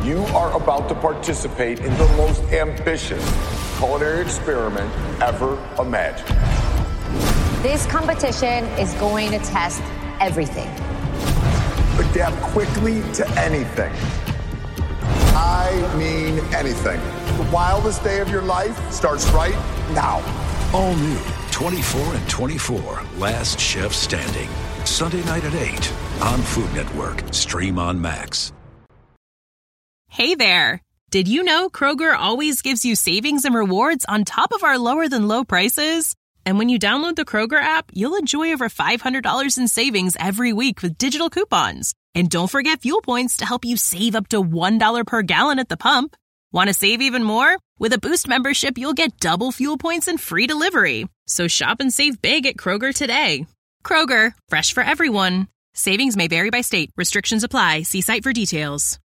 You are about to participate in the most ambitious culinary experiment ever imagined. This competition is going to test everything. Adapt quickly to anything. I mean anything. The wildest day of your life starts right now. All new 24 and 24, Last Chef Standing. Sunday night at 8 on Food Network. Stream on Max. Hey there. Did you know Kroger always gives you savings and rewards on top of our lower than low prices? And when you download the Kroger app, you'll enjoy over $500 in savings every week with digital coupons. And don't forget fuel points to help you save up to $1 per gallon at the pump. Want to save even more? With a Boost membership, you'll get double fuel points and free delivery. So shop and save big at Kroger today. Kroger, fresh for everyone. Savings may vary by state. Restrictions apply. See site for details.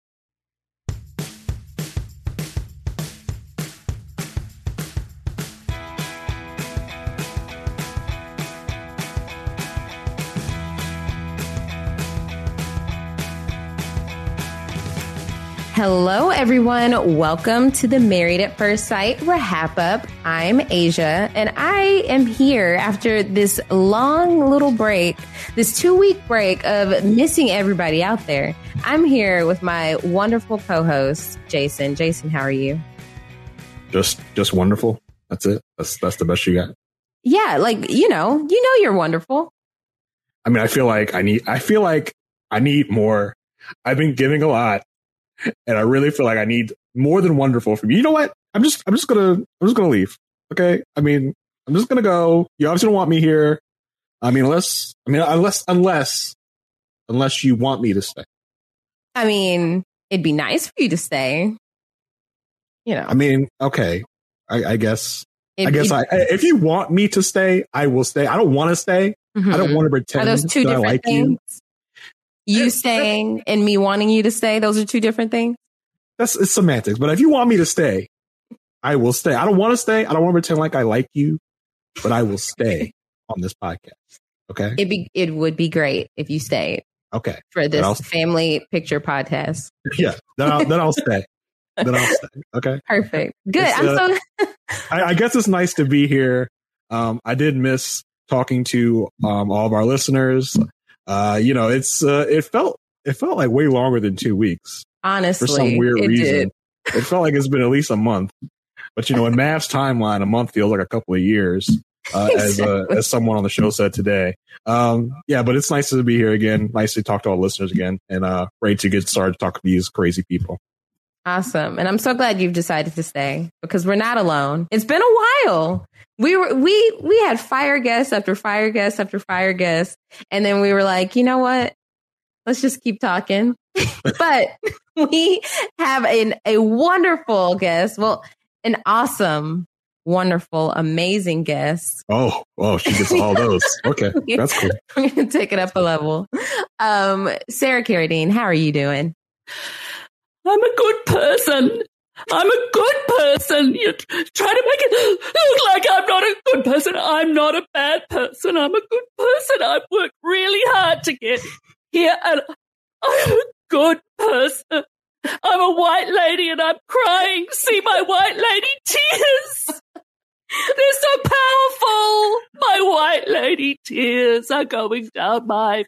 Hello, everyone. Welcome to the Married at First Sight Wrap Up. I'm Asia, and I am here after this long little break, this 2-week break of missing everybody out there. I'm here with my wonderful co-host, Jason. Jason, how are you? Just wonderful. That's it. That's the best you got. Yeah, like you know you're wonderful. I mean, I feel like I need more. I've been giving a lot. And I really feel like I need more than wonderful from you. You know what? I'm just gonna leave. Okay. I mean, I'm just gonna go. You obviously don't want me here. Unless you want me to stay. I mean, it'd be nice for you to stay. You know. I mean, okay. I guess. If you want me to stay, I will stay. I don't want to stay. Mm-hmm. I don't want to pretend Are those two that different I like things? You. You staying and me wanting you to stay, those are two different things? It's semantics. But if you want me to stay, I will stay. I don't want to stay. I don't want to pretend like I like you, but I will stay on this podcast. Okay? It would be great if you stayed. Okay. For this family picture podcast. Yeah. Then I'll stay. Okay? Perfect. Good. I guess it's nice to be here. I did miss talking to all of our listeners. It felt like way longer than 2 weeks. Honestly, for some weird reason, did. It felt like it's been at least a month. But in Mav's timeline, a month feels like a couple of years, as someone on the show said today. But it's nice to be here again. Nice to talk to all listeners again, and ready to get started talking to these crazy people. Awesome, and I'm so glad you've decided to stay because we're not alone. It's been a while. We had fire guests after fire guests after fire guests, and then we were like, you know what? Let's just keep talking. But we have a wonderful guest. Well, an awesome, wonderful, amazing guest. Oh, she gets all those. Okay, that's cool. We're gonna take it up a level. Sarah Carradine, how are you doing? I'm a good person. You try to make it look like I'm not a good person. I'm not a bad person. I'm a good person. I've worked really hard to get here, and I'm a good person. I'm a white lady, and I'm crying. See my white lady tears. They're so powerful. My white lady tears are going down my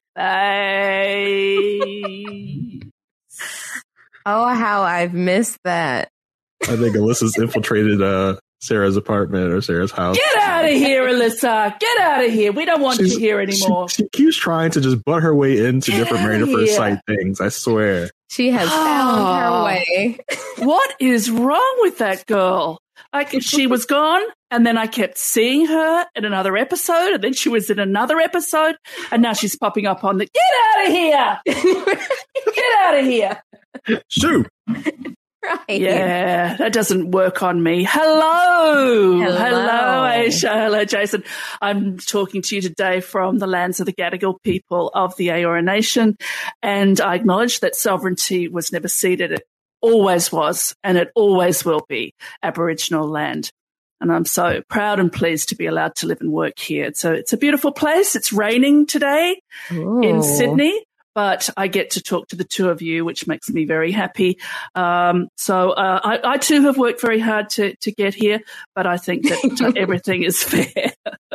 face. Oh, how I've missed that. I think Alyssa's infiltrated Sarah's apartment or Sarah's house. Get out of here, Alyssa. Get out of here. We don't want you here anymore. She keeps trying to just butt her way into different Married at First Sight things, I swear. She has found her way. What is wrong with that girl? She was gone, and then I kept seeing her in another episode, and then she was in another episode, and now she's popping up on the... Get out of here! Get out of here! Shoot! Right. Yeah, that doesn't work on me. Hello, Aisha. Hello, Jason. I'm talking to you today from the lands of the Gadigal people of the Eora Nation, and I acknowledge that sovereignty was never ceded. It always was, and it always will be Aboriginal land. And I'm so proud and pleased to be allowed to live and work here. So it's a beautiful place. It's raining today in Sydney. but I get to talk to the two of you, which makes me very happy. So I too have worked very hard to get here, but I think that everything is fair.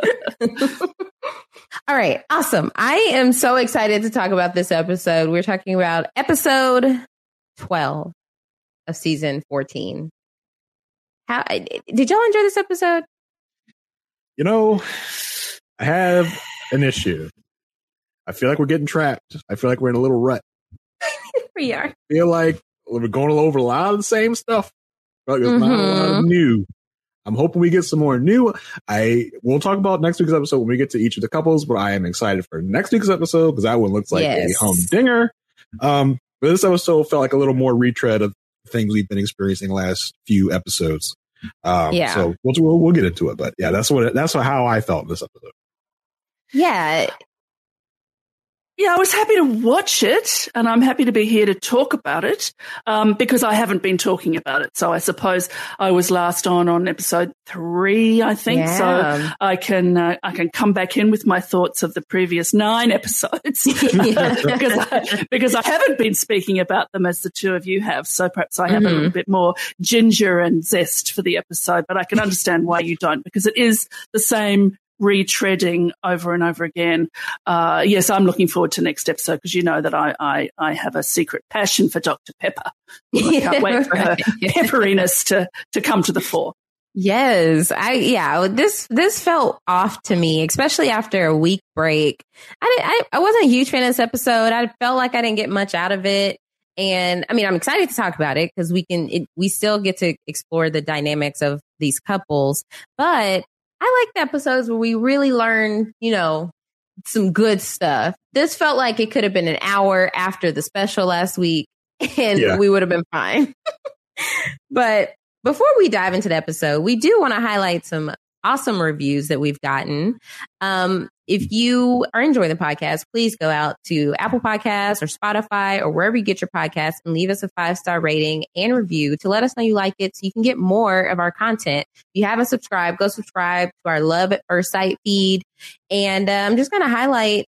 All right. Awesome. I am so excited to talk about this episode. We're talking about episode 12 of season 14. How did y'all enjoy this episode? You know, I have an issue. I feel like we're getting trapped. I feel like we're in a little rut. We are. I feel like we're going over a lot of the same stuff. But there's not a lot of new. I'm hoping we get some more new. We'll talk about next week's episode when we get to each of the couples, but I am excited for next week's episode because that one looks like a humdinger. But this episode felt like a little more retread of things we've been experiencing the last few episodes. So we'll get into it, but yeah, that's how I felt in this episode. Yeah. Yeah, I was happy to watch it, and I'm happy to be here to talk about it because I haven't been talking about it. So I suppose I was last on episode 3, I think. Yeah. So I can come back in with my thoughts of the previous 9 episodes because I haven't been speaking about them as the two of you have. So perhaps I have a little bit more ginger and zest for the episode, but I can understand why you don't, because it is the same retreading over and over again. Yes, I'm looking forward to next episode because you know that I have a secret passion for Dr. Pepper. I can't wait for her pepperiness to come to the fore. Yes, this felt off to me, especially after a week break. I wasn't a huge fan of this episode. I felt like I didn't get much out of it. And I mean, I'm excited to talk about it because we still get to explore the dynamics of these couples, but I like the episodes where we really learn, some good stuff. This felt like it could have been an hour after the special last week and we would have been fine. But before we dive into the episode, we do want to highlight some awesome reviews that we've gotten. If you are enjoying the podcast, please go out to Apple Podcasts or Spotify or wherever you get your podcasts and leave us a 5-star rating and review to let us know you like it so you can get more of our content. If you haven't subscribed, go subscribe to our Love at First Sight feed. And I'm just going to highlight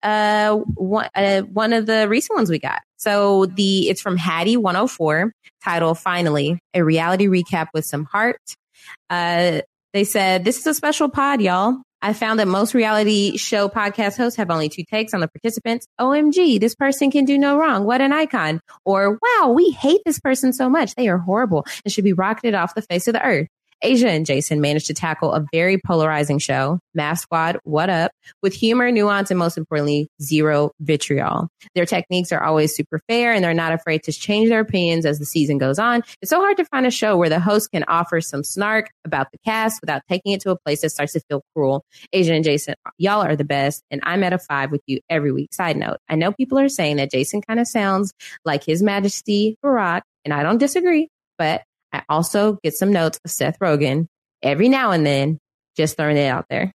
one of the recent ones we got. So it's from Hattie104, titled Finally, a reality recap with some heart. They said, this is a special pod, y'all. I found that most reality show podcast hosts have only 2 takes on the participants. OMG, this person can do no wrong. What an icon. Or, wow, we hate this person so much. They are horrible and should be rocketed off the face of the earth. Asia and Jason managed to tackle a very polarizing show, Math Squad, What Up, with humor, nuance, and most importantly, zero vitriol. Their techniques are always super fair, and they're not afraid to change their opinions as the season goes on. It's so hard to find a show where the host can offer some snark about the cast without taking it to a place that starts to feel cruel. Asia and Jason, y'all are the best, and I'm at a 5 with you every week. Side note, I know people are saying that Jason kind of sounds like His Majesty Barack, and I don't disagree, but I also get some notes of Seth Rogen every now and then, just throwing it out there.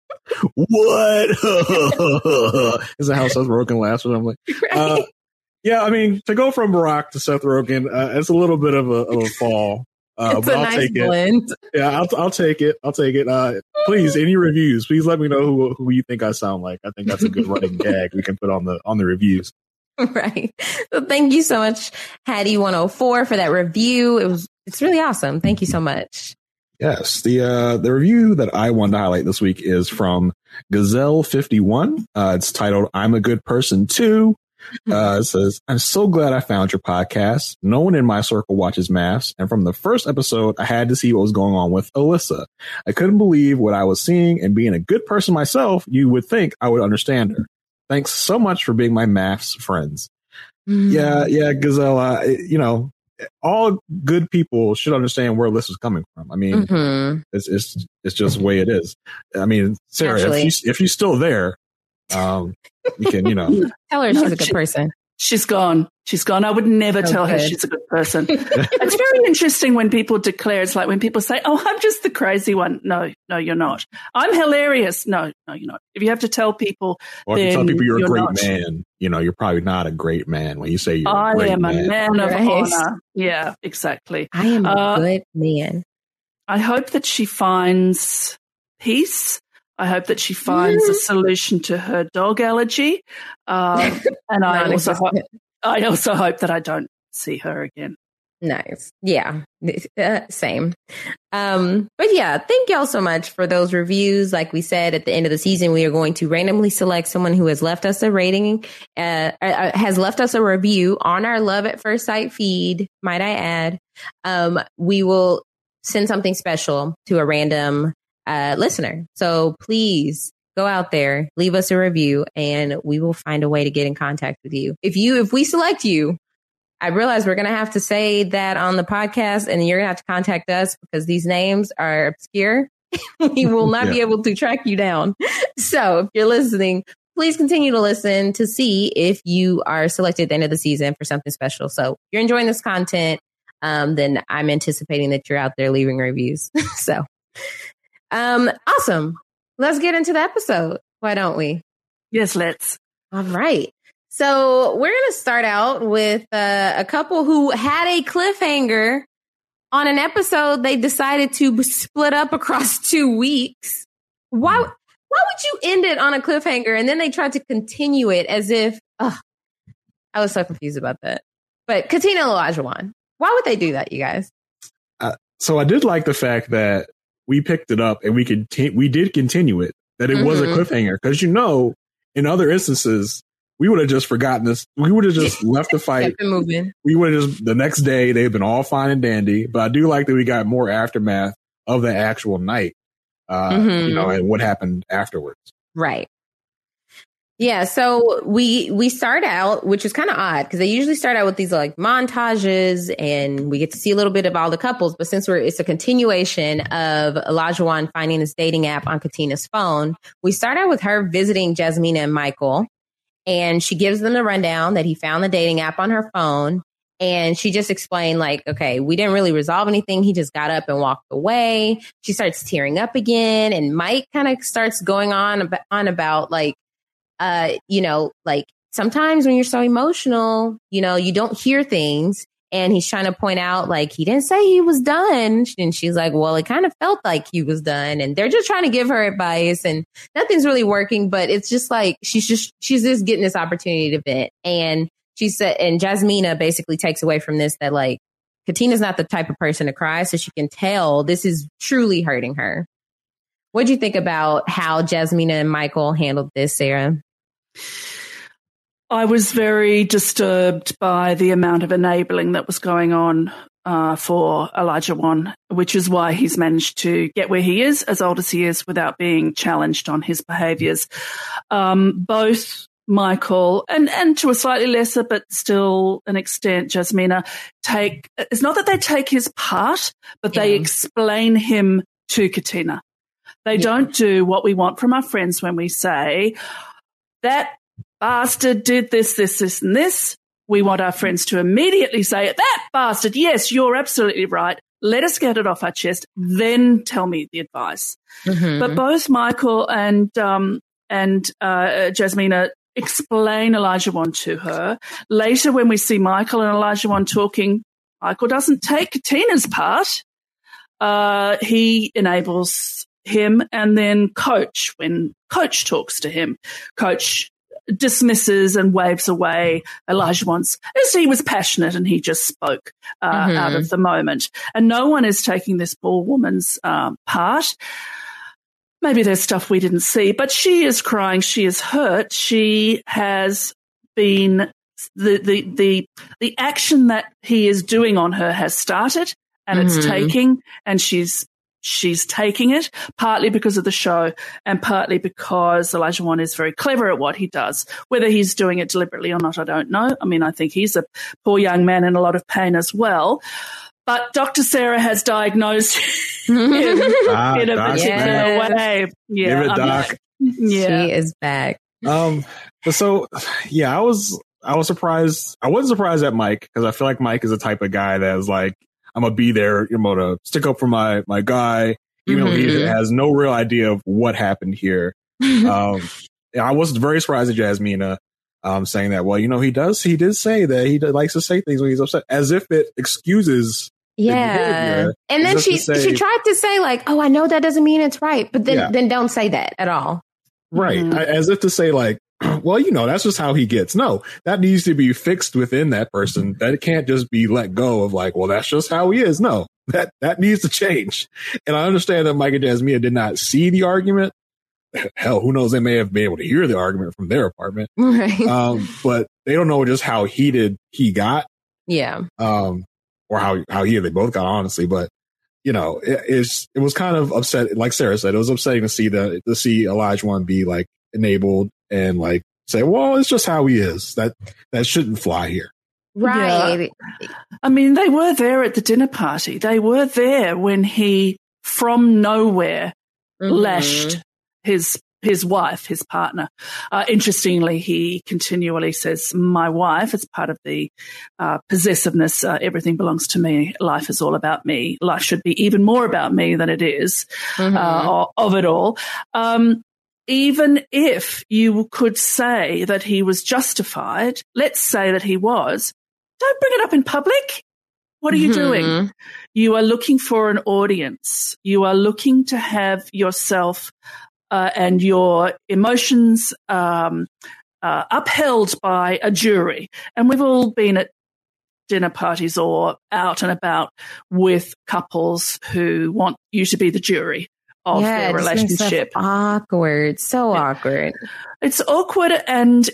What? Is that how Seth Rogen laughs when I'm like, right? Yeah, I mean, to go from Barack to Seth Rogen, it's a little bit of a fall. It's but a nice blend. Yeah, I'll take it. I'll take it. Please, any reviews? Please let me know who you think I sound like. I think that's a good running gag we can put on the reviews. Right. So thank you so much, Hattie104, for that review. It's really awesome. Thank you so much. Yes. The review that I wanted to highlight this week is from Gazelle51. It's titled, I'm a Good Person Too. It says, I'm so glad I found your podcast. No one in my circle watches Maths. And from the first episode, I had to see what was going on with Alyssa. I couldn't believe what I was seeing, and being a good person myself, you would think I would understand her. Thanks so much for being my Maths friends. Yeah, Gazelle, all good people should understand where Alyssa's coming from. I mean, it's just the way it is. I mean, Sarah, if she's still there, you can, tell her she's a good person. She's gone. I would never tell her she's a good person. It's very interesting when people declare, it's like when people say, oh, I'm just the crazy one. No, you're not. I'm hilarious. No, you're not. If you have to tell people, or if you tell people you're a great man, you're probably not a great man when you say you're a great man. I am a man of honor. Yeah, exactly. I am a good man. I hope that she finds peace. I hope that she finds a solution to her dog allergy. And I also hope that I don't see her again. Nice. Yeah. Same. But yeah, thank y'all so much for those reviews. Like we said, at the end of the season, we are going to randomly select someone who has left us a rating, has left us a review on our Love at First Sight feed, might I add. We will send something special to a random listener. So please go out there, leave us a review, and we will find a way to get in contact with you. If we select you, I realize we're going to have to say that on the podcast, and you're going to have to contact us because these names are obscure. We will not be able to track you down. So if you're listening, please continue to listen to see if you are selected at the end of the season for something special. So if you're enjoying this content, then I'm anticipating that you're out there leaving reviews. So, awesome. Let's get into the episode. Why don't we? Yes, let's. All right. So we're going to start out with a couple who had a cliffhanger on an episode they decided to split up across 2 weeks. Why would you end it on a cliffhanger and then they tried to continue it as if, I was so confused about that. But Katina and Olajuwon, why would they do that, you guys? So I did like the fact that we picked it up and we did continue it, that it was a cliffhanger. Because, in other instances, we would have just forgotten this. We would have just left the fight. Kept it moving. We would have just, the next day, they've been all fine and dandy. But I do like that we got more aftermath of the actual night, and what happened afterwards. Right. Yeah. So we start out, which is kind of odd because they usually start out with these like montages and we get to see a little bit of all the couples. But since it's a continuation of Olajuwon finding this dating app on Katina's phone, we start out with her visiting Jasmina and Michael. And she gives them the rundown that he found the dating app on her phone. And she just explained like, okay, we didn't really resolve anything. He just got up and walked away. She starts tearing up again. And Mike kind of starts going on about like, like sometimes when you're so emotional, you don't hear things. And he's trying to point out, like, he didn't say he was done. And she's like, well, it kind of felt like he was done. And they're just trying to give her advice and nothing's really working. But it's just like, she's just getting this opportunity to vent. And she said, and Jasmina basically takes away from this that, like, Katina's not the type of person to cry. So she can tell this is truly hurting her. What do you think about how Jasmina and Michael handled this, Sarah? I was very disturbed by the amount of enabling that was going on for Olajuwon, which is why he's managed to get where he is, as old as he is, without being challenged on his behaviours. Both Michael and to a slightly lesser, but still an extent, Jasmina, it's not that they take his part, but they explain him to Katina. They don't do what we want from our friends when we say, that bastard did this, and this. We want our friends to immediately say, that bastard, yes, you're absolutely right. Let us get it off our chest, then tell me the advice. Mm-hmm. But both Michael and Jasmina explain Olajuwon to her. Later, when we see Michael and Olajuwon talking, Michael doesn't take Katina's part. He enables him, and then Coach, when Coach talks to him, Coach dismisses and waves away Olajuwon's, as he was passionate and he just spoke out of the moment. And no one is taking this poor woman's part. Maybe there's stuff we didn't see, but she is crying. She is hurt. She has been the action that he is doing on her has started, and it's taking, and she's taking it, partly because of the show and partly because Olajuwon is very clever at what he does. Whether he's doing it deliberately or not, I don't know. I mean, I think he's a poor young man in a lot of pain as well. But Dr. Sarah has diagnosed him in a particular way. Yeah, give it, Doc. She is back. So, yeah, I was surprised. I wasn't surprised at Mike because I feel like Mike is the type of guy that is like, I'm going to be there, to stick up for my guy, even though he has no real idea of what happened here. I was very surprised at Jasmina saying that, well, he did say that he likes to say things when he's upset, as if it excuses Yeah. And then she tried to say like, oh, I know that doesn't mean it's right. But then don't say that at all. Right. As if to say like, well, that's just how he gets. No, that needs to be fixed within that person. That can't just be let go of like, well, that's just how he is. No, that needs to change. And I understand that Mike and Jasmine did not see the argument. Hell, who knows? They may have been able to hear the argument from their apartment. Right. But they don't know just how heated he got. Yeah. Or how heated they both got, honestly. But, it was kind of upset. Like Sarah said, it was upsetting to see Olajuwon be like enabled and like say, well, it's just how he is. That shouldn't fly here. Right. Yeah. I mean, they were there at the dinner party. They were there when he, from nowhere, lashed his wife, his partner. Interestingly, he continually says, my wife, as part of the possessiveness, everything belongs to me. Life is all about me. Life should be even more about me than it is of it all. Even if you could say that he was justified, let's say that he was, don't bring it up in public. What are you doing? You are looking for an audience. You are looking to have yourself and your emotions upheld by a jury. And we've all been at dinner parties or out and about with couples who want you to be the jury of their relationship. Awkward. So awkward. It's awkward and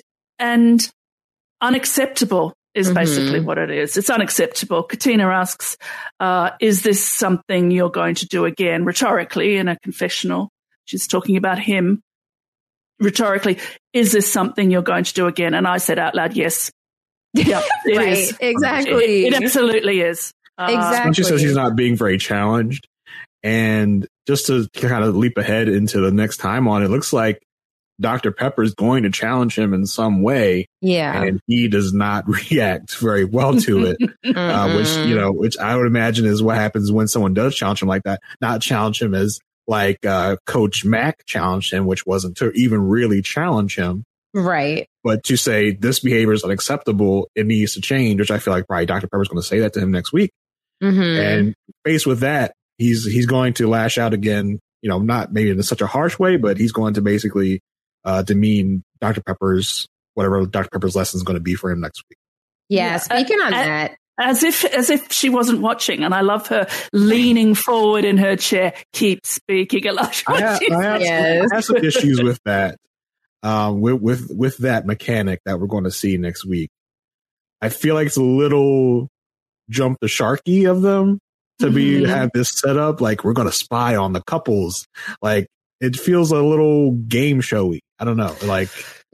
unacceptable is basically what it is. It's unacceptable. Katina asks, is this something you're going to do again? Rhetorically, in a confessional. She's talking about him. Rhetorically, is this something you're going to do again? And I said out loud, yes. Yeah, it right. is. Exactly. It absolutely is. Exactly. She says he's not being very challenged. And just to kind of leap ahead into the next time on, it looks like Dr. Pepper is going to challenge him in some way. Yeah. And he does not react very well to it, which I would imagine is what happens when someone does challenge him like that. Not challenge him as like Coach Mack challenged him, which wasn't to even really challenge him. Right. But to say this behavior is unacceptable, it needs to change, which I feel like probably Dr. Pepper's going to say that to him next week. And faced with that, he's going to lash out again, not maybe in such a harsh way, but he's going to basically demean Dr. Pepper's, whatever Dr. Pepper's lesson is going to be for him next week. Yeah, speaking on that. As if she wasn't watching, and I love her leaning forward in her chair. Keep speaking, Elijah. I have some issues with that. With that mechanic that we're going to see next week. I feel like it's a little jump the sharky of them to have this set up. Like, we're going to spy on the couples. Like, it feels a little game showy. I don't know. Like,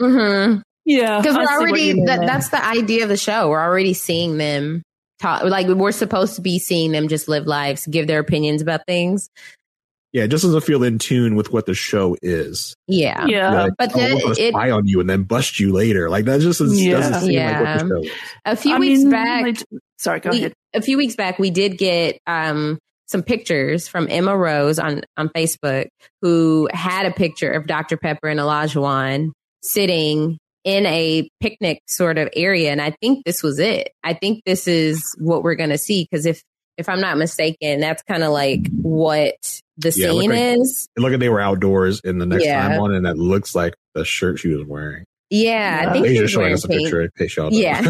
yeah, because we're already that's the idea of the show. We're already seeing them talk. Like, we're supposed to be seeing them just live lives, give their opinions about things. Yeah, it just doesn't feel in tune with what the show is. Yeah. Like, but we're going to spy on you and then bust you later. Like, that just doesn't seem like what the show is. A few weeks back. Sorry, go ahead. A few weeks back, we did get some pictures from Emma Rose on Facebook, who had a picture of Dr. Pepper and Olajuwon sitting in a picnic sort of area. And I think this was it. I think this is what we're going to see. Because if I'm not mistaken, that's kind of like what the scene is. Look like they were outdoors in the next time on, and that looks like the shirt she was wearing. Yeah, I think they're showing us a picture. Yeah.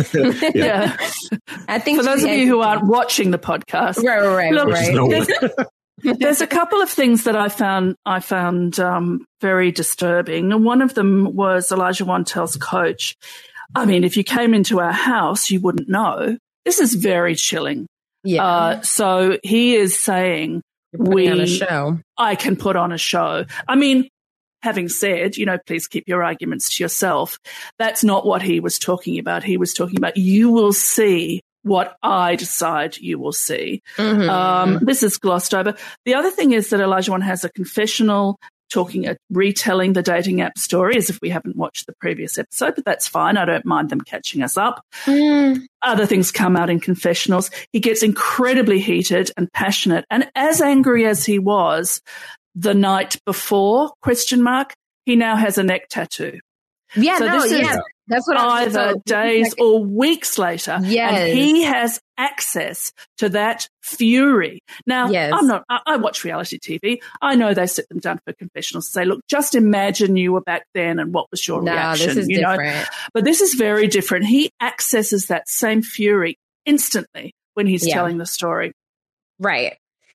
I think for those of you who aren't watching the podcast, right. There's a couple of things that I found very disturbing. And one of them was Olajuwon tells Coach, I mean, if you came into our house, you wouldn't know. This is very chilling. Yeah. So he is saying, on a show. I can put on a show. I mean, having said, please keep your arguments to yourself. That's not what he was talking about. He was talking about, you will see what I decide you will see. This is glossed over. The other thing is that Olajuwon has a confessional retelling the dating app story as if we haven't watched the previous episode, but that's fine. I don't mind them catching us up. Other things come out in confessionals. He gets incredibly heated and passionate, and as angry as he was the night before, he now has a neck tattoo. Yeah, so That's what I'm either days or weeks later. Yes. And he has access to that fury. Now, Yes. I watch reality TV. I know they sit them down for confessionals and say, look, just imagine you were back then and what was your reaction? This is different. But this is very different. He accesses that same fury instantly when he's telling the story. Right.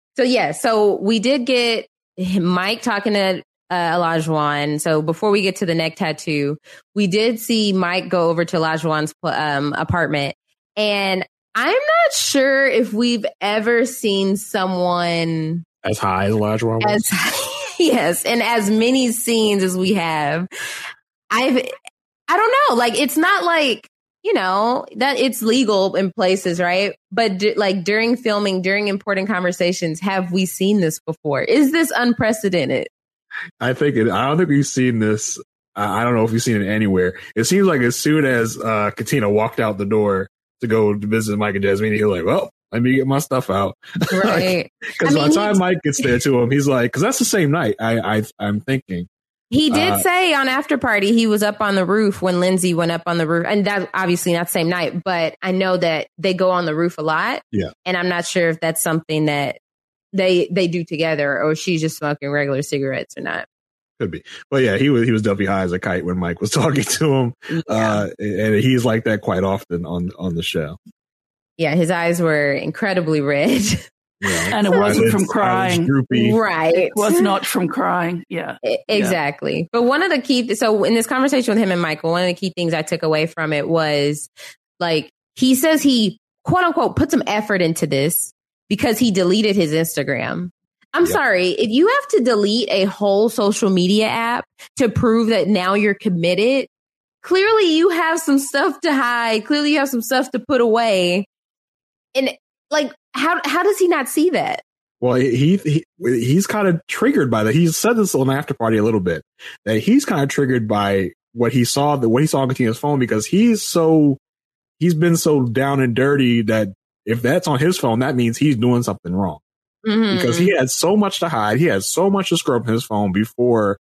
So we did get Mike talking to Olajuwon. So before we get to the neck tattoo, we did see Mike go over to Olajuwon's apartment. And I'm not sure if we've ever seen someone as high as Olajuwon was. Yes, and as many scenes as we have. I don't know. Like, it's not like, that it's legal in places, right? But during filming, during important conversations, have we seen this before? Is this unprecedented? I don't think we've seen this. I don't know if we've seen it anywhere. It seems like as soon as Katina walked out the door to go to visit Mike and Jasmine, he was like, well, let me get my stuff out. Right. Because by the time Mike gets there to him, he's like, because that's the same night, I'm thinking. He did say on After Party he was up on the roof when Lindsay went up on the roof. And that obviously not the same night, but I know that they go on the roof a lot. Yeah. And I'm not sure if that's something that they do together or she's just smoking regular cigarettes or not. Could be. But yeah, he was definitely high as a kite when Mike was talking to him. Yeah. And he's like that quite often on the show. Yeah, his eyes were incredibly red. Yeah, and it wasn't from crying. Right. It was not from crying. Yeah. Exactly. Yeah. But one of the key, so in this conversation with him and Michael, one of the key things I took away from it was like, he says he quote unquote put some effort into this because he deleted his Instagram. I'm sorry, if you have to delete a whole social media app to prove that now you're committed, clearly you have some stuff to hide. Clearly you have some stuff to put away. And like, how does he not see that? Well, he's kind of triggered by that. He's said this on After Party a little bit, that he's kind of triggered by what he saw on Katina's phone, because he's been so down and dirty that if that's on his phone, that means he's doing something wrong. Mm-hmm. Because he had so much to hide. He had so much to scrub on his phone before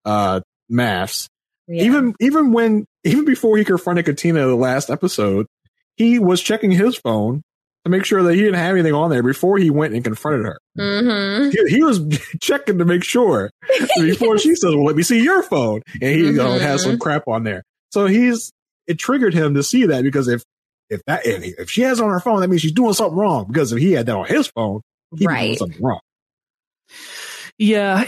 MAFS. Yeah. Even before he confronted Katina the last episode, he was checking his phone to make sure that he didn't have anything on there before he went and confronted her. Mm-hmm. He was checking to make sure before she says, well, let me see your phone. And he has some crap on there. So it triggered him to see that, because if she has it on her phone, that means she's doing something wrong. Because if he had that on his phone, he'd be doing something wrong. Yeah,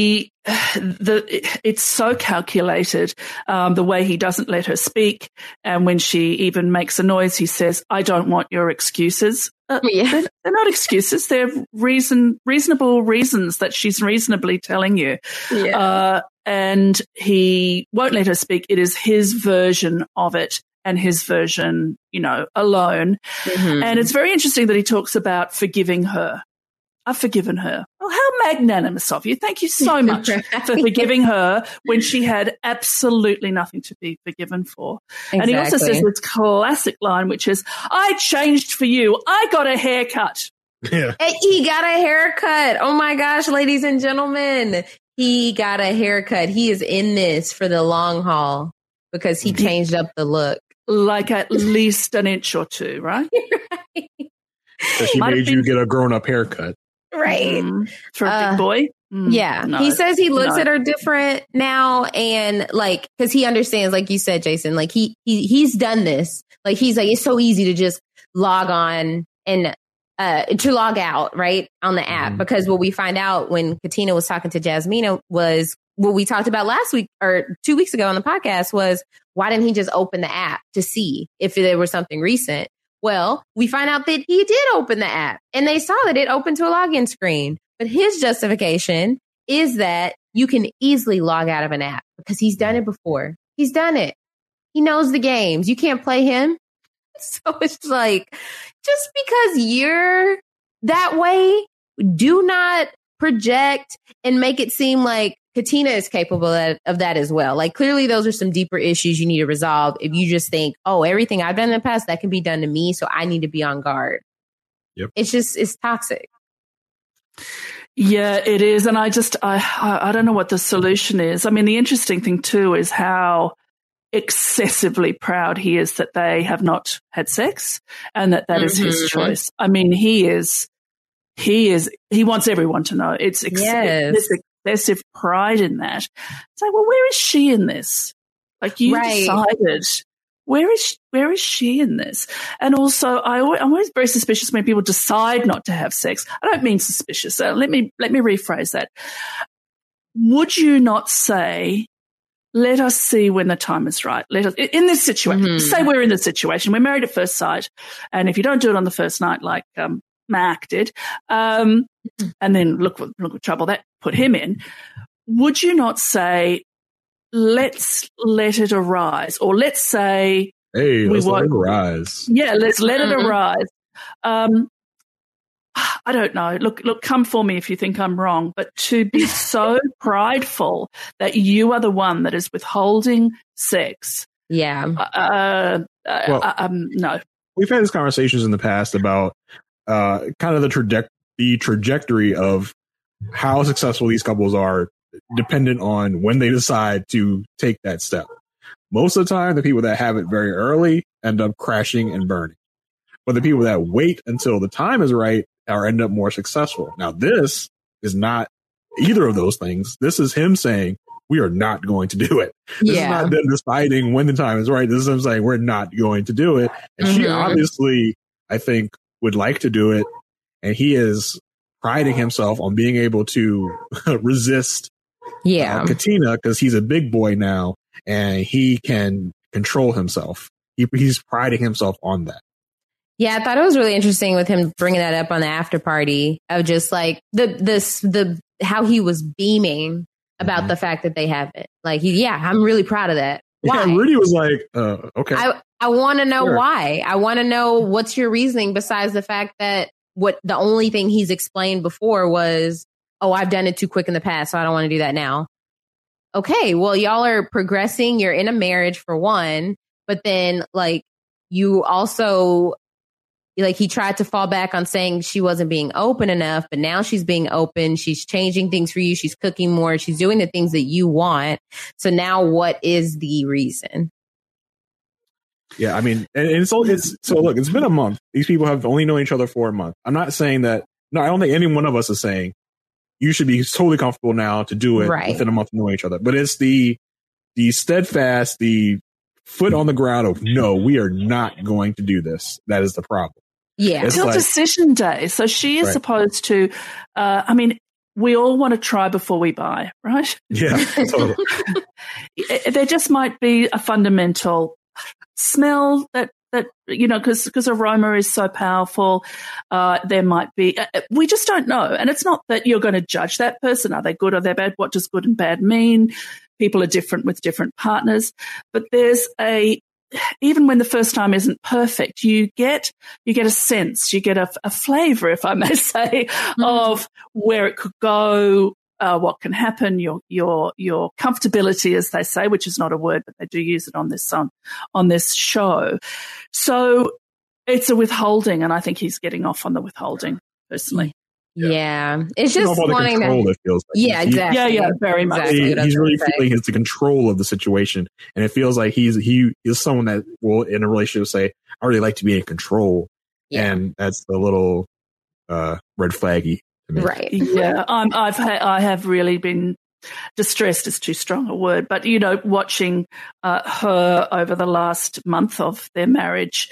it's so calculated, the way he doesn't let her speak. And when she even makes a noise, he says, I don't want your excuses. They're not excuses. They're reasonable reasons that she's reasonably telling you. Yeah. And he won't let her speak. It is his version of it, and his version, alone. Mm-hmm. And it's very interesting that he talks about forgiving her. I've forgiven her. Well, how magnanimous of you. Thank you so much for forgiving her when she had absolutely nothing to be forgiven for. Exactly. And he also says this classic line, which is, I changed for you. I got a haircut. Yeah. He got a haircut. Oh my gosh, ladies and gentlemen. He got a haircut. He is in this for the long haul because he changed up the look. Like at least an inch or two, right? Right. So she made you get a grown-up haircut. Right. For a big boy? Yeah. No, he says he looks at her different now, and like, because he understands, like you said, Jason, like he's done this. Like, he's like, it's so easy to just log on and to log out, right, on the app. Because what we find out when Katina was talking to Jasmina was what we talked about last week or 2 weeks ago on the podcast was, why didn't he just open the app to see if there was something recent? Well, we find out that he did open the app, and they saw that it opened to a login screen. But his justification is that you can easily log out of an app because he's done it before. He's done it. He knows the games. You can't play him. So it's like, just because you're that way, do not project and make it seem like Katina is capable of that as well. Like, clearly those are some deeper issues you need to resolve. If you just think, oh, everything I've done in the past, that can be done to me, so I need to be on guard. Yep. It's toxic. Yeah, it is. And I don't know what the solution is. I mean, the interesting thing too is how excessively proud he is that they have not had sex and that is his choice. I mean, he wants everyone to know. It's excessive pride in that. It's like, well, where is she in this? Like, you decided. Where is she in this? And also, I'm always very suspicious when people decide not to have sex. I don't mean suspicious. Let me rephrase that. Would you not say, let us see when the time is right? Let us, in this situation, say we're in this situation, we're married at first sight, and if you don't do it on the first night, like Mac did, and then look what trouble that put him in, would you not say, let's let it arise, or let's say, hey, let's let it arise. Yeah, let's let it arise. I don't know. Look, come for me if you think I'm wrong, but to be so prideful that you are the one that is withholding sex. Yeah. No. We've had these conversations in the past about kind of the trajectory of how successful these couples are, dependent on when they decide to take that step. Most of the time, the people that have it very early end up crashing and burning. But the people that wait until the time is right are end up more successful. Now, this is not either of those things. This is him saying, we are not going to do it. This is not them deciding when the time is right. This is him saying, we're not going to do it. And she obviously, I think, would like to do it. And he is priding himself on being able to resist Katina, because he's a big boy now and he can control himself. He's priding himself on that. Yeah, I thought it was really interesting with him bringing that up on the after party of just like the how he was beaming about the fact that they have it. Like, I'm really proud of that. Why? Yeah, Rudy was like, okay. I want to know why. I want to know what's your reasoning besides the fact that the only thing he's explained before was, oh, I've done it too quick in the past, so I don't want to do that now. Okay, well, y'all are progressing. You're in a marriage for one, but then like you also, like, he tried to fall back on saying she wasn't being open enough, but now she's being open. She's changing things for you. She's cooking more. She's doing the things that you want. So now what is the reason? Yeah, I mean, and so look, it's been a month. These people have only known each other for a month. I'm not saying that. No, I don't think any one of us is saying you should be totally comfortable now to do it within a month of knowing each other. But it's the steadfast, the foot on the ground of, no, we are not going to do this. That is the problem. Yeah. Until decision day. So she is supposed to, I mean, we all want to try before we buy, right? Yeah, totally. There just might be a fundamental smell that because aroma is so powerful. There might be, we just don't know. And it's not that you're going to judge that person. Are they good or they're bad? What does good and bad mean? People are different with different partners. But there's even when the first time isn't perfect, you get a sense, you get a flavor, if I may say, of where it could go, what can happen, your comfortability, as they say, which is not a word, but they do use it on this song, on this show. So it's a withholding, and I think he's getting off on the withholding, personally. Yeah. It's just wanting control, it feels like. Yeah, exactly. Yeah, very much. He's really feeling the control of the situation, and it feels like he is someone that will, in a relationship, say, I really like to be in control, and that's a little red flaggy to me. Right. Yeah, I have really been distressed is too strong a word, but watching her over the last month of their marriage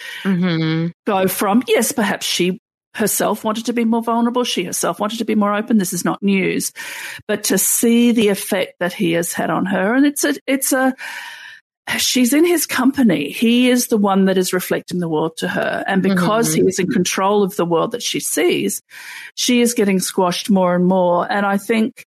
go from, yes, perhaps she herself wanted to be more vulnerable. She herself wanted to be more open. This is not news, but to see the effect that he has had on her, and she's in his company. He is the one that is reflecting the world to her. And because he is in control of the world that she sees, she is getting squashed more and more. And I think,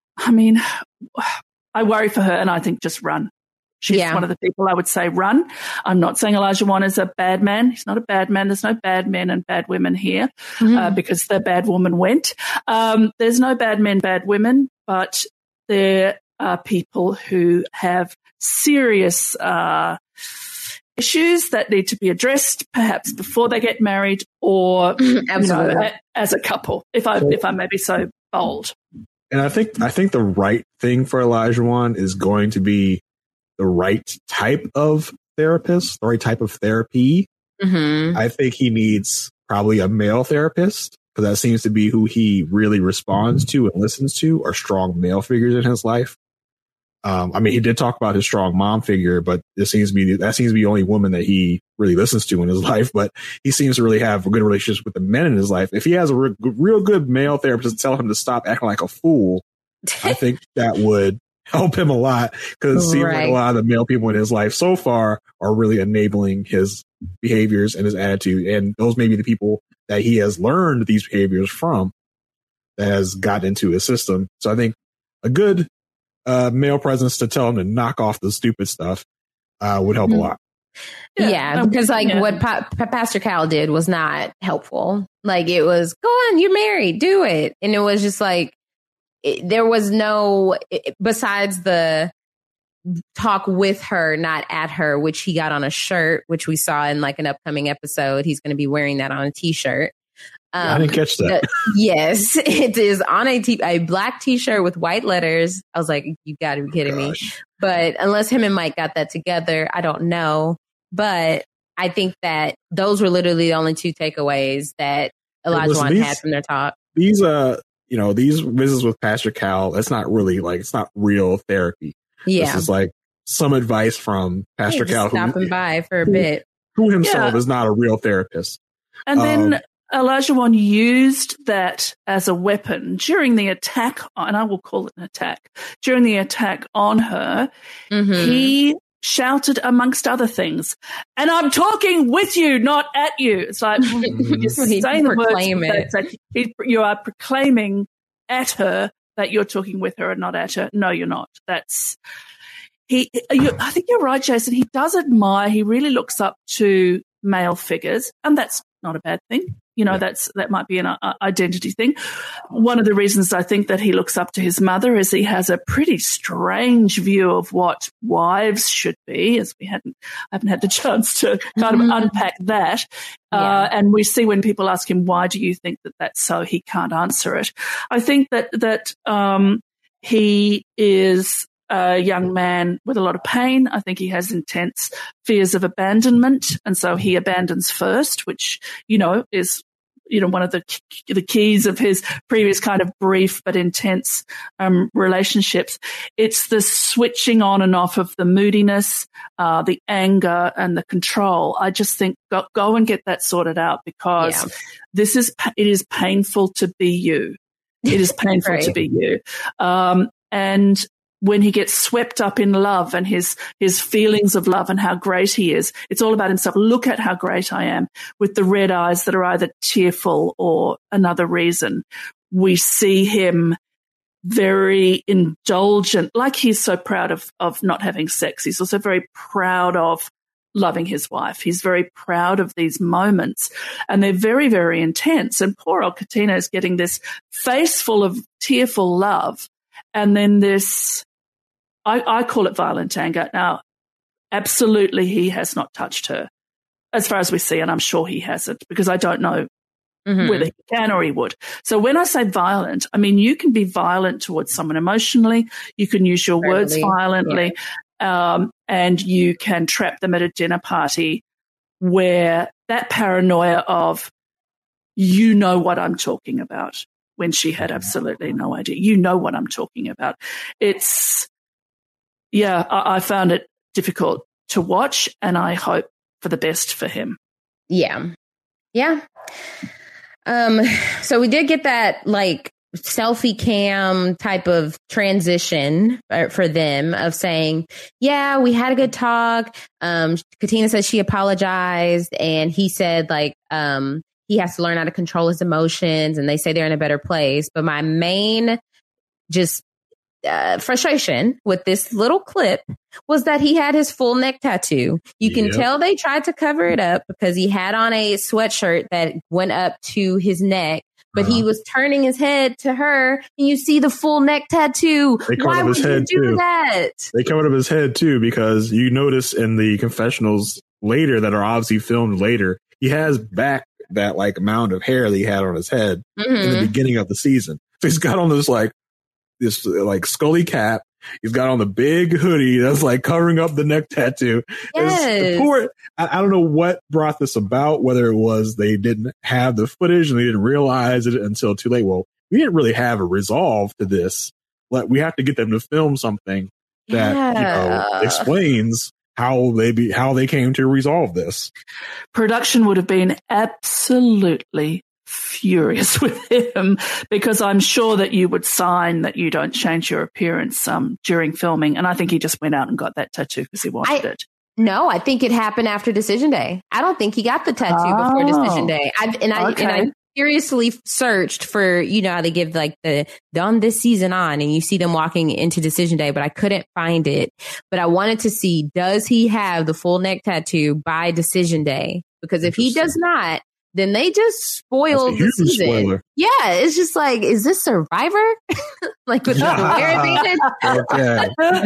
I worry for her, and I think just run. She's one of the people I would say run. I'm not saying Elijah Wan is a bad man. He's not a bad man. There's no bad men and bad women here because the bad woman went. There's no bad men, bad women, but there are people who have serious issues that need to be addressed, perhaps before they get married or as a couple, if I may be so bold. And I think the right thing for Elijah Wan is going to be the right type of therapist, the right type of therapy. Mm-hmm. I think he needs probably a male therapist, because that seems to be who he really responds to and listens to, are strong male figures in his life. I mean, he did talk about his strong mom figure, but that seems to be the only woman that he really listens to in his life. But he seems to really have good relationships with the men in his life. If he has a real good male therapist to tell him to stop acting like a fool, I think that would help him a lot, because it seems like a lot of the male people in his life so far are really enabling his behaviors and his attitude. And those may be the people that he has learned these behaviors from, that has gotten into his system. So I think a good male presence to tell him to knock off the stupid stuff would help a lot. Yeah, because what Pastor Cal did was not helpful. Like, it was, go on, you're married, do it. And it was just like, there was no, besides the talk with her, not at her, which he got on a shirt, which we saw in like an upcoming episode. He's going to be wearing that on a t-shirt. I didn't catch that. Yes, it is on a black t-shirt with white letters. I was like, you got to be kidding me. But unless him and Mike got that together, I don't know. But I think that those were literally the only two takeaways that Olajuwon had from their talk. These these visits with Pastor Cal, it's not real therapy. Yeah. This is like some advice from Pastor Cal, stopping by for a bit, who himself is not a real therapist. And then Olajuwon used that as a weapon during the attack, and I will call it an attack, during the attack on her. Mm-hmm. He shouted, amongst other things, and I'm talking with you, not at you. It's like, you're saying the words, you are proclaiming at her that you're talking with her and not at her. No, you're not. I think you're right, Jason. He does admire, he really looks up to male figures, and that's not a bad thing. That might be an identity thing. One of the reasons I think that he looks up to his mother is he has a pretty strange view of what wives should be, as I haven't had the chance to kind of unpack that. Yeah. And we see when people ask him, why do you think that that's so? He can't answer it. I think that he is a young man with a lot of pain. I think he has intense fears of abandonment, and so he abandons first, which, is, one of the keys of his previous kind of brief but intense relationships. It's the switching on and off of the moodiness, the anger, and the control. I just think go and get that sorted out, because it is painful to be you. It is painful to be you. And when he gets swept up in love and his feelings of love and how great he is, it's all about himself. Look at how great I am, with the red eyes that are either tearful or another reason. We see him very indulgent, like he's so proud of not having sex. He's also very proud of loving his wife. He's very proud of these moments, and they're very, very intense. And poor old Katina is getting this face full of tearful love, and then this, I call it violent anger. Now, absolutely he has not touched her as far as we see, and I'm sure he hasn't, because I don't know whether he can or he would. So when I say violent, I mean you can be violent towards someone emotionally, you can use your words violently, and you can trap them at a dinner party where that paranoia of, you know what I'm talking about, when she had absolutely no idea. You know what I'm talking about. I found it difficult to watch, and I hope for the best for him. Yeah. Yeah. So we did get that like selfie cam type of transition for them of saying, yeah, we had a good talk. Katina says she apologized, and he said like, he has to learn how to control his emotions, and they say they're in a better place. But my main frustration with this little clip was that he had his full neck tattoo. You can tell they tried to cover it up because he had on a sweatshirt that went up to his neck, but he was turning his head to her, and you see the full neck tattoo. Why would you do that? They covered up his head too, because you notice in the confessionals later that are obviously filmed later, he has back that like amount of hair that he had on his head in the beginning of the season. So he's got on this Scully cap, He's got on the big hoodie that's like covering up the neck tattoo. Yes. I don't know what brought this about, whether it was they didn't have the footage and they didn't realize it until too late. Well, we didn't really have a resolve to this. We have to get them to film something that explains how they came to resolve this. Production would have been absolutely furious with him, because I'm sure that you would sign that you don't change your appearance during filming. And I think he just went out and got that tattoo because he wanted it. No, I think it happened after Decision Day. I don't think he got the tattoo before Decision Day. I seriously searched for, you know, how they give like the done this season on, and you see them walking into Decision Day, but I couldn't find it. But I wanted to see, does he have the full neck tattoo by Decision Day? Because if he does not, then they just spoiled the season. Spoiler. Yeah, it's just like, is this Survivor? Like with the hair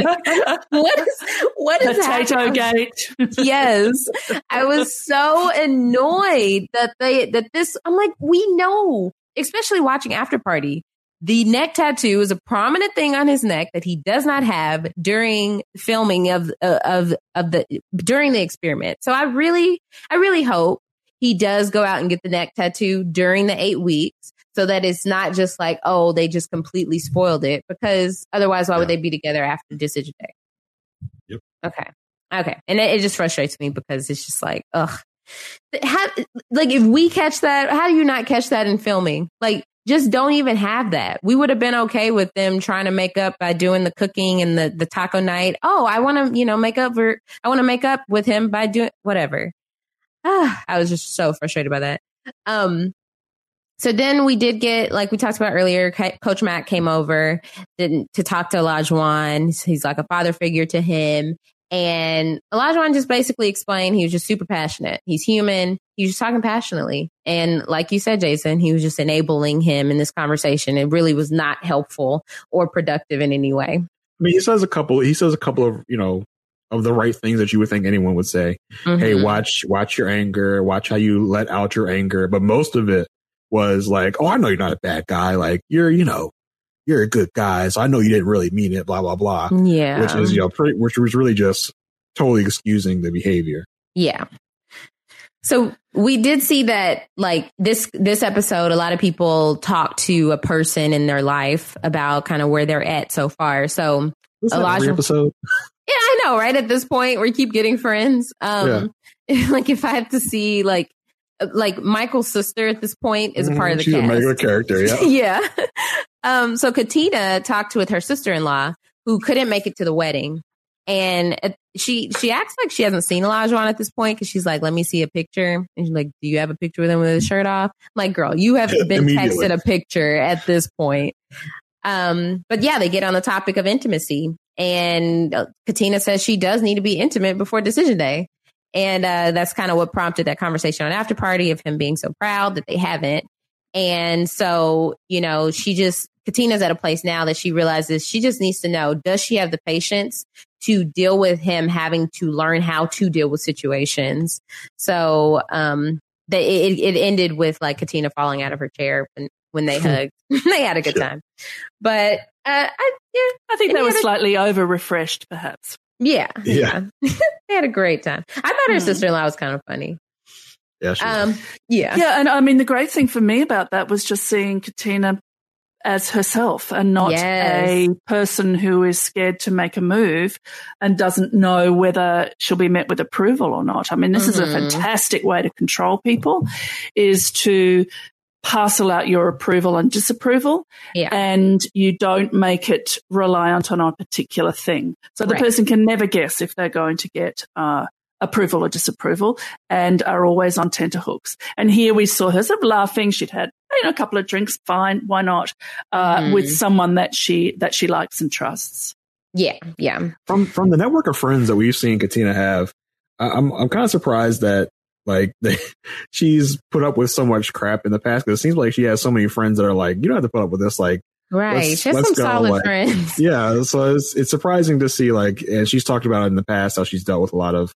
what is Potato Gate? Yes, I was so annoyed that this. I'm like, we know, especially watching After Party, the neck tattoo is a prominent thing on his neck that he does not have during filming during the experiment. So I really hope he does go out and get the neck tattoo during the 8 weeks, so that it's not just like, oh, they just completely spoiled it, because otherwise, why would they be together after Decision Day? Yep. Okay. And it just frustrates me, because it's just like, ugh. Like, if we catch that, how do you not catch that in filming? Like, just don't even have that. We would have been okay with them trying to make up by doing the cooking and the taco night. Oh, I want to, make up with him by doing whatever. I was just so frustrated by that. So then we did get, like we talked about earlier, Coach Matt came over to talk to Olajuwon. He's like a father figure to him. And Olajuwon just basically explained he was just super passionate. He's human. He was just talking passionately. And like you said, Jason, he was just enabling him in this conversation. It really was not helpful or productive in any way. I mean, he says a couple of, of the right things that you would think anyone would say. Mm-hmm. Hey, watch your anger, watch how you let out your anger. But most of it was like, oh, I know you're not a bad guy. Like, you're a good guy. So I know you didn't really mean it, blah, blah, blah. Yeah. Which is, which was really just totally excusing the behavior. Yeah. So we did see that, like, this episode, a lot of people talk to a person in their life about kind of where they're at so far. So Elijah episode. Yeah, I know, right? At this point, we keep getting friends. Like, if I have to see, like Michael's sister at this point is a part of the She's cast. She's a regular character, yeah. Yeah. So Katina talked with her sister-in-law, who couldn't make it to the wedding. And she acts like she hasn't seen Olajuwon at this point, because she's like, let me see a picture. And she's like, do you have a picture with him with his shirt off? I'm like, girl, you have been texted a picture at this point. But yeah, they get on the topic of intimacy. And Katina says she does need to be intimate before Decision Day. And that's kind of what prompted that conversation on After Party of him being so proud that they haven't. And so, Katina's at a place now that she realizes she just needs to know, does she have the patience to deal with him having to learn how to deal with situations? So it ended with, like, Katina falling out of her chair when they hugged. They had a good time. But I think that was slightly over-refreshed, perhaps. Yeah. They had a great time. I thought her sister-in-law was kind of funny. Yeah. Yeah, and I mean, the great thing for me about that was just seeing Katina as herself and not a person who is scared to make a move and doesn't know whether she'll be met with approval or not. I mean, this is a fantastic way to control people, is to parcel out your approval and disapproval, and you don't make it reliant on a particular thing. So the person can never guess if they're going to get approval or disapproval, and are always on tenterhooks. And here we saw her sort of laughing. She'd had a couple of drinks, fine, why not, with someone that she likes and trusts. Yeah. From the network of friends that we've seen Katina have, I'm kind of surprised that, like, she's put up with so much crap in the past, because it seems like she has so many friends that are like, you don't have to put up with this. Like, right. She has some solid friends. Yeah. So it's surprising to see, like, and she's talked about it in the past, how she's dealt with a lot of,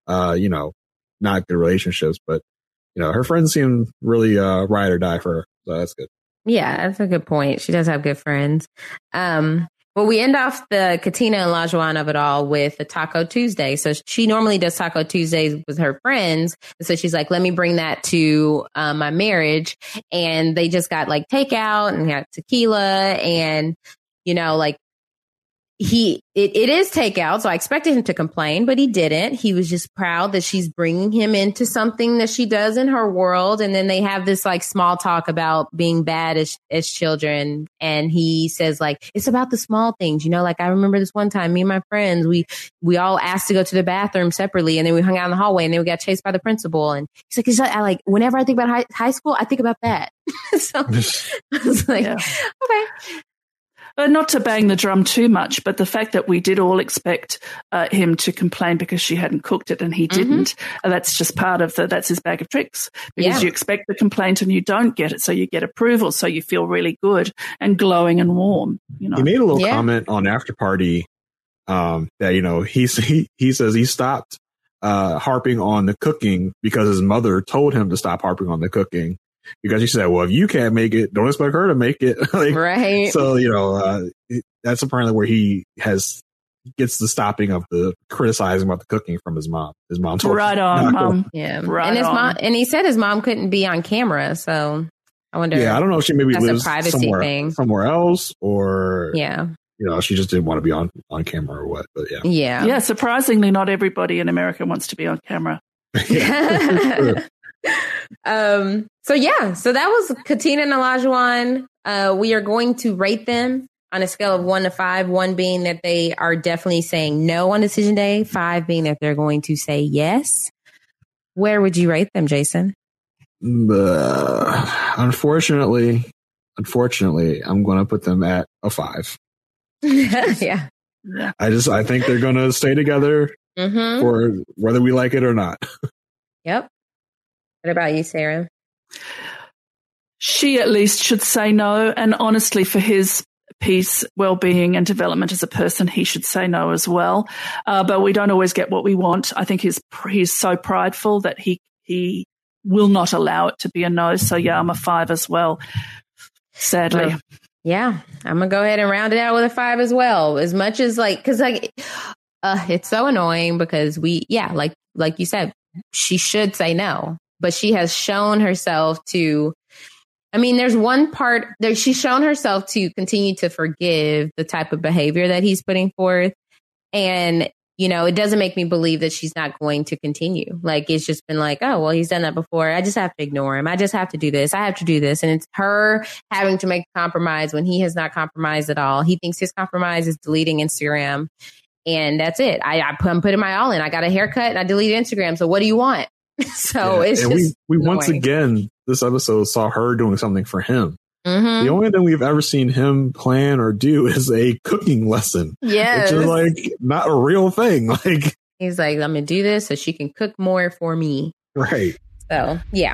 not good relationships, but, her friends seem really ride or die for her. So that's good. Yeah, that's a good point. She does have good friends. Well, we end off the Katina and LaJuan of it all with a Taco Tuesday. So she normally does Taco Tuesdays with her friends. And so she's like, let me bring that to my marriage. And they just got like takeout and got tequila and, you know, like it is takeout. So I expected him to complain, but he didn't. He was just proud that she's bringing him into something that she does in her world. And then they have this like small talk about being bad as children. And he says like, it's about the small things, you know, like I remember this one time, me and my friends, we all asked to go to the bathroom separately. And then we hung out in the hallway and then we got chased by the principal. And he's like, I like, whenever I think about high school, I think about that. So I was like, okay. Not to bang the drum too much, but the fact that we did all expect him to complain because she hadn't cooked it and he didn't, that's just part of that's his bag of tricks, because you expect the complaint and you don't get it. So you get approval. So you feel really good and glowing and warm. You know, he made a little comment on After Party that, you know, he says he stopped harping on the cooking because his mother told him to stop harping on the cooking. Because she said, well, if you can't make it, don't expect her to make it. Like, right. So, you know, that's apparently where he gets the stopping of the criticizing about the cooking from his mom. His mom told right on, Mom. Yeah. Right and his mom, and he said his mom couldn't be on camera. So I wonder. Yeah, I don't know if she maybe lives a privacy somewhere else, or you know, she just didn't want to be on camera or what. But yeah. Surprisingly, not everybody in America wants to be on camera. So that was Katina and LaJuan. We are going to rate them on a scale of 1 to 5, 1 being that they are definitely saying no on decision day, 5 being that they're going to say yes. Where would you rate them, Jason? Unfortunately, I'm going to put them at a 5. Yeah. I think they're going to stay together for whether we like it or not. Yep. What about you, Sarah? She at least should say no. And honestly, for his peace, well-being and development as a person, he should say no as well. But we don't always get what we want. I think he's so prideful that he will not allow it to be a no. So yeah, I'm a 5 as well, sadly. Well, yeah, I'm going to go ahead and round it out with a 5 as well. As much as it's so annoying because like you said, she should say no. But she has shown herself to, there's one part that she's shown herself to continue to forgive the type of behavior that he's putting forth. And, you know, it doesn't make me believe that she's not going to continue. Like, it's just been like, oh, well, he's done that before. I just have to ignore him. I just have to do this. I have to do this. And it's her having to make a compromise when he has not compromised at all. He thinks his compromise is deleting Instagram. And that's it. I'm putting my all in. I got a haircut and I deleted Instagram. So what do you want? So it's and just we once again, this episode saw her doing something for him. Mm-hmm. The only thing we've ever seen him plan or do is a cooking lesson. Yes. Which is like not a real thing. Like, he's like, I'm gonna do this so she can cook more for me. Right. So yeah.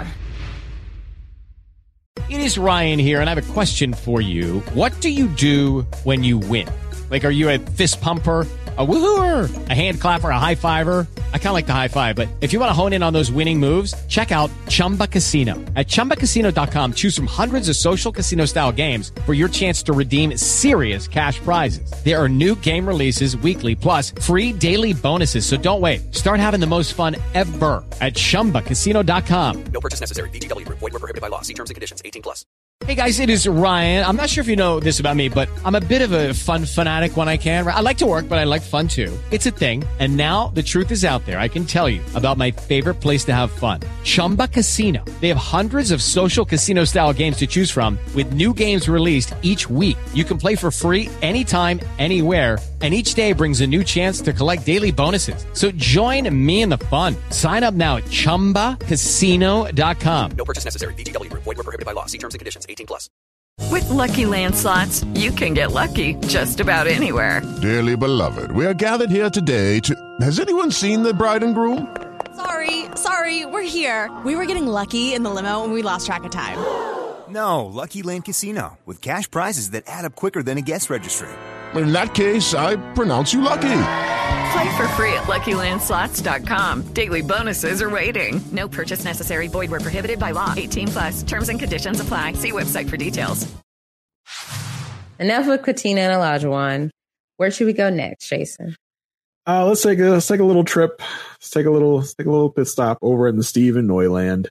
It is Ryan here, and I have a question for you. What do you do when you win? Like, are you a fist pumper, a woohooer, a hand clapper, a high fiver? I kind of like the high five, but if you want to hone in on those winning moves, check out Chumba Casino. At ChumbaCasino.com, choose from hundreds of social casino style games for your chance to redeem serious cash prizes. There are new game releases weekly, plus free daily bonuses. So don't wait. Start having the most fun ever at ChumbaCasino.com. No purchase necessary. VGW Group. Void where prohibited by law. See terms and conditions. 18+. Hey guys, it is Ryan. I'm not sure if you know this about me, but I'm a bit of a fun fanatic when I can. I like to work, but I like fun too. It's a thing. And now the truth is out there. I can tell you about my favorite place to have fun. Chumba Casino. They have hundreds of social casino style games to choose from with new games released each week. You can play for free anytime, anywhere. And each day brings a new chance to collect daily bonuses. So join me in the fun. Sign up now at ChumbaCasino.com. No purchase necessary. VGW Group. Void where prohibited by law. See terms and conditions. 18+. With Lucky Land Slots, you can get lucky just about anywhere. Dearly beloved, we are gathered here today to... Has anyone seen the bride and groom? Sorry, we're here. We were getting lucky in the limo and we lost track of time. No, Lucky Land Casino, with cash prizes that add up quicker than a guest registry. In that case, I pronounce you lucky. Play for free at LuckyLandSlots.com. Daily bonuses are waiting. No purchase necessary. Void where prohibited by law. 18+. Terms and conditions apply. See website for details. enough with Katina and Olajuwon. Where should we go next, Jason? Let's take a little trip. Let's take a little pit stop over in the Steve and Noy land.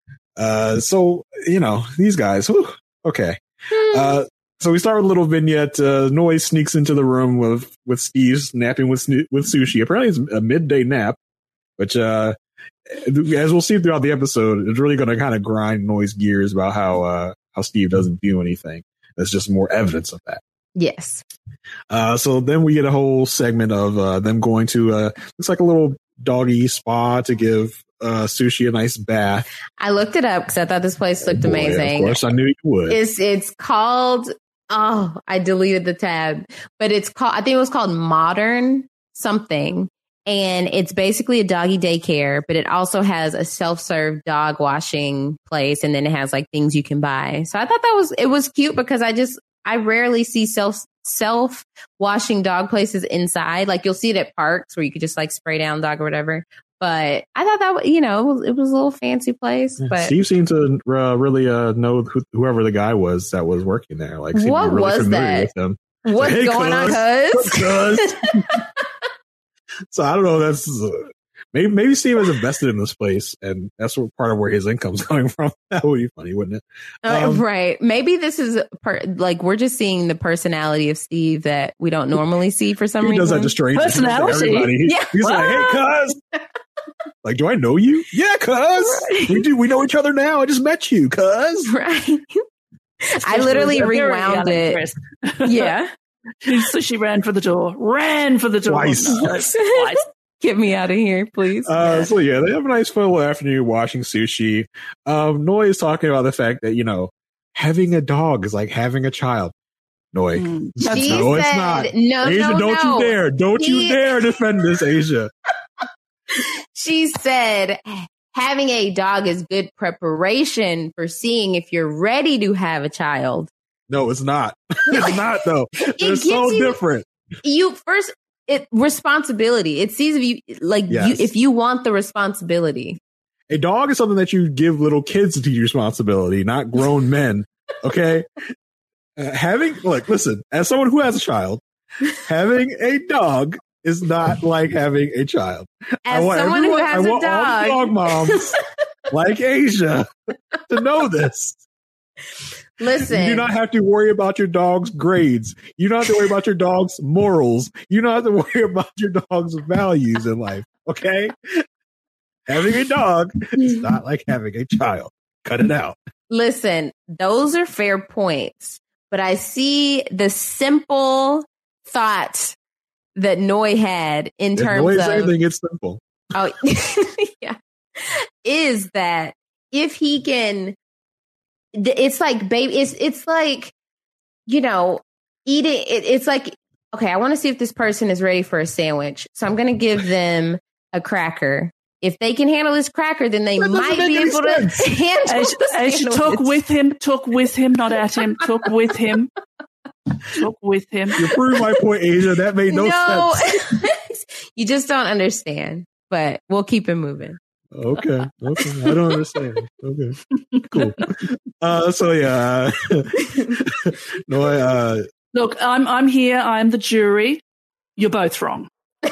So these guys. Whew, okay. So we start with a little vignette. Noy sneaks into the room with Steve napping with Sushi. Apparently, it's a midday nap, which, as we'll see throughout the episode, it's really going to kind of grind Noy's gears about how Steve doesn't do anything. There's just more evidence of that. Yes. So then we get a whole segment of them going to looks like a little doggy spa to give Sushi a nice bath. I looked it up because I thought this place looked amazing. Of course, I knew you would. It's called. Oh, I deleted the tab, but it's called. I think it was called Modern something, and it's basically a doggy daycare, but it also has a self-serve dog washing place, and then it has like things you can buy. So I thought it was cute because I rarely see self washing dog places inside. Like you'll see it at parks where you could just like spray down the dog or whatever. But I thought that it was a little fancy place. But Steve seemed to really know whoever the guy was that was working there. Like, what really was that? With him. What's going on, cuz? So I don't know. That's maybe Steve is invested in this place, and that's part of where his income's coming from. That would be funny, wouldn't it? Right. Maybe this is like we're just seeing the personality of Steve that we don't normally see for some reason. He does that to strangers. Personality. He's like, hey, cuz. Like, do I know you? Yeah, cuz. Right. We know each other now. I just met you, cuz. Right. I literally rewound it. Yeah. So she ran for the door. Twice. Get me out of here, please. So they have a nice full afternoon watching Sushi. Noy is talking about the fact that, having a dog is like having a child. Noy. It's not. No, Asia, don't you dare. Don't you dare defend this, Asia. She said having a dog is good preparation for seeing if you're ready to have a child. No, it's not. It's not, though. They're so different. Responsibility. It sees if you if you want the responsibility. A dog is something that you give little kids to teach responsibility, not grown men. Okay. Listen, as someone who has a child, having a dog is not like having a child. As someone who has a dog, all the dog moms like Asia to know this. Listen, you do not have to worry about your dog's grades. You don't have to worry about your dog's morals. You don't have to worry about your dog's values in life. Okay? Having a dog is not like having a child. Cut it out. Listen, those are fair points, but I see the simple thought that Noy had in terms Noy of anything, it's simple. Oh, yeah, is that if he can. It's like, baby, it's like, eating. It's like, okay, I want to see if this person is ready for a sandwich. So I'm going to give them a cracker. If they can handle this cracker, then they might be able to handle the sandwich. Talk with him, not at him. Talk with him. You proved my point, Asia. That made no sense. You just don't understand, but we'll keep it moving. Okay. I don't understand. Okay. Cool. Look, I'm here. I'm the jury. You're both wrong.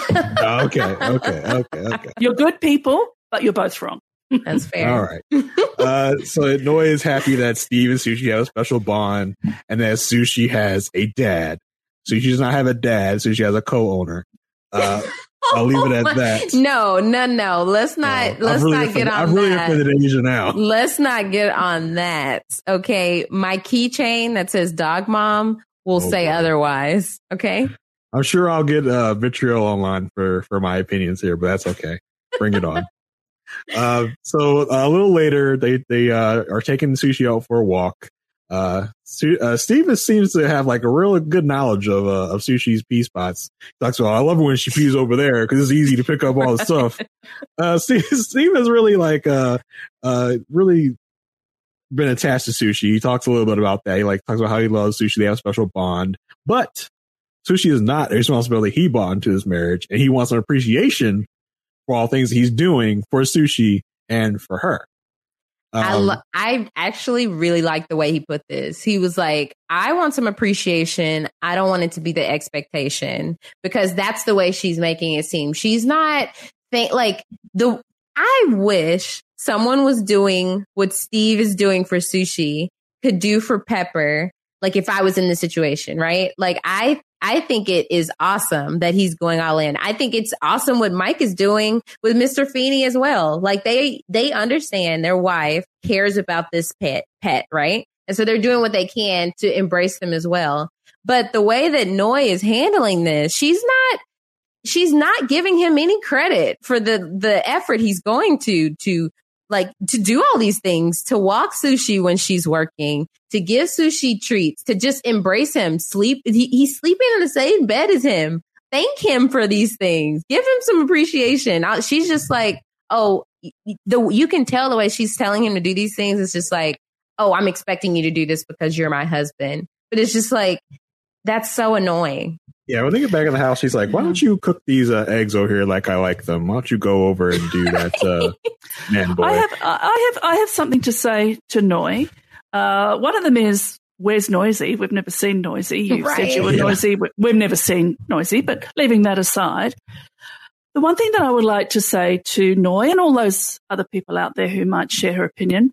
Okay. You're good people, but you're both wrong. That's fair. All right. So Noy is happy that Steve and Sushi have a special bond, and that Sushi has a dad. Sushi does not have a dad. Sushi has a co-owner. I'll leave it at that. No. Let's not get on I'm really offended Asia now. Let's not get on that. Okay. My keychain that says dog mom will say otherwise. Okay. I'm sure I'll get vitriol online for my opinions here, but that's okay. Bring it on. So a little later, they are taking Sushi out for a walk. Steve seems to have like a real good knowledge of Sushi's pee spots. He talks about, I love it when she pees over there because it's easy to pick up all the stuff. Steve has really really been attached to Sushi. He talks a little bit about that. He talks about how he loves Sushi. They have a special bond, but Sushi is not a responsibility he brought into this marriage, and he wants an appreciation for all things he's doing for Sushi and for her. I actually really like the way he put this. He was like, I want some appreciation. I don't want it to be the expectation, because that's the way she's making it seem. She's not I wish someone was doing what Steve is doing for Sushi could do for Pepper. Like if I was in this situation, right? Like I think it is awesome that he's going all in. I think it's awesome what Mike is doing with Mr. Feeney as well. Like they understand their wife cares about this pet, right? And so they're doing what they can to embrace them as well. But the way that Noi is handling this, she's not giving him any credit for the effort he's going to do all these things, to walk Sushi when she's working, to give Sushi treats, to just embrace him. He's sleeping in the same bed as him. Thank him for these things. Give him some appreciation. She's just like, you can tell the way she's telling him to do these things. It's just like, oh, I'm expecting you to do this because you're my husband. But it's just like, that's so annoying. Yeah, when they get back in the house, she's like, why don't you cook these eggs over here like I like them? Why don't you go over and do that, man boy? I have something to say to Noi. One of them is, where's Noisy? We've never seen Noisy. You said you were Noisy. We've never seen Noisy, but leaving that aside, the one thing that I would like to say to Noi and all those other people out there who might share her opinion,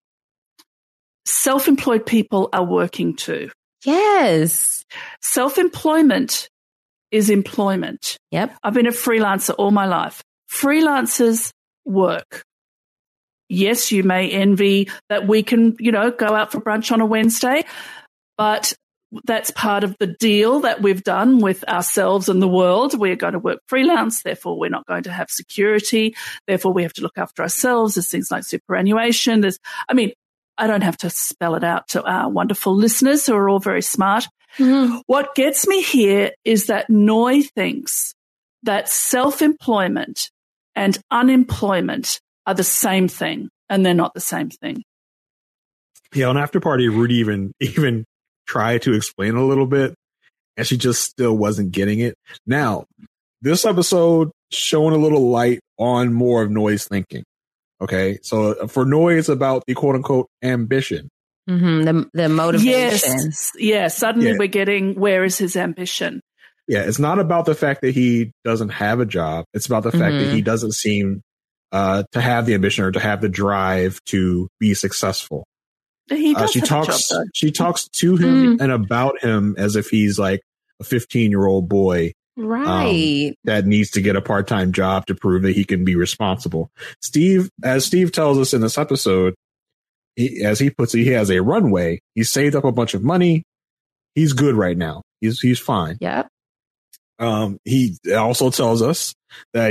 self-employed people are working too. Yes. Self-employment is employment. Yep. I've been a freelancer all my life. Freelancers work. Yes, you may envy that we can, go out for brunch on a Wednesday, but that's part of the deal that we've done with ourselves and the world. We're going to work freelance, therefore we're not going to have security. Therefore we have to look after ourselves. There's things like superannuation. I don't have to spell it out to our wonderful listeners who are all very smart. Mm-hmm. What gets me here is that Noi thinks that self-employment and unemployment are the same thing, and they're not the same thing. Yeah, on After Party, Rudy even tried to explain a little bit, and she just still wasn't getting it. Now, this episode showing a little light on more of Noi's thinking. Okay, so for Noi, it's about the quote-unquote ambition. Mm-hmm. The motivation. Yes. Yeah, suddenly we're getting, where is his ambition? Yeah, it's not about the fact that he doesn't have a job. It's about the fact that he doesn't seem to have the ambition or to have the drive to be successful. He does she talks to him and about him as if he's like a 15-year-old boy. Right. That needs to get a part-time job to prove that he can be responsible. As Steve tells us in this episode, as he puts it, he has a runway. He's saved up a bunch of money. He's good right now. He's fine. Yep. He also tells us that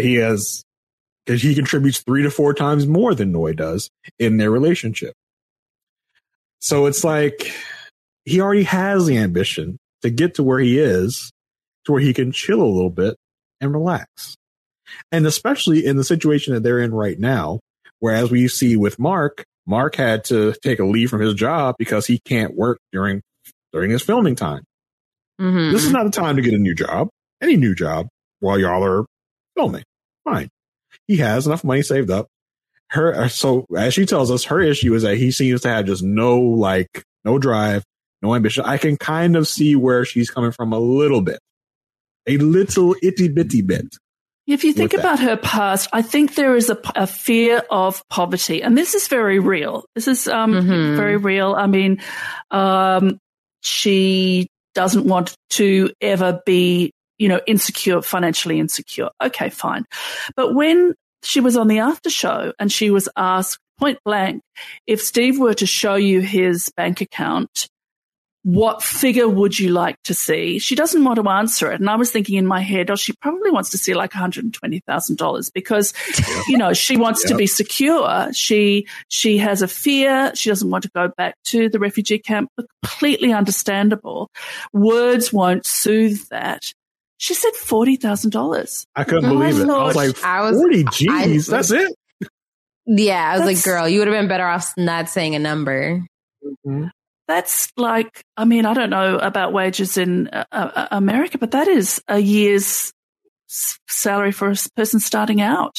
he contributes 3 to 4 times more than Noi does in their relationship. So it's like he already has the ambition to get to where he is, to where he can chill a little bit and relax. And especially in the situation that they're in right now, whereas we see with Mark had to take a leave from his job because he can't work during his filming time. Mm-hmm. This is not the time to get a new job, any new job, while y'all are filming. Fine. He has enough money saved up. So as she tells us, her issue is that he seems to have just no drive, no ambition. I can kind of see where she's coming from a little bit. A little itty bitty bit. If you think about her past, I think there is a fear of poverty, and this is very real. This is very real. I mean, she doesn't want to ever be, insecure, financially insecure. Okay, fine. But when she was on the after show and she was asked point blank, if Steve were to show you his bank account, what figure would you like to see? She doesn't want to answer it. And I was thinking in my head, she probably wants to see like $120,000 because, she wants to be secure. She has a fear. She doesn't want to go back to the refugee camp. Completely understandable. Words won't soothe that. She said $40,000. I couldn't believe it. I was like, 40 G's, that's it? Yeah, I was like, girl, you would have been better off not saying a number. Mm-hmm. That's like, I don't know about wages in America, but that is a year's salary for a person starting out.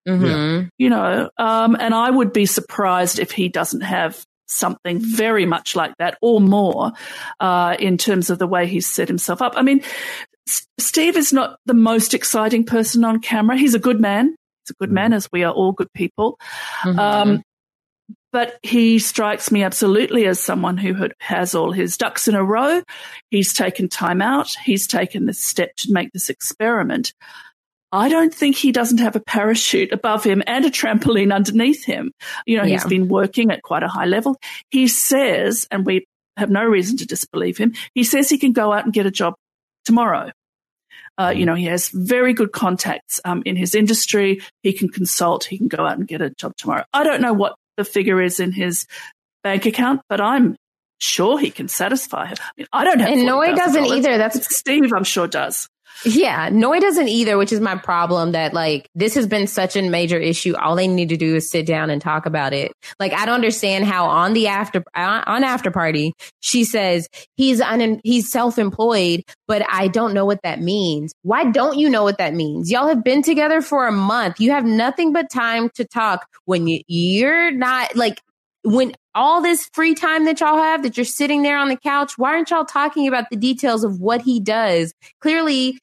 Mm-hmm. You know, and I would be surprised if he doesn't have something very much like that or more in terms of the way he's set himself up. I mean, Steve is not the most exciting person on camera. He's a good man. He's a good man, as we are all good people. Mm-hmm. But he strikes me absolutely as someone who has all his ducks in a row. He's taken time out. He's taken the step to make this experiment. I don't think he doesn't have a parachute above him and a trampoline underneath him. You know, he's been working at quite a high level. He says, and we have no reason to disbelieve him, he says he can go out and get a job tomorrow. You know, he has very good contacts in his industry. He can consult. He can go out and get a job tomorrow. I don't know what the figure is in his bank account, but I'm sure he can satisfy her. I mean, I don't have. And Noy doesn't either. That's Steve, I'm sure, does. Yeah, Noy doesn't either, which is my problem, that like this has been such a major issue. All they need to do is sit down and talk about it. Like, I don't understand how on after party, she says he's self-employed, but I don't know what that means. Why don't you know what that means? Y'all have been together for a month. You have nothing but time to talk when you're not like, when all this free time that y'all have, that you're sitting there on the couch, why aren't y'all talking about the details of what he does? Clearly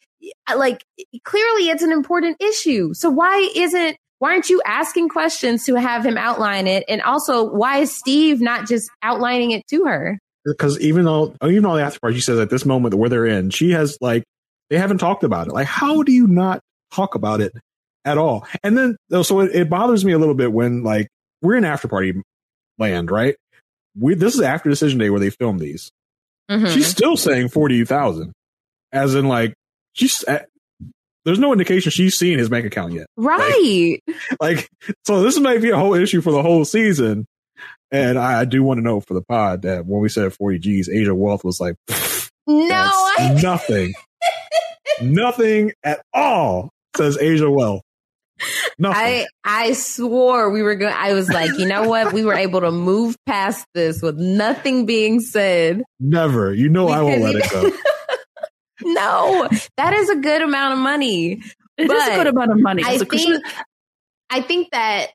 it's an important issue. So why aren't you asking questions to have him outline it? And also, why is Steve not just outlining it to her? Because even though the after party, she says at this moment where they're in, she has like, they haven't talked about it. Like, how do you not talk about it at all? And then, so it bothers me a little bit when like we're in after party land, right? This is after decision day where they filmed these. Mm-hmm. She's still saying 40,000, as in like there's no indication she's seen his bank account yet, right? Like so this might be a whole issue for the whole season. And I do want to know for the pod that when we said 40 G's, Asia Wealth was like, nothing, nothing at all, says Asia Wealth. Nothing. I swore we were going. I was like, you know what? We were able to move past this with nothing being said. Never. You know, I won't let it go. No, that is a good amount of money. It is a good amount of money. I think that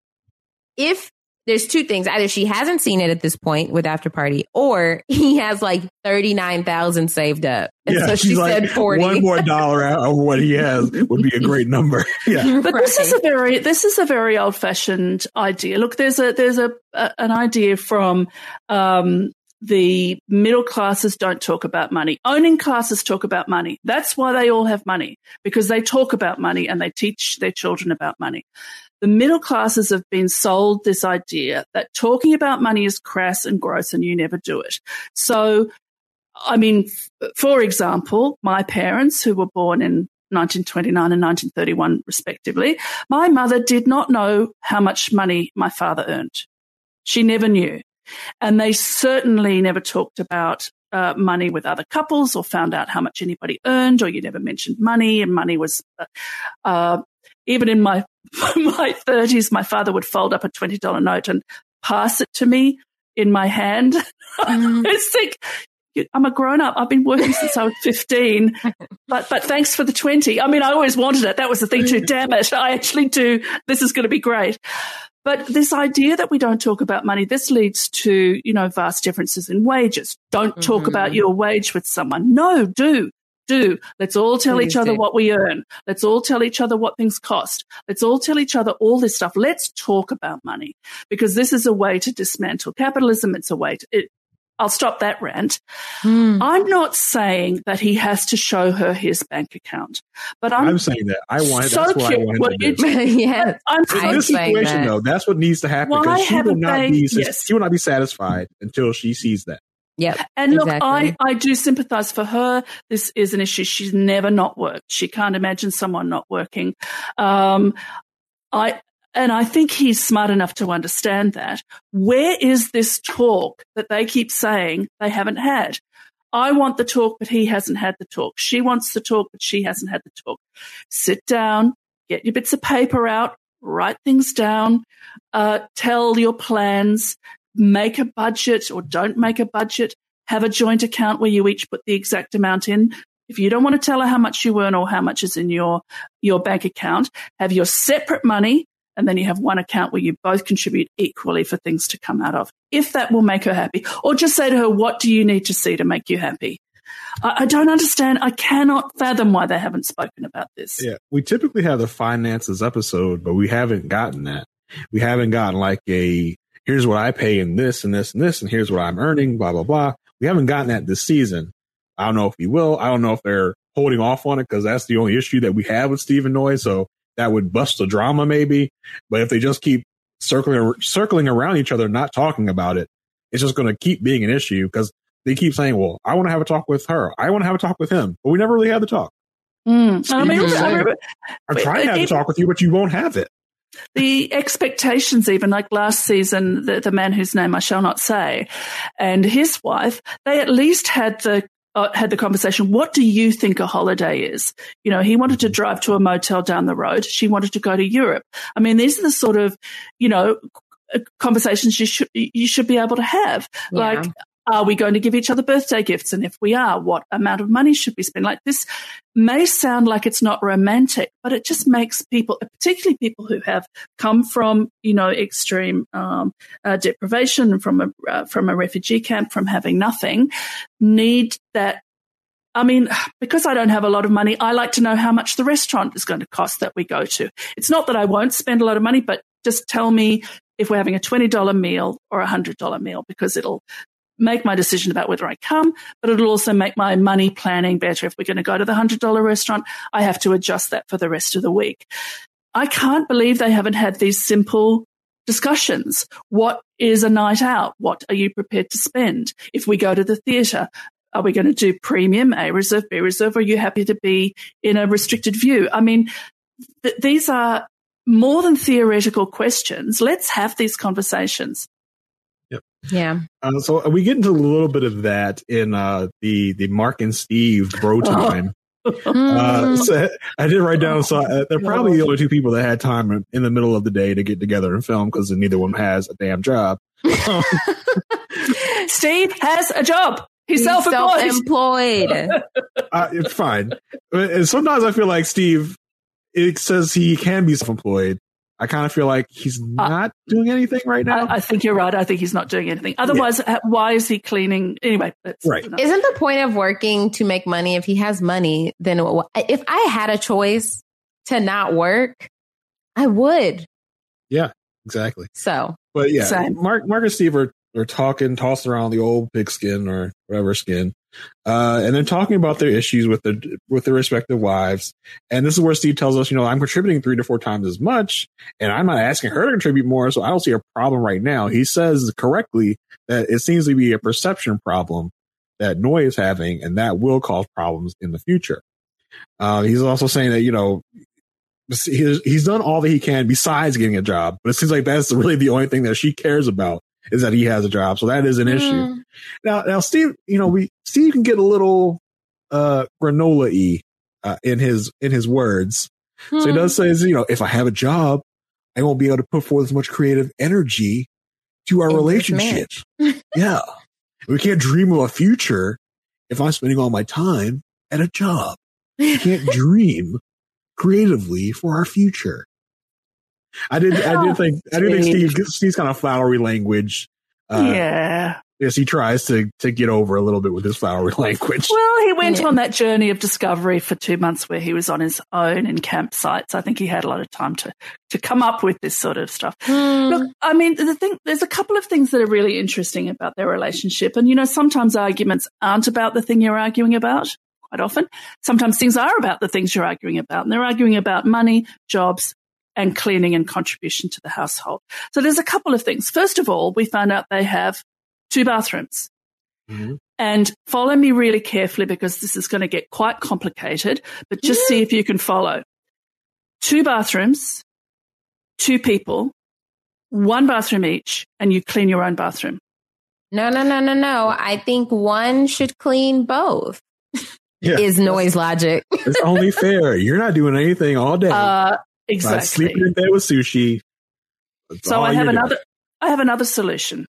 if there's two things, either she hasn't seen it at this point with After Party, or he has like 39,000 saved up. And so she said 40. One more dollar out of what he has would be a great number. Yeah. But this is a very old fashioned idea. Look, there's an idea from, the middle classes don't talk about money. Owning classes talk about money. That's why they all have money, because they talk about money and they teach their children about money. The middle classes have been sold this idea that talking about money is crass and gross and you never do it. So, I mean, for example, my parents, who were born in 1929 and 1931 respectively, my mother did not know how much money my father earned. She never knew. And they certainly never talked about money with other couples or found out how much anybody earned, or you never mentioned money. And money was, even in my 30s, my father would fold up a $20 note and pass it to me in my hand. I think, I'm a grown up. I've been working since I was 15, but thanks for the 20. I mean, I always wanted it. That was the thing too. Damn it. I actually do. This is going to be great. But this idea that we don't talk about money, this leads to, vast differences in wages. Don't talk about your wage with someone. No, do. Let's all tell each other what we earn. Let's all tell each other what things cost. Let's all tell each other all this stuff. Let's talk about money, because this is a way to dismantle capitalism. It's a way to, I'll stop that rant. I'm not saying that he has to show her his bank account, but I'm saying that that's what I wanted to do. Yeah, in this situation, though, that's what needs to happen, because she will not be satisfied until she sees that. Yeah, and look, I do sympathise for her. This is an issue. She's never not worked. She can't imagine someone not working. And I think he's smart enough to understand that. Where is this talk that they keep saying they haven't had? I want the talk, but he hasn't had the talk. She wants the talk, but she hasn't had the talk. Sit down, get your bits of paper out, write things down, tell your plans, make a budget or don't make a budget, have a joint account where you each put the exact amount in. If you don't want to tell her how much you earn or how much is in your bank account, have your separate money, and then you have one account where you both contribute equally for things to come out of, if that will make her happy. Or just say to her, what do you need to see to make you happy? I don't understand. I cannot fathom why they haven't spoken about this. Yeah, we typically have the finances episode, but we haven't gotten that. We haven't gotten like here's what I pay in this and this and this, and here's what I'm earning, blah, blah, blah. We haven't gotten that this season. I don't know if we will. I don't know if they're holding off on it because that's the only issue that we have with Steve and Noy. So that would bust the drama maybe. But if they just keep circling around each other, not talking about it, it's just going to keep being an issue because they keep saying, well, I want to have a talk with her. I want to have a talk with him. But we never really had the talk. I'm trying to have a talk with you, but you won't have it. The expectations, even like last season, the man whose name I shall not say, and his wife, they at least had the conversation. What do you think a holiday is? You know, he wanted to drive to a motel down the road. She wanted to go to Europe. I mean, these are the sort of, conversations you should be able to have. Yeah. Like, are we going to give each other birthday gifts? And if we are, what amount of money should we spend? Like, this may sound like it's not romantic, but it just makes people, particularly people who have come from, extreme deprivation, from a refugee camp, from having nothing, need that. I mean, because I don't have a lot of money, I like to know how much the restaurant is going to cost that we go to. It's not that I won't spend a lot of money, but just tell me if we're having a $20 meal or a $100 meal, because it'll make my decision about whether I come, but it'll also make my money planning better. If we're going to go to the $100 restaurant, I have to adjust that for the rest of the week. I can't believe they haven't had these simple discussions. What is a night out? What are you prepared to spend? If we go to the theatre, are we going to do premium, A reserve, B reserve? Or are you happy to be in a restricted view? I mean, these are more than theoretical questions. Let's have these conversations. Yep. Yeah. So we get into a little bit of that in the Mark and Steve bro time. So I did write down. So they're probably the only two people that had time in the middle of the day to get together and film because neither one has a damn job. Steve has a job. He's self-employed. It's fine. And sometimes I feel like Steve, it says he can be self-employed. I kind of feel like he's not doing anything right now. I think you're right. I think he's not doing anything. Otherwise, why is he cleaning? Anyway, right. Isn't the point of working to make money? If he has money, then if I had a choice to not work, I would. Yeah, exactly. So, but yeah, Mark and Steve are talking, tossing around the old pigskin or whatever skin, and then talking about their issues with their respective wives. And this is where Steve tells us, I'm contributing 3 to 4 times as much, and I'm not asking her to contribute more, so I don't see a problem right now. He says correctly that it seems to be a perception problem that Noy is having, and that will cause problems in the future. He's also saying that, he's done all that he can besides getting a job, but it seems like that's really the only thing that she cares about is that he has a job. So that is an issue. Now, Steve, Steve can get a little granola-y in his words. So he does say, if I have a job, I won't be able to put forth as much creative energy to our relationship. Yeah. We can't dream of a future if I'm spending all my time at a job. We can't dream creatively for our future. I do think Steve's kind of flowery language. Yes, he tries to get over a little bit with his flowery language. Well, he went on that journey of discovery for 2 months where he was on his own in campsites. I think he had a lot of time to come up with this sort of stuff. Look, I mean, there's a couple of things that are really interesting about their relationship. And, sometimes arguments aren't about the thing you're arguing about. Quite often. Sometimes things are about the things you're arguing about. And they're arguing about money, jobs, and cleaning and contribution to the household. So there's a couple of things. First of all, we found out they have 2 bathrooms. Mm-hmm. And follow me really carefully because this is going to get quite complicated, but just see if you can follow. 2 bathrooms, 2 people, 1 bathroom each, and you clean your own bathroom. No. I think one should clean both. Yeah. Is Noy's logic. It's only fair. You're not doing anything all day. Exactly. Sleeping in bed with sushi. So I have another solution.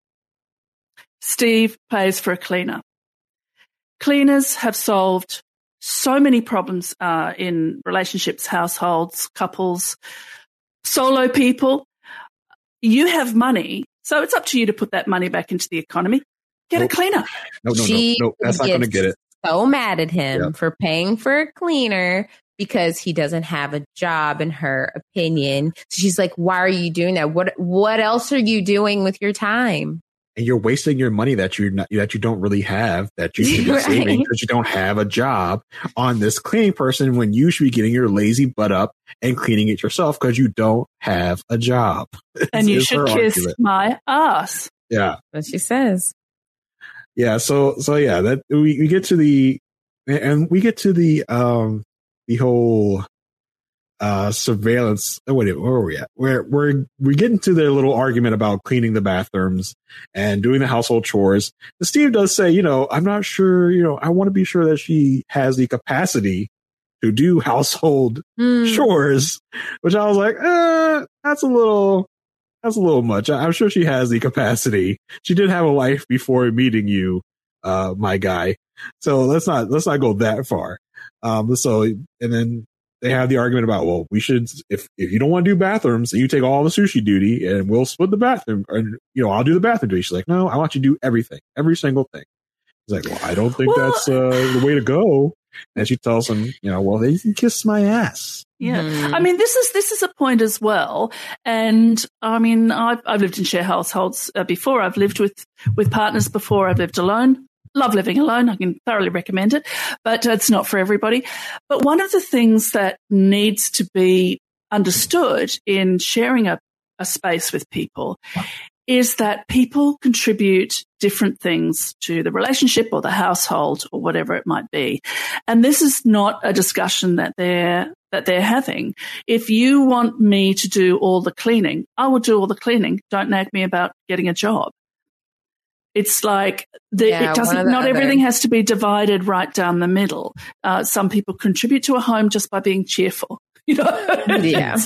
Steve pays for a cleaner. Cleaners have solved so many problems in relationships, households, couples, solo people. You have money, so it's up to you to put that money back into the economy. Get a cleaner. No, that's not going to get it. So mad at him for paying for a cleaner because he doesn't have a job, in her opinion. So she's like, why are you doing that? What else are you doing with your time? And you're wasting your money that you don't really have, that you should be saving because you don't have a job, on this cleaning person when you should be getting your lazy butt up and cleaning it yourself because you don't have a job. And you should kiss my ass. Yeah. What she says. Yeah. So yeah, that we get to the whole surveillance. Where are we at? We get into their little argument about cleaning the bathrooms and doing the household chores. And Steve does say, I'm not sure, I want to be sure that she has the capacity to do household chores, which I was like, that's a little much. I'm sure she has the capacity. She did have a life before meeting you, my guy. So let's not go that far. And then they have the argument about, well, we should, if you don't want to do bathrooms, you take all the sushi duty and we'll split the bathroom, and I'll do the bathroom duty. She's like, no, I want you to do everything, every single thing. He's like, well, I don't think that's the way to go. And she tells him, well, they can kiss my ass. Yeah. I mean, this is a point as well. And I mean, I've lived in share households before. I've lived with partners before. I've lived alone. Love living alone. I can thoroughly recommend it, but it's not for everybody. But one of the things that needs to be understood in sharing a space with people is that people contribute different things to the relationship or the household or whatever it might be. And this is not a discussion that they're having. If you want me to do all the cleaning, I will do all the cleaning. Don't nag me about getting a job. It's like not everything has to be divided right down the middle. Some people contribute to a home just by being cheerful. Yeah.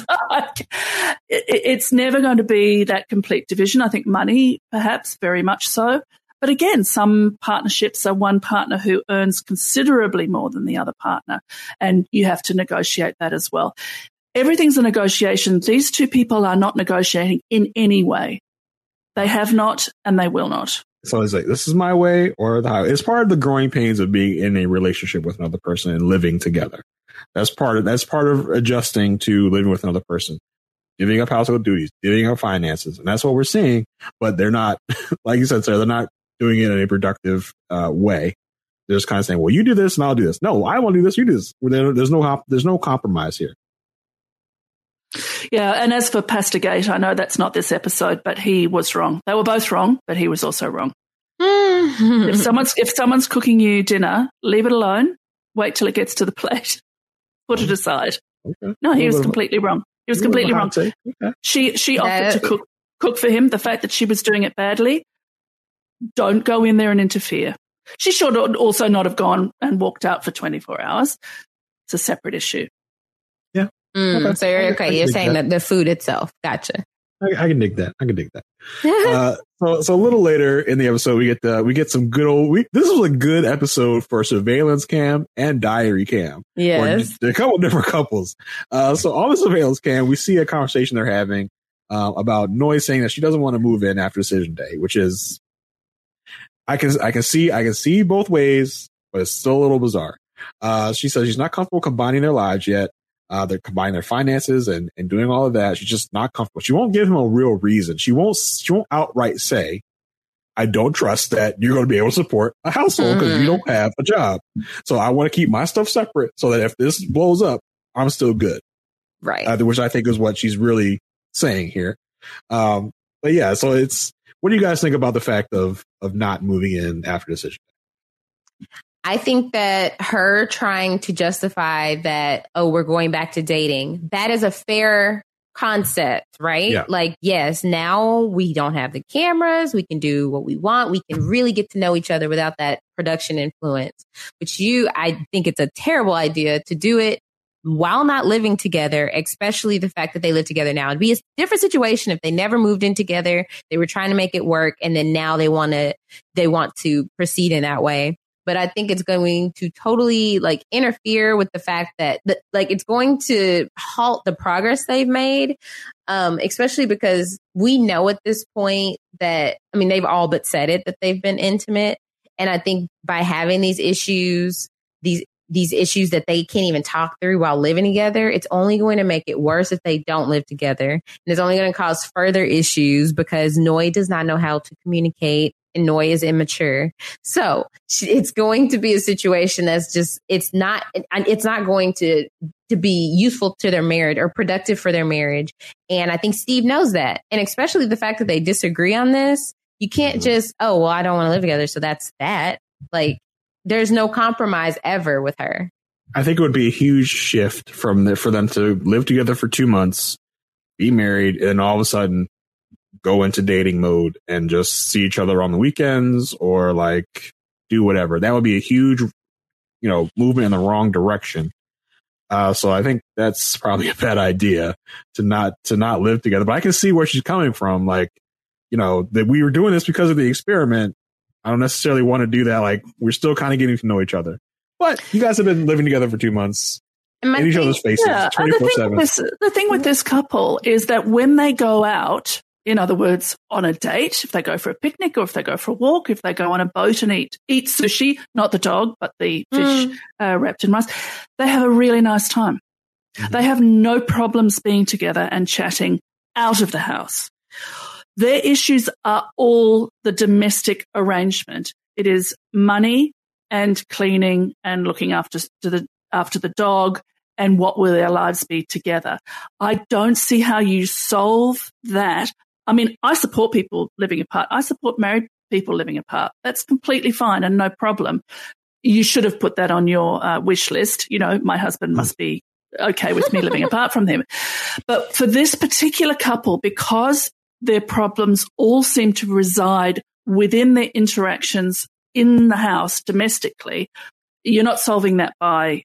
It's never going to be that complete division. I think money, perhaps, very much so. But again, some partnerships are one partner who earns considerably more than the other partner, and you have to negotiate that as well. Everything's a negotiation. These two people are not negotiating in any way. They have not, and they will not. So it's like, this is my way or the highway. It's part of the growing pains of being in a relationship with another person and living together. That's part of adjusting to living with another person, giving up household duties, giving up finances. And that's what we're seeing. But they're not, like you said, Sarah, they're not doing it in a productive way. They're just kind of saying, well, you do this and I'll do this. No, I want to do this. You do this. There's no compromise here. Yeah, and as for Pastorgate, I know that's not this episode, but he was wrong. They were both wrong, but he was also wrong. If someone's cooking you dinner, leave it alone. Wait till it gets to the plate. Put it aside. Okay. No, he was completely wrong. He was completely wrong. Okay. She offered to cook for him. The fact that she was doing it badly, don't go in there and interfere. She should also not have gone and walked out for 24 hours. It's a separate issue. Yeah. Okay. So you're saying that the food itself. Gotcha. I can dig that. So a little later in the episode, we get some good old. This was a good episode for surveillance cam and diary cam. Yes, a couple of different couples. So on the surveillance cam, we see a conversation they're having about Noi saying that she doesn't want to move in after decision day, which is I can see both ways, but it's still a little bizarre. She says she's not comfortable combining their lives yet. They're combining their finances and doing all of that. She's just not comfortable. She won't give him a real reason. She won't outright say, I don't trust that you're going to be able to support a household because you don't have a job. So I want to keep my stuff separate so that if this blows up, I'm still good. Right. Which I think is what she's really saying here. But yeah, so what do you guys think about the fact of not moving in after decision? I think that her trying to justify that, we're going back to dating, that is a fair concept, right? Yeah. Like, yes, now we don't have the cameras. We can do what we want. We can really get to know each other without that production influence, I think it's a terrible idea to do it while not living together, especially the fact that they live together now. It'd be a different situation if they never moved in together. They were trying to make it work. And then now they want to proceed in that way. but I think it's going to totally like interfere with the fact that like it's going to halt the progress they've made. Especially because we know at this point that, I mean, they've all but said it, that they've been intimate. And I think by having these issues that they can't even talk through while living together, it's only going to make it worse if they don't live together. And it's only going to cause further issues because Noi does not know how to communicate and Noi is immature. So it's going to be a situation that's just, it's not going to be useful to their marriage or productive for their marriage. And I think Steve knows that. And especially the fact that they disagree on this, you can't just, oh, well, I don't want to live together. So that's that. Like, there's no compromise ever with her. I think it would be a huge shift for them to live together for 2 months, be married, and all of a sudden go into dating mode and just see each other on the weekends or like do whatever. That would be a huge, movement in the wrong direction. So I think that's probably a bad idea to not live together. But I can see where she's coming from. Like, that we were doing this because of the experiment. I don't necessarily want to do that. Like, we're still kind of getting to know each other. But you guys have been living together for 2 months in each other's faces 24/7. The thing with this couple is that when they go out, in other words, on a date, if they go for a picnic or if they go for a walk, if they go on a boat and eat sushi, not the dog, but the fish wrapped in rice, they have a really nice time. Mm-hmm. They have no problems being together and chatting out of the house. Their issues are all the domestic arrangement. It is money and cleaning and looking after the dog and what will their lives be together. I don't see how you solve that. I mean, I support people living apart. I support married people living apart. That's completely fine and no problem. You should have put that on your wish list. My husband must be okay with me living apart from him. But for this particular couple, because their problems all seem to reside within their interactions in the house domestically, you're not solving that by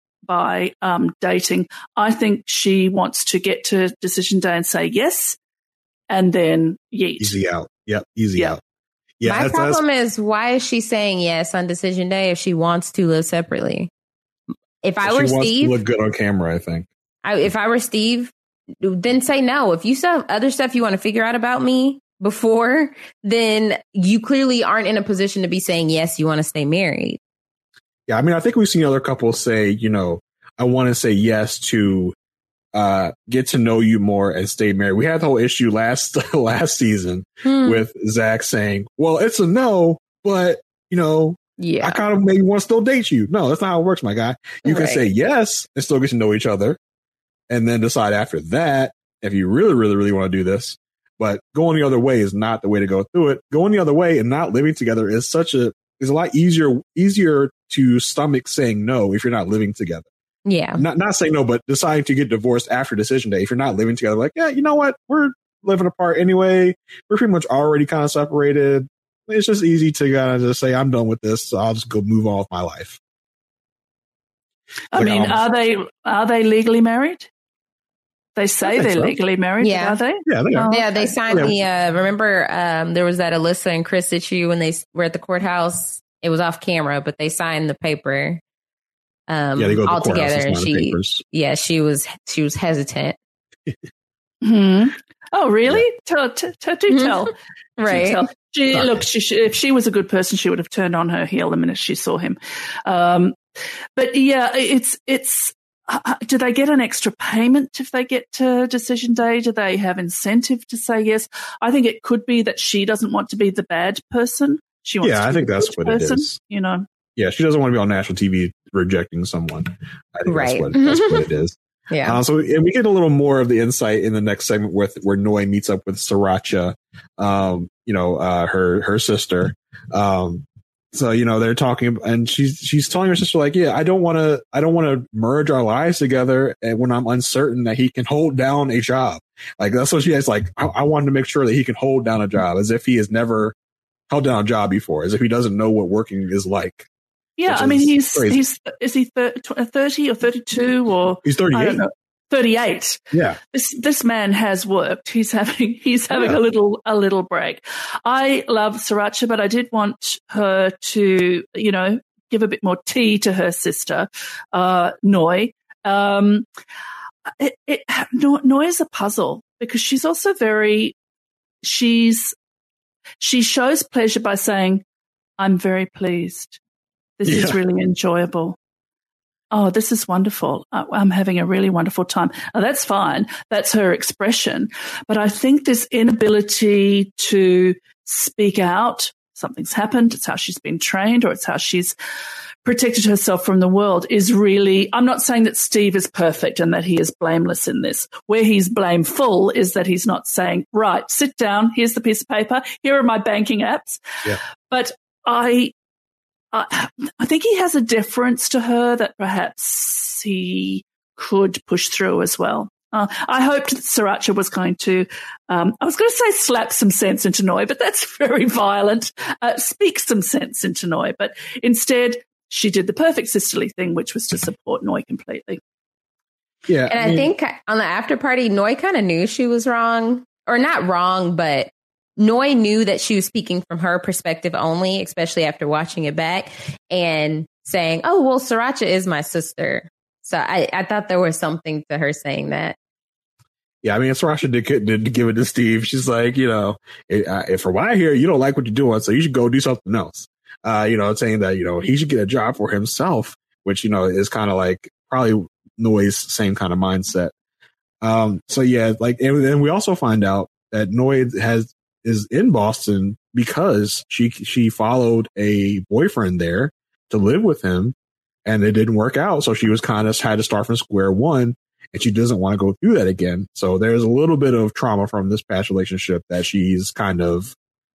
dating. I think she wants to get to decision day and say yes, and then yeet. Easy out. Yep, easy out. Yeah, my problem is, why is she saying yes on decision day if she wants to live separately? If I were Steve, she wants to look good on camera, I think. If I were Steve, then say no. If you still have other stuff you want to figure out about me before, then you clearly aren't in a position to be saying yes, you want to stay married. Yeah, I mean, I think we've seen other couples say, I want to say yes to get to know you more and stay married. We had the whole issue last season with Zach saying, well, it's a no, but, I kind of maybe want to still date you. No, that's not how it works, my guy. You can say yes and still get to know each other and then decide after that if you really, really, really want to do this. But going the other way is not the way to go through it. Going the other way and not living together is a lot easier to stomach saying no if you're not living together. Yeah. Not saying no, but deciding to get divorced after decision day. If you're not living together, like, yeah, you know what? We're living apart anyway. We're pretty much already kind of separated. It's just easy to kind of just say, I'm done with this. So I'll just go move on with my life. I mean, are they legally married? They say they're legally married, yeah. Are they? Yeah, they are. Yeah, they signed remember there was that Alyssa and Chris issue when they were at the courthouse. It was off camera, but they signed the paper they go all to the together. And she was hesitant. Mm-hmm. Oh, really? Tell. Right. Tell. If she was a good person, she would have turned on her heel the minute she saw him. But yeah, it's. Do they get an extra payment if they get to decision day? Do they have incentive to say yes? I think it could be that she doesn't want to be the bad person. She wants to be I think that's what person, it is. Yeah, she doesn't want to be on national TV rejecting someone. I think right. that's what it is. Yeah. And we get a little more of the insight in the next segment where Noi meets up with Sriracha, her sister. So, they're talking and she's telling her sister, like, yeah, I don't want to merge our lives together when I'm uncertain that he can hold down a job. Like, that's what she has. Like, I wanted to make sure that he can hold down a job, as if he has never held down a job before, as if he doesn't know what working is like. Yeah. I mean, is he 30 or 32 or he's 38. I don't know. 38. Yeah. This man has worked. He's having a little break. I love Sriracha, but I did want her to, give a bit more tea to her sister, Noi. Noi is a puzzle because she's also she shows pleasure by saying, I'm very pleased. This is really enjoyable. Oh, this is wonderful. I'm having a really wonderful time. Oh, that's fine. That's her expression. But I think this inability to speak out, something's happened, it's how she's been trained, or it's how she's protected herself from the world, is really, I'm not saying that Steve is perfect and that he is blameless in this. Where he's blameful is that he's not saying, right, sit down, here's the piece of paper, here are my banking apps. Yeah. But I think he has a deference to her that perhaps he could push through as well. I hoped that Sriracha was going to, I was going to say slap some sense into Noi, but that's very violent. Speak some sense into Noi. But instead, she did the perfect sisterly thing, which was to support Noi completely. Yeah. And I think on the after party, Noi kind of knew she was wrong, or not wrong, but Noi knew that she was speaking from her perspective only, especially after watching it back and saying, oh, well, Sriracha is my sister. So I thought there was something to her saying that. Yeah, I mean, Sriracha did give it to Steve. She's like, if from what I hear, you don't like what you're doing, so you should go do something else. Saying that, he should get a job for himself, which, is kind of like probably Noi's same kind of mindset. So yeah, like, and then we also find out that Noi is in Boston because she followed a boyfriend there to live with him, and it didn't work out. So she was kind of had to start from square one, and she doesn't want to go through that again. So there's a little bit of trauma from this past relationship that she's kind of,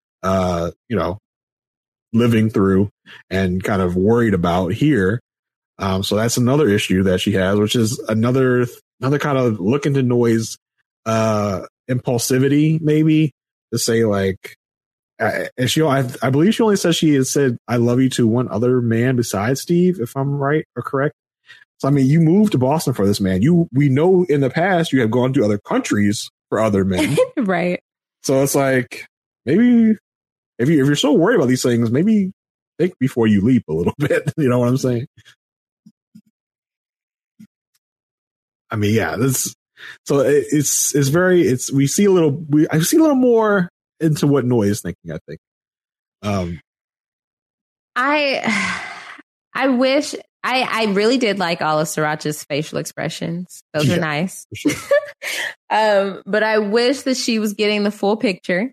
living through and kind of worried about here. So that's another issue that she has, which is another kind of look into Noi's impulsivity, maybe, to say like, and I believe she only said she had said I love you to one other man besides Steve, if I'm right or correct. So I mean, you moved to Boston for this man. We know in the past you have gone to other countries for other men, right? So it's like, maybe if you're so worried about these things, maybe think before you leap a little bit. You know what I'm saying? I mean, yeah, I see a little more into what Noi is thinking, I think. I wish I really did like all of Sriracha's facial expressions. Those are nice. For sure. But I wish that she was getting the full picture.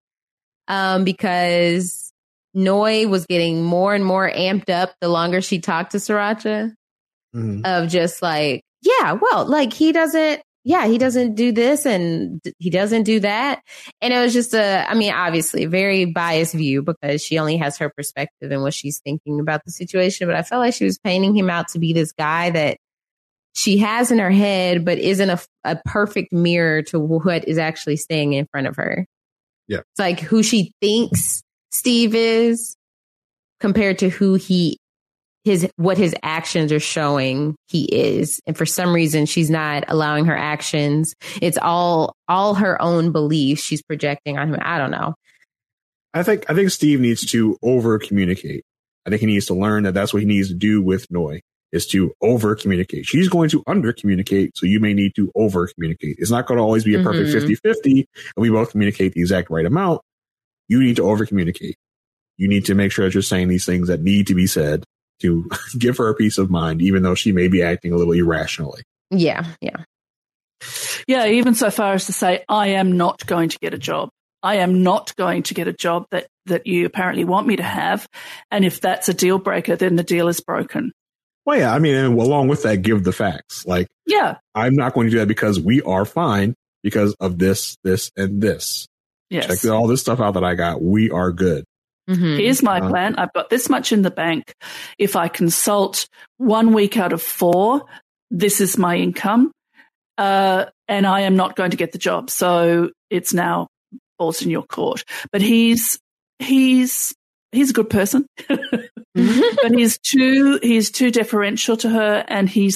Because Noi was getting more and more amped up the longer she talked to Sriracha. Of just like, yeah, well, like he doesn't do this and he doesn't do that. And it was just obviously a very biased view because she only has her perspective and what she's thinking about the situation. But I felt like she was painting him out to be this guy that she has in her head, but isn't a perfect mirror to what is actually staying in front of her. Yeah. It's like who she thinks Steve is compared to who what his actions are showing he is. And for some reason, she's not allowing her actions. It's all her own beliefs she's projecting on him. I don't know. I think Steve needs to over communicate. I think he needs to learn that that's what he needs to do with Noi, is to over communicate. She's going to under communicate, so you may need to over communicate. It's not going to always be a perfect 50-50 and we both communicate the exact right amount. You need to over communicate. You need to make sure that you're saying these things that need to be said to give her a peace of mind, even though she may be acting a little irrationally. Yeah. Yeah, even so far as to say, I am not going to get a job. I am not going to get a job that you apparently want me to have. And if that's a deal breaker, then the deal is broken. Well, yeah, I mean, and along with that, give the facts. Like, yeah, I'm not going to do that because we are fine because of this, and this. Yes. Check all this stuff out that I got. We are good. Here's my plan. I've got this much in the bank. If I consult 1 week out of 4, this is my income. And I am not going to get the job. So it's now balls in your court. But he's a good person. But he's too deferential to her, and he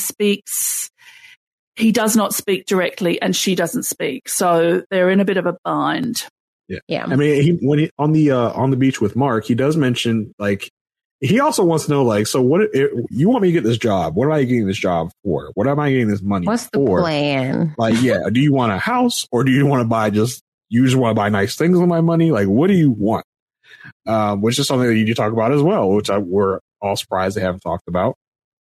does not speak directly, and she doesn't speak. So they're in a bit of a bind. Yeah. I mean, when he on the beach with Mark, he does mention like he also wants to know, like, so what you want me to get this job? What am I getting this job for? What am I getting this money What's the for? plan? Like, yeah, do you want a house or do you want to buy you just want to buy nice things with my money? Like, what do you want? Which is something that you need to talk about as well, which we're all surprised they haven't talked about.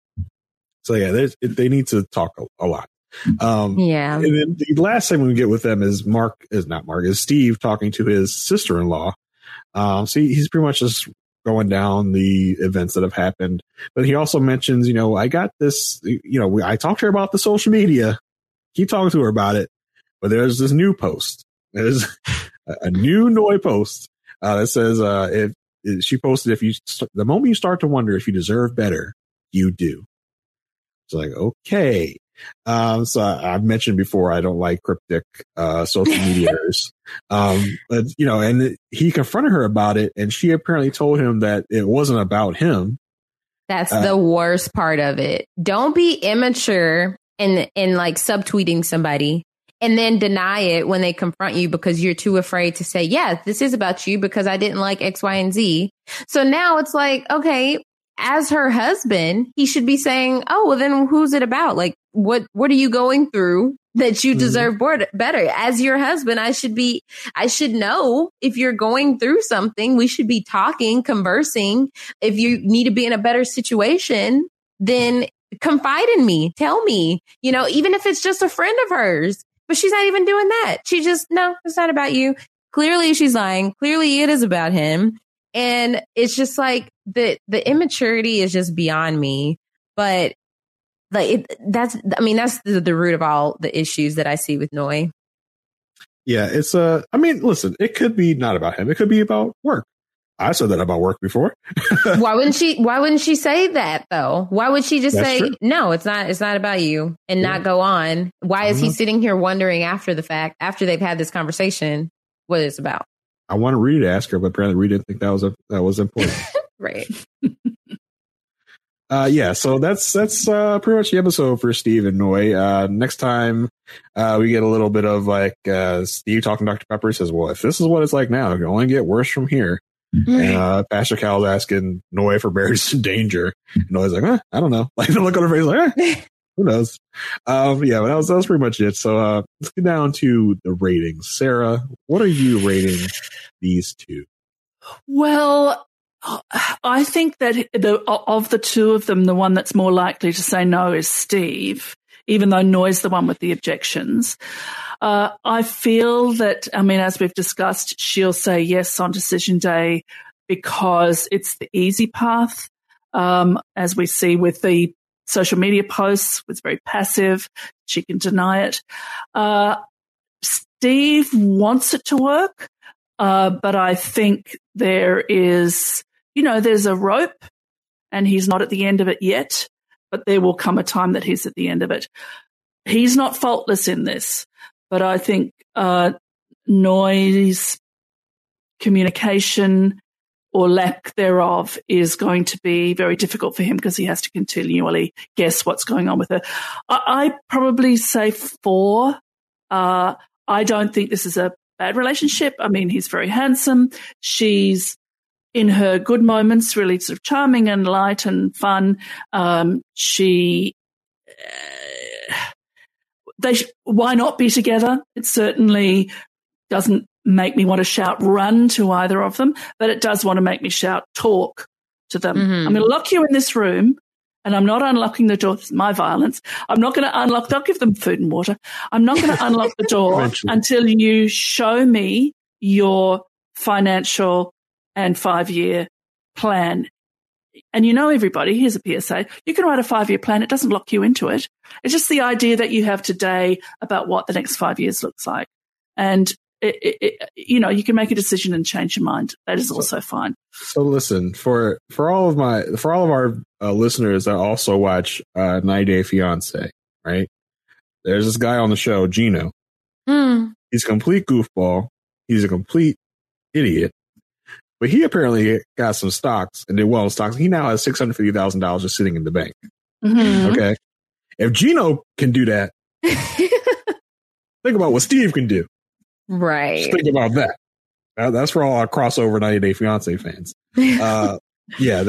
So yeah, they need to talk a lot. Yeah. And then the last segment we get with them is Steve talking to his sister-in-law. So he's pretty much just going down the events that have happened. But he also mentions, I got this, I talked to her about the social media. Keep talking to her about it. But there's this new post. There's a new Noi post that says, she posted, the moment you start to wonder if you deserve better, you do. It's like, okay. So I've mentioned before, I don't like cryptic social medias. But, and he confronted her about it, and she apparently told him that it wasn't about him. That's the worst part of it. Don't be immature and like subtweeting somebody and then deny it when they confront you because you're too afraid to say, yeah, this is about you because I didn't like X, Y, and Z. So now it's like, okay, as her husband, he should be saying, oh, well, then who's it about? Like, what are you going through that you deserve better? As your husband, I should know if you're going through something. We should be talking, conversing. If you need to be in a better situation, then confide in me. Tell me, even if it's just a friend of hers. But she's not even doing that. She just, no, it's not about you. Clearly she's lying. Clearly it is about him. And it's just like the immaturity is just beyond me. But like that's the root of all the issues that I see with Noi. Yeah, it's listen, it could be not about him. It could be about work. I said that about work before. Why wouldn't she say that though? Why would she just say, true. No, it's not about you and not go on? Why is he sitting here wondering after the fact, after they've had this conversation, what it's about? I want Rita to ask her, but apparently Rita didn't think that was important. Right. Yeah, so that's pretty much the episode for Steve and Noi. Next time we get a little bit of like Steve talking to Dr. Pepper. He says, well, if this is what it's like now, it can only get worse from here. And Pastor Cal's asking Noi for Barry's in danger. And Noi's like, I don't know. Like the look on her face, like, who knows? Yeah, but that was pretty much it. So let's get down to the ratings. Sarah, what are you rating these two? Well, I think that of the two of them, the one that's more likely to say no is Steve, even though Noi's the one with the objections. I feel that, as we've discussed, she'll say yes on decision day because it's the easy path. As we see with the social media posts, it's very passive. She can deny it. Steve wants it to work, but I think there is, there's a rope and he's not at the end of it yet, but there will come a time that he's at the end of it. He's not faultless in this. But I think Noi's communication or lack thereof is going to be very difficult for him because he has to continually guess what's going on with her. I probably say 4. I don't think this is a bad relationship. He's very handsome. She's in her good moments, really sort of charming and light and fun. Why not be together? It certainly doesn't make me want to shout run to either of them, but it does want to make me shout talk to them. I'm going to lock you in this room and I'm not unlocking the door. This is my violence. I'm not going to unlock. I'll give them food and water. I'm not going to unlock the door until you show me your financial and 5-year plan. And everybody, here's a PSA, you can write a 5-year plan. It doesn't lock you into it. It's just the idea that you have today about what the next 5 years looks like. And, you can make a decision and change your mind. That is also fine. So listen, for all of our listeners that also watch 90 Day Fiancé, right? There's this guy on the show, Gino. He's a complete goofball. He's a complete idiot. But he apparently got some stocks and did well in stocks. He now has $650,000 just sitting in the bank. Okay. If Gino can do that, think about what Steve can do. Right. Just think about that. That's for all our crossover 90 Day Fiancé fans. Yeah,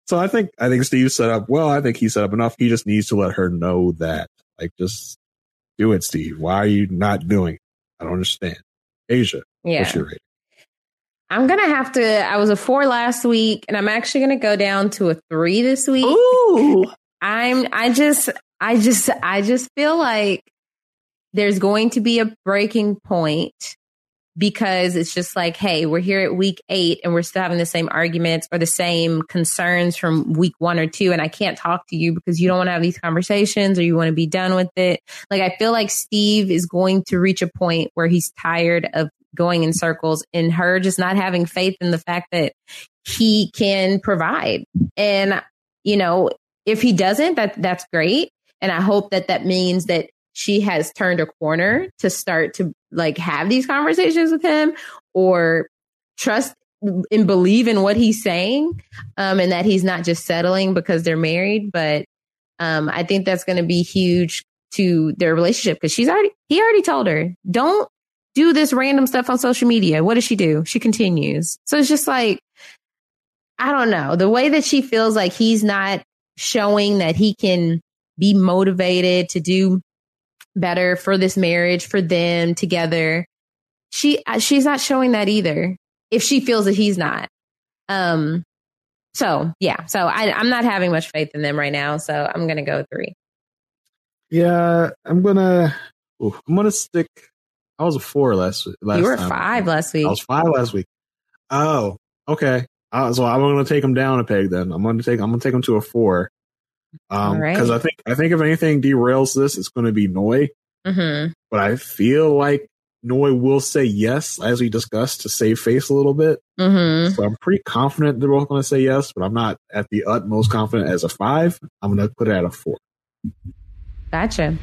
So I think Steve set up well. I think he set up enough. He just needs to let her know that. Like, just do it, Steve. Why are you not doing it? I don't understand. Asia, what's your rating? I'm going to have to, I was a 4 last week, and I'm actually going to go down to a 3 this week. Ooh. I just feel like there's going to be a breaking point, because it's just like, hey, we're here at week 8 and we're still having the same arguments or the same concerns from week 1 or 2. And I can't talk to you because you don't want to have these conversations or you want to be done with it. Like, I feel like Steve is going to reach a point where he's tired of going in circles and her just not having faith in the fact that he can provide. And, you know, if he doesn't, that's great. And I hope that means that she has turned a corner to start to like have these conversations with him or trust and believe in what he's saying, and that he's not just settling because they're married. But I think that's going to be huge to their relationship, because he already told her, don't do this random stuff on social media. What does she do? She continues. So it's just like, I don't know, the way that she feels like he's not showing that he can be motivated to do better for this marriage, for them together. She's not showing that either, if she feels that he's not. So I'm not having much faith in them right now. So I'm going to go 3. Yeah, I'm going to stick. I was a 4 last You were time. 5 last week. I was 5 last week. Oh, okay. So I'm going to take him down a peg then. I'm going to take him to a 4. Because I think if anything derails this, it's going to be Noi. Mm-hmm. But I feel like Noi will say yes, as we discussed, to save face a little bit. Mm-hmm. So I'm pretty confident they're both going to say yes, but I'm not at the utmost confident as a 5. I'm going to put it at a 4. Gotcha.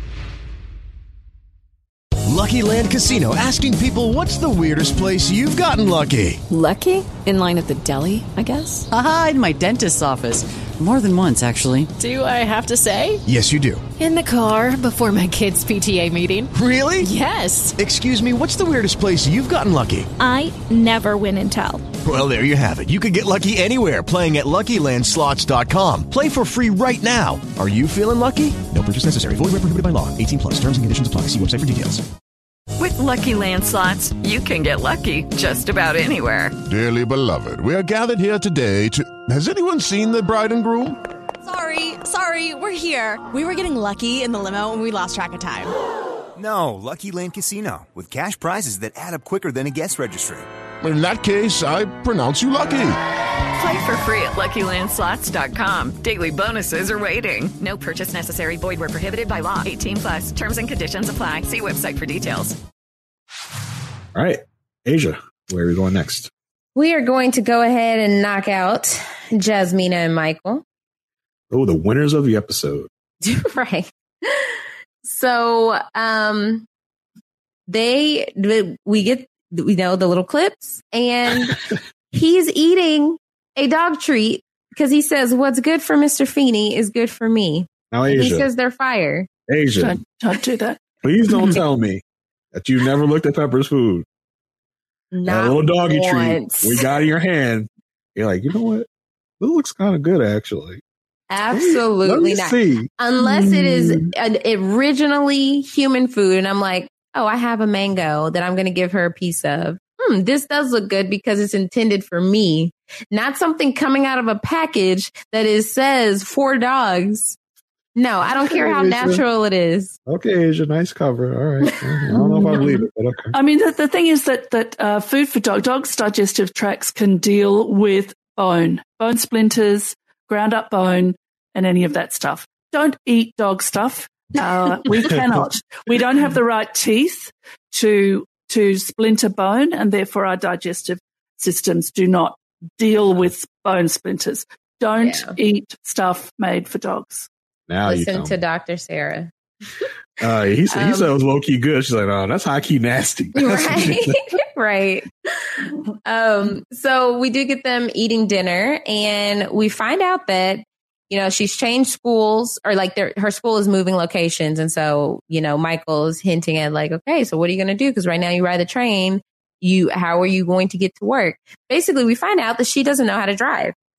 Lucky Land Casino, asking people, what's the weirdest place you've gotten lucky? Lucky? In line at the deli, I guess? Aha, in my dentist's office. More than once, actually. Do I have to say? Yes, you do. In the car before my kids' PTA meeting. Really? Yes. Excuse me, what's the weirdest place you've gotten lucky? I never win and tell. Well, there you have it. You can get lucky anywhere, playing at LuckyLandSlots.com. Play for free right now. Are you feeling lucky? No purchase necessary. Void where prohibited by law. 18+. Terms and conditions apply. See website for details. With Lucky Land Slots, you can get lucky just about anywhere. Dearly beloved, we are gathered here today to... Has anyone seen the bride and groom? Sorry, we're here. We were getting lucky in the limo and we lost track of time. No, Lucky Land Casino, with cash prizes that add up quicker than a guest registry. In that case, I pronounce you lucky. Play for free at LuckyLandSlots.com. Daily bonuses are waiting. No purchase necessary. Void where prohibited by law. 18+. Terms and conditions apply. See website for details. All right, Asia, where are we going next? We are going to go ahead and knock out Jasmina and Michael. Oh, the winners of the episode. Right. So, we get the little clips, and he's eating a dog treat because he says, what's good for Mr. Feeney is good for me. Now, Asia. He says they're fire. Asia. Don't do that. Please don't tell me that you never looked at Pepper's food. Not that little doggy once. treat we got in your hand. You're like, you know what? This looks kind of good, actually. Absolutely not. See. Unless it is originally human food. And I'm like, oh, I have a mango that I'm going to give her a piece of. This does look good because it's intended for me. Not something coming out of a package that says for dogs. No, I don't care how natural it is. Okay, Asia, nice cover. All right. I don't know if I believe it, but okay. I mean, the thing is that food for dogs' digestive tracts can deal with bone splinters, ground up bone, and any of that stuff. Don't eat dog stuff. We cannot. We don't have the right teeth to splinter bone, and therefore our digestive systems do not deal with bone splinters. Don't eat stuff made for dogs. Now listen to Dr. Sarah. He said it was low key good. She's like, oh, that's high key nasty. Right. So we do get them eating dinner, and we find out that, she's changed schools, or like her school is moving locations. And so, Michael is hinting at like, okay, so what are you going to do? Because right now you ride the train. How are you going to get to work? Basically, we find out that she doesn't know how to drive.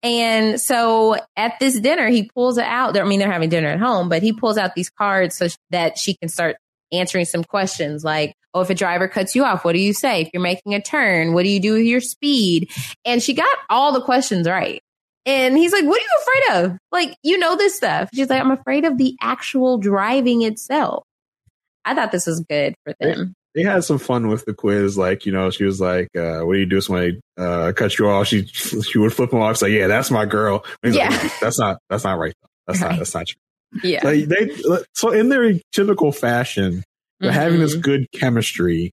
And so at this dinner, he pulls it out. I mean, they're having dinner at home, but he pulls out these cards so that she can start answering some questions like, oh, if a driver cuts you off, what do you say? If you're making a turn, what do you do with your speed? And she got all the questions right. And he's like, what are you afraid of? Like, you know this stuff. She's like, I'm afraid of the actual driving itself. I thought this was good for them. They had some fun with the quiz. Like, you know, she was like, what do you do if somebody cuts you off? She would flip them off. She's like, yeah, that's my girl. Yeah. Like, that's not right. That's not true. Yeah. So in their typical fashion, they're having this good chemistry,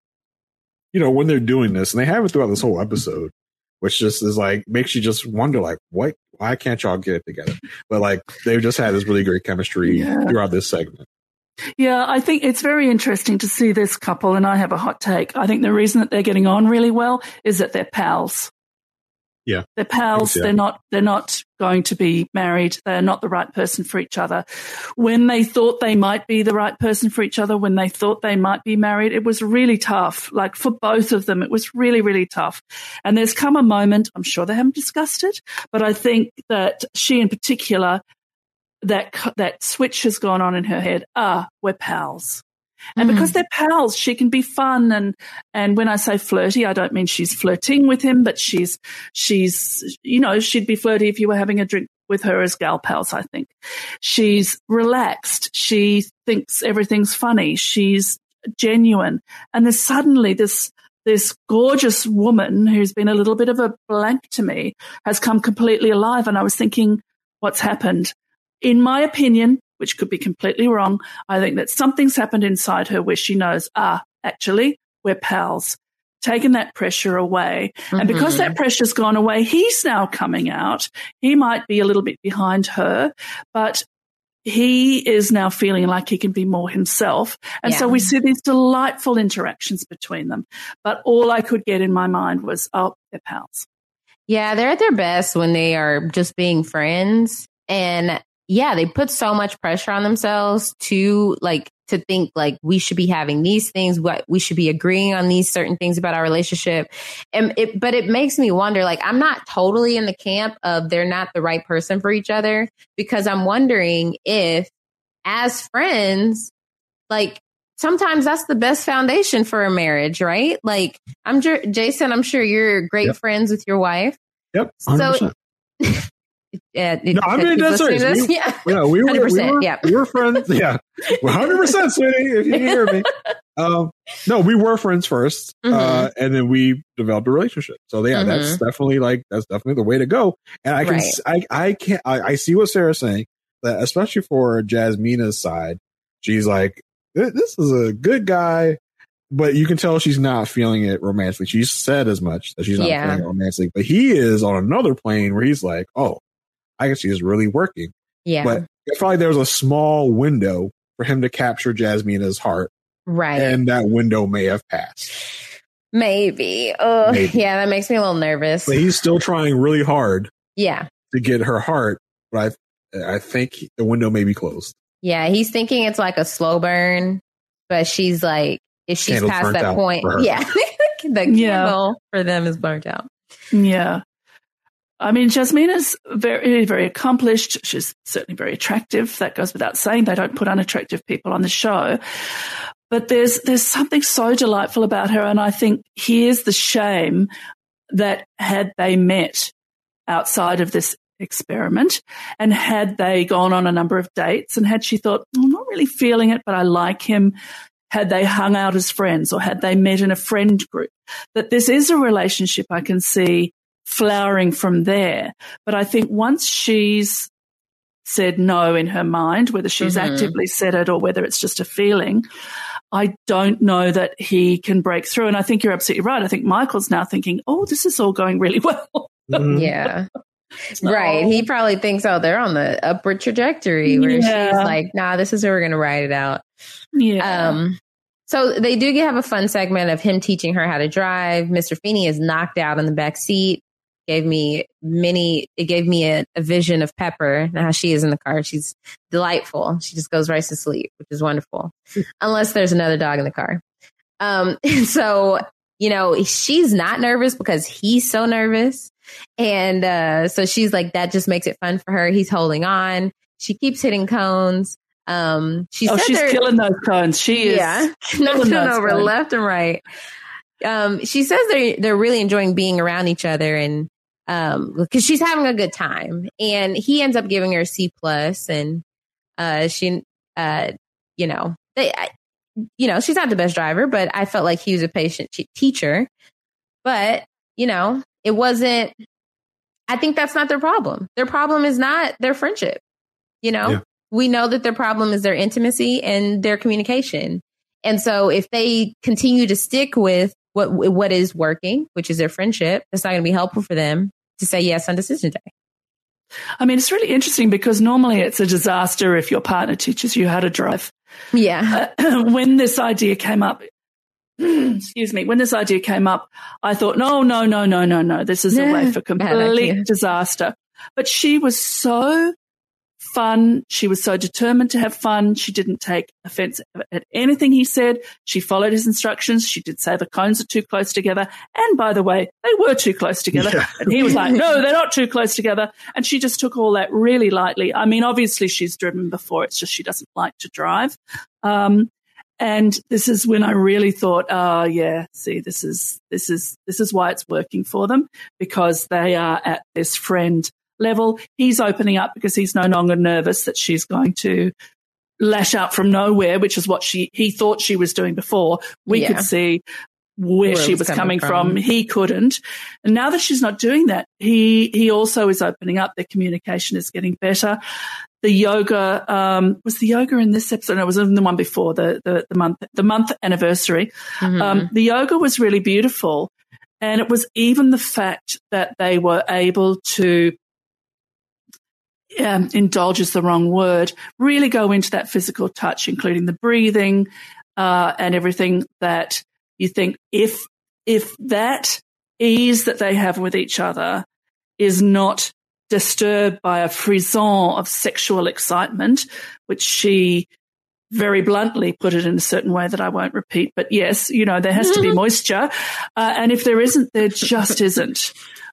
you know, when they're doing this, and they have it throughout this whole episode, which just is like, makes you just wonder, like, why can't y'all get it together? But like, they've just had this really great chemistry throughout this segment. Yeah, I think it's very interesting to see this couple, and I have a hot take. I think the reason that they're getting on really well is that they're pals. Yeah. They're pals. They're not going to be married. They're not the right person for each other. When they thought they might be the right person for each other, when they thought they might be married, it was really tough. Like for both of them, it was really, really tough. And there's come a moment, I'm sure they haven't discussed it, but I think that she in particular, that switch has gone on in her head. We're pals. And because they're pals, she can be fun. And when I say flirty, I don't mean she's flirting with him, but she's, you know, she'd be flirty if you were having a drink with her as gal pals, I think. She's relaxed. She thinks everything's funny. She's genuine. And there's suddenly this gorgeous woman who's been a little bit of a blank to me has come completely alive. And I was thinking, what's happened? In my opinion, which could be completely wrong, I think that something's happened inside her where she knows, actually, we're pals. Taking that pressure away. And because that pressure's gone away, he's now coming out. He might be a little bit behind her, but he is now feeling like he can be more himself. And so we see these delightful interactions between them. But all I could get in my mind was, they're pals. Yeah, they're at their best when they are just being friends. And yeah, they put so much pressure on themselves to think like we should be having these things, what we should be agreeing on these certain things about our relationship. But it makes me wonder, like, I'm not totally in the camp of they're not the right person for each other, because I'm wondering if as friends, like sometimes that's the best foundation for a marriage, right? Like Jason, I'm sure you're great friends with your wife. Yep. 100%. So no, I'm being dead serious. We were friends. Yeah, 100%, sweetie. If you can hear me. No, we were friends first, and then we developed a relationship. So that's definitely the way to go. And I see what Sarah's saying, that especially for Jasmina's side, she's like, this is a good guy, but you can tell she's not feeling it romantically. She's said as much that she's not feeling it romantically, but he is on another plane where he's like, I guess he's really working. Yeah. But I feel like there was a small window for him to capture Jasmina's heart. Right. And that window may have passed. Maybe. Yeah, that makes me a little nervous. But he's still trying really hard. Yeah. To get her heart. But I think the window may be closed. Yeah, he's thinking it's like a slow burn. But she's like, if she's past that point, the candle for them is burnt out. Yeah. I mean, Jasmina's very, very accomplished. She's certainly very attractive. That goes without saying. They don't put unattractive people on the show. But there's something so delightful about her. And I think here's the shame that had they met outside of this experiment and had they gone on a number of dates and had she thought, I'm not really feeling it, but I like him, had they hung out as friends or had they met in a friend group, that this is a relationship I can see flowering from there. But I think once she's said no in her mind, whether she's actively said it or whether it's just a feeling, I don't know that he can break through. And I think you're absolutely right. I think Michael's now thinking, this is all going really well. Yeah. Right. He probably thinks, they're on the upward trajectory, where she's like, nah, this is who we're going to ride it out. Yeah. So they do have a fun segment of him teaching her how to drive. Mr. Feeney is knocked out in the back seat. It gave me a vision of Pepper and how she is in the car. She's delightful. She just goes right to sleep, which is wonderful. Unless there's another dog in the car. So, she's not nervous because he's so nervous. And so she's like, that just makes it fun for her. He's holding on. She keeps hitting cones. She's killing those cones. She is knocking over left and right. She says they're really enjoying being around each other, and because she's having a good time. And he ends up giving her a C+, and she, she's not the best driver, but I felt like he was a patient teacher. But it wasn't. I think that's not their problem. Their problem is not their friendship. We know that their problem is their intimacy and their communication. And so if they continue to stick with what is working, which is their friendship, that's not going to be helpful for them to say yes on decision day. I mean, it's really interesting because normally it's a disaster if your partner teaches you how to drive. Yeah. When this idea came up, I thought, no. This is a way for complete disaster. But she was so fun. She was so determined to have fun. She didn't take offense at anything he said. She followed his instructions. She did say the cones are too close together. And by the way, they were too close together. Yeah. And he was like, no, they're not too close together. And she just took all that really lightly. I mean, obviously she's driven before. It's just she doesn't like to drive. And this is when I really thought, see, this is why it's working for them, because they are at this friend level. He's opening up because he's no longer nervous that she's going to lash out from nowhere, which is what he thought she was doing before. We could see where she was coming from. He couldn't. And now that she's not doing that, he also is opening up. Their communication is getting better. The yoga, was the yoga in this episode? No, it was in the one before, the month anniversary. Mm-hmm. The yoga was really beautiful. And it was even the fact that they were able to indulge is the wrong word, really go into that physical touch, including the breathing and everything that you think if that ease that they have with each other is not disturbed by a frisson of sexual excitement, which she very bluntly put it in a certain way that I won't repeat. But yes, there has to be moisture. And if there isn't, there just isn't.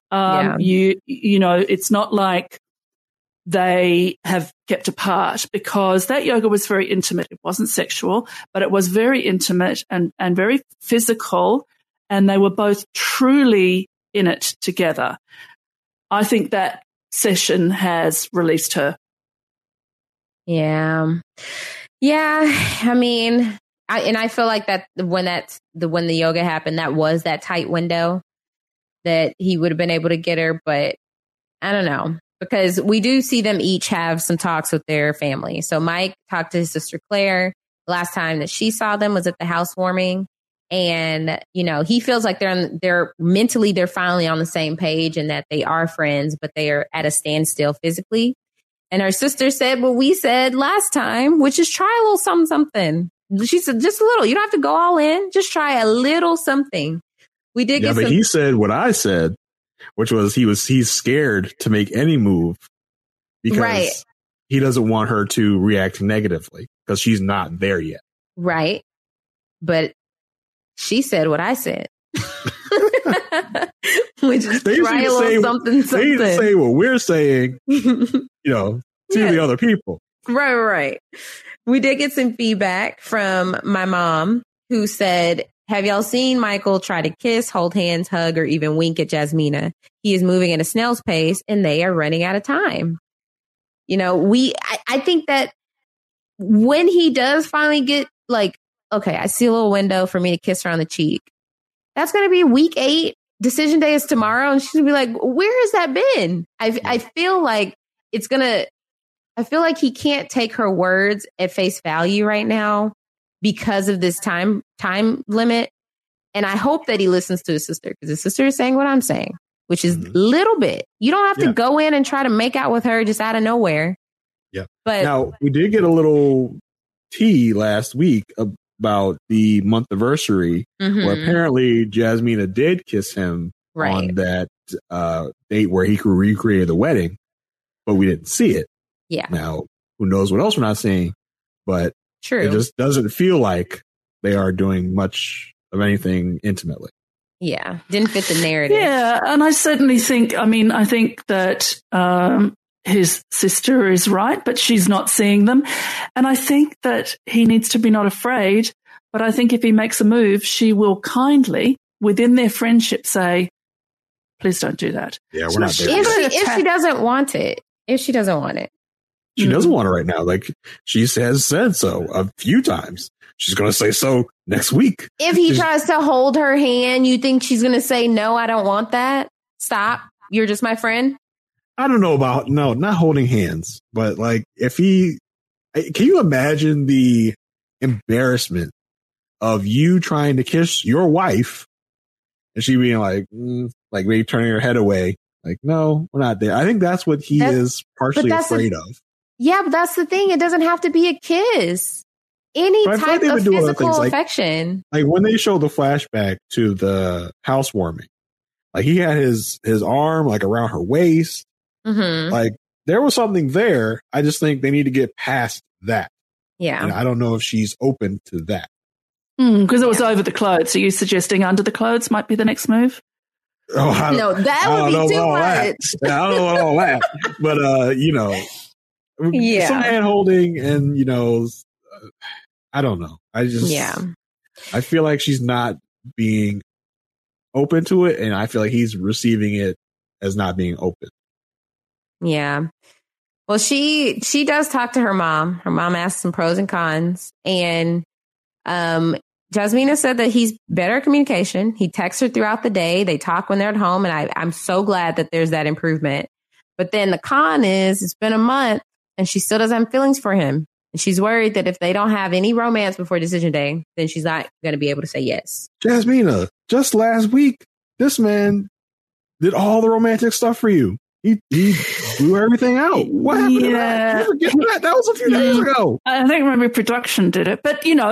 It's not like they have kept apart, because that yoga was very intimate. It wasn't sexual, but it was very intimate and very physical, and they were both truly in it together. I think that session has released her. Yeah. I mean, I feel like that when the yoga happened, that was that tight window that he would have been able to get her, but I don't know. Because we do see them each have some talks with their family. So Mike talked to his sister Claire. Last time that she saw them was at the housewarming. And, he feels like they're mentally finally on the same page, and that they are friends, but they are at a standstill physically. And her sister said what we said last time, which is try a little something. She said, just a little. You don't have to go all in. Just try a little something. We did get he said what I said, which was he's scared to make any move because he doesn't want her to react negatively because she's not there yet. Right. But she said what I said. Which is try a little something. They need to say what we're saying, to the other people. Right. We did get some feedback from my mom, who said, have y'all seen Michael try to kiss, hold hands, hug, or even wink at Jasmina? He is moving at a snail's pace, and they are running out of time. I think that when he does finally get okay, I see a little window for me to kiss her on the cheek. That's going to be week 8. Decision day is tomorrow. And she's going to be like, where has that been? I feel like I feel like he can't take her words at face value right now because of this time limit. And I hope that he listens to his sister, because his sister is saying what I'm saying, which is little bit. You don't have to go in and try to make out with her just out of nowhere. Yeah. But now we did get a little tea last week about the month anniversary, where apparently Jasmina did kiss him on that date where he could recreate the wedding, but we didn't see it. Yeah. Now, who knows what else we're not seeing, but true. It just doesn't feel like they are doing much of anything intimately. Yeah, didn't fit the narrative. Yeah, and I certainly think, I think that his sister is right, but she's not seeing them. And I think that he needs to be not afraid, but I think if he makes a move, she will kindly, within their friendship, say, please don't do that. Yeah, we're not there. If she doesn't want it. If she doesn't want it. She doesn't want it right now. Like, she has said so a few times. She's going to say so next week. If he tries to hold her hand, you think she's going to say, no, I don't want that? Stop. You're just my friend? I don't know about, no, not holding hands. But, like, can you imagine the embarrassment of you trying to kiss your wife and she being like maybe turning her head away? Like, no, we're not there. I think that's what he is partially afraid of. Yeah, but that's the thing. It doesn't have to be a kiss. Any type of physical affection. Like when they show the flashback to the housewarming, like he had his arm like around her waist. Mm-hmm. Like there was something there. I just think they need to get past that. Yeah. And I don't know if she's open to that. Because it was over the clothes. Are you suggesting under the clothes might be the next move? Oh, no, that would be too much. I don't know about all that. But, some hand holding and, I don't know. I feel like she's not being open to it. And I feel like he's receiving it as not being open. Yeah. Well, she does talk to her mom. Her mom asks some pros and cons. And Jasmina said that he's better at communication. He texts her throughout the day. They talk when they're at home. And I'm so glad that there's that improvement. But then the con is it's been a month and she still doesn't have feelings for him. And she's worried that if they don't have any romance before decision day, then she's not going to be able to say yes. Jasmina, just last week, this man did all the romantic stuff for you. He blew everything out. What happened to that? You forget that? That was a few days ago. I think maybe production did it, but we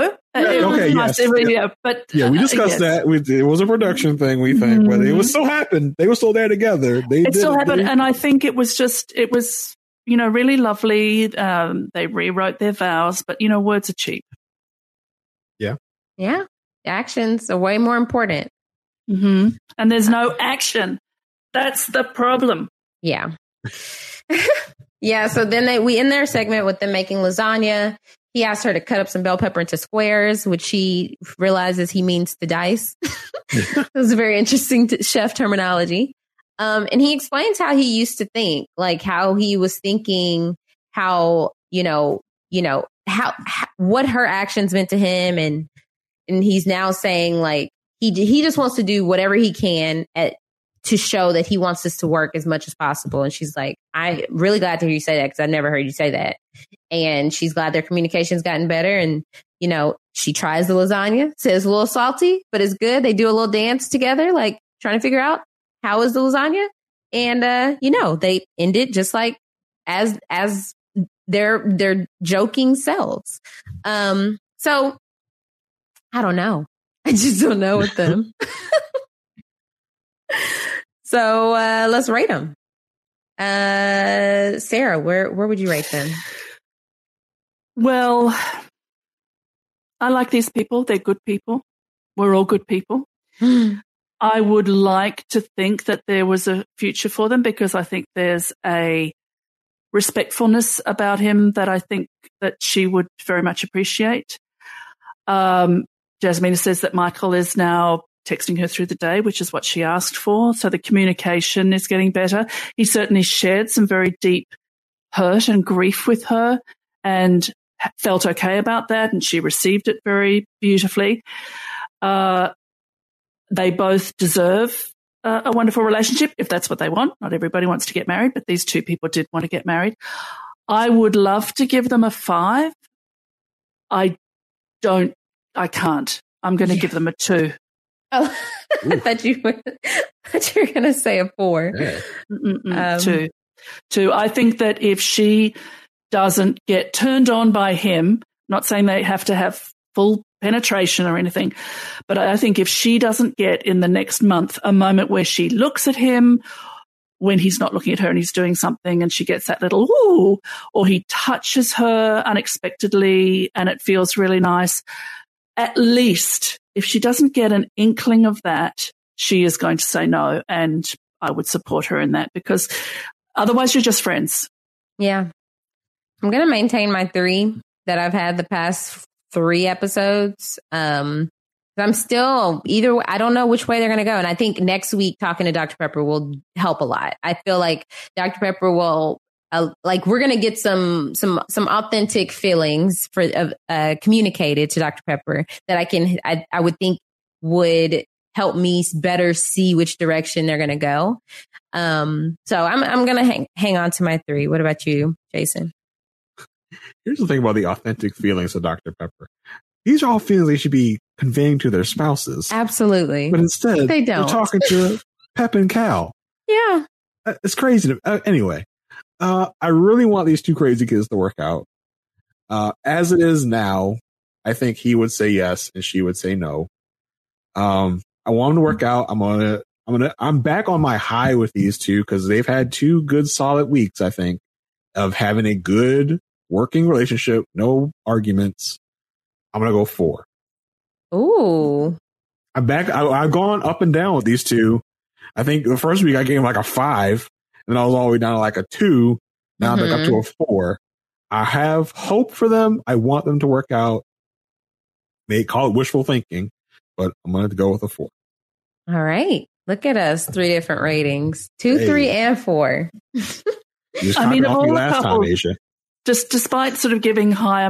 discussed that. It was a production thing, we think, but it was still happened. They were still there together. It still happened, and I think it was really lovely. They rewrote their vows, but words are cheap. Yeah. Yeah. Actions are way more important. Mm-hmm. And there's no action. That's the problem. Yeah. Yeah. So then we end their segment with them making lasagna. He asked her to cut up some bell pepper into squares, which she realizes he means to dice. It was a very interesting chef terminology. And he explains how he used to think, like how he was thinking, how, how what her actions meant to him. And he's now saying like, he just wants to do whatever he can to show that he wants this to work as much as possible. And she's like, I'm really glad to hear you say that because I never heard you say that. And she's glad their communication's gotten better. And, she tries the lasagna, says a little salty, but it's good. They do a little dance together, like trying to figure out how is the lasagna. And, they end it just like as their joking selves. So I don't know. I just don't know with them. So let's rate them. Sarah, where would you rate them? Well, I like these people. They're good people. We're all good people. I would like to think that there was a future for them because I think there's a respectfulness about him that I think that she would very much appreciate. Jasmina says that Michael is now texting her through the day, which is what she asked for. So the communication is getting better. He certainly shared some very deep hurt and grief with her and felt okay about that. And she received it very beautifully. They both deserve a wonderful relationship if that's what they want. Not everybody wants to get married, but these two people did want to get married. I would love to give them a 5. I can't. I'm going to give them a 2. Oh, I thought you were going to say a 4. Yeah. 2. I think that if she doesn't get turned on by him, not saying they have to have full penetration or anything, but I think if she doesn't get in the next month a moment where she looks at him when he's not looking at her and he's doing something and she gets that little ooh, or he touches her unexpectedly and it feels really nice, at least if she doesn't get an inkling of that, she is going to say no, and I would support her in that, because otherwise you're just friends. Yeah. I'm going to maintain my 3 that I've had the past 3 episodes. I'm still I don't know which way they're going to go. And I think next week talking to Dr. Pepper will help a lot. I feel like Dr. Pepper will, we're going to get some authentic feelings communicated to Dr. Pepper that I would think would help me better see which direction they're going to go. So I'm going to hang on to my 3. What about you, Jason? Here's the thing about the authentic feelings of Dr. Pepper. These are all feelings they should be conveying to their spouses. Absolutely. But instead, they don't. They're talking to Pep and Cal. Yeah. It's crazy. Anyway, I really want these 2 crazy kids to work out. As it is now, I think he would say yes and she would say no. I want them to work out. I'm back on my high with these 2 because they've had 2 good solid weeks, I think, of having a good working relationship, no arguments. I'm going to go 4. Ooh. I'm back. I've gone up and down with these 2. I think the first week I gave them a 5, and I was all the way down to a 2. Now I'm back up to a 4. I have hope for them. I want them to work out. May call it wishful thinking, but I'm going to go with a 4. All right. Look at us. 3 different ratings. 2, 3, and 4. I mean, of all the couples, just despite sort of giving higher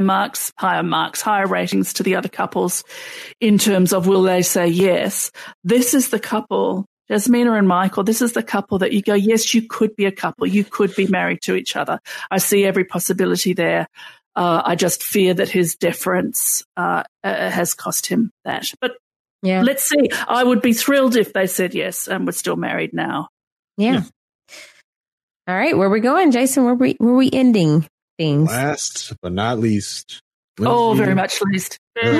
ratings to the other couples in terms of will they say yes, this is the couple, Jasmina and Michael, this is the couple that you go, yes, you could be a couple. You could be married to each other. I see every possibility there. I just fear that his deference has cost him that. But yeah, let's see. I would be thrilled if they said yes and we're still married now. Yeah. All right, where we going, Jason? Where we ending things? Last but not least. Lindsay, very much least.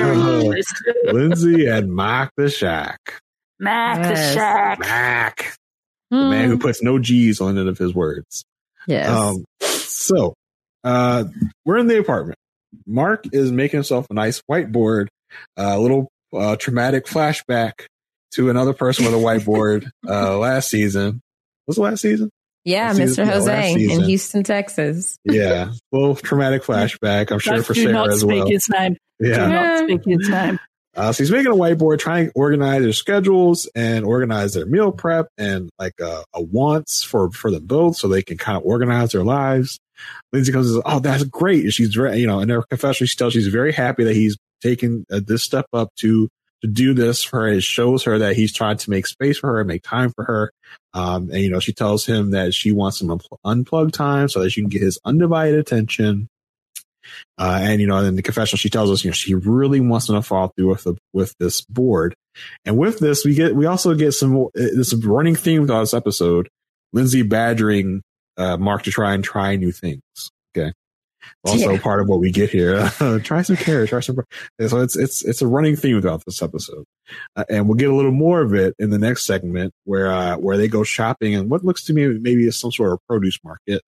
Lindsay and Mac the Shack. Mac the Shack. Mac. The man who puts no G's on any of his words. Yes. So, we're in the apartment. Mark is making himself a nice whiteboard, a little traumatic flashback to another person with a whiteboard last season. Was it last season? Yeah, Mr. Jose in Houston, Texas. Yeah, little traumatic flashback. I'm sure for Sarah as well. Do not speak his name. Yeah. Do not speak his name. So he's making a whiteboard, trying to organize their schedules and organize their meal prep and a wants for them both, so they can kind of organize their lives. Lindsay comes and says, "Oh, that's great!" And she's in her confession, she tells she's very happy that he's taken this step up to do this for her. It shows her that he's trying to make space for her and make time for her. And she tells him that she wants some unplugged time so that she can get his undivided attention. And in the confessional, she tells us, she really wants to follow through with this board. And with this, we also get some running theme throughout this episode. Lindsay badgering Mark to try new things. Okay. Also part of what we get here. Try some carrots, try some. So it's a running theme throughout this episode. And we'll get a little more of it in the next segment where they go shopping in what looks to me maybe is some sort of produce market.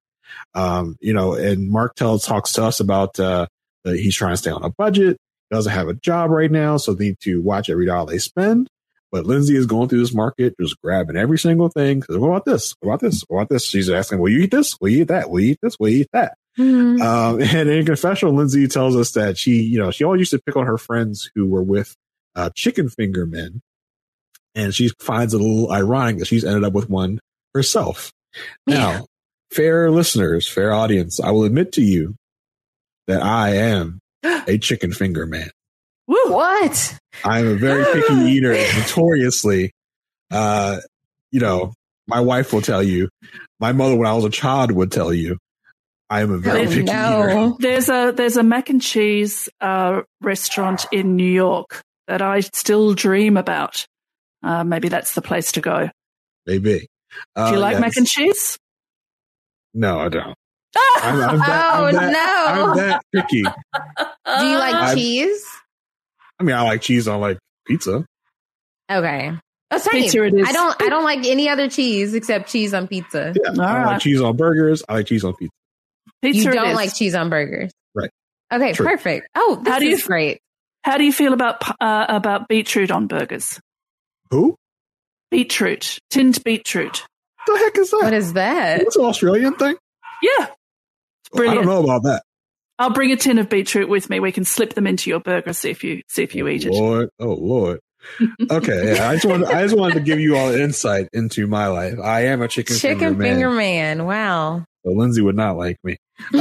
And Mark talks to us about that he's trying to stay on a budget, doesn't have a job right now, so they need to watch every dollar they spend. But Lindsay is going through this market, just grabbing every single thing. What about this? What about this? What about this? She's asking, will you eat this? Will you eat that? Will you eat this? Will you eat that? And in confessional, Lindsay tells us that she always used to pick on her friends who were with chicken finger men. And she finds it a little ironic that she's ended up with one herself. Now, fair listeners, fair audience, I will admit to you that I am a chicken finger man. What? I'm a very picky eater, notoriously. My wife will tell you. My mother, when I was a child, would tell you. I am a very picky eater. There's a mac and cheese restaurant in New York that I still dream about. Maybe that's the place to go. Maybe. Do you like mac and cheese? No, I don't. I'm that picky. Do you like cheese? I mean, I like cheese on like pizza. Okay. That's right. Pizza it is. I don't like any other cheese except cheese on pizza. Yeah, I like cheese on burgers. I like cheese on pizza. You don't like cheese on burgers. Right. Okay, True. perfect. Oh, this is great. How do you feel about beetroot on burgers? Who? beetroot, tinned beetroot. The heck is that? What is that? It's an Australian thing? Yeah. It's brilliant. I don't know about that. I'll bring a tin of beetroot with me. We can slip them into your burger, see if you eat it. Lord. Okay, yeah. I just wanted to give you all insight into my life. I am a chicken finger man. Wow. So Lindsay would not like me.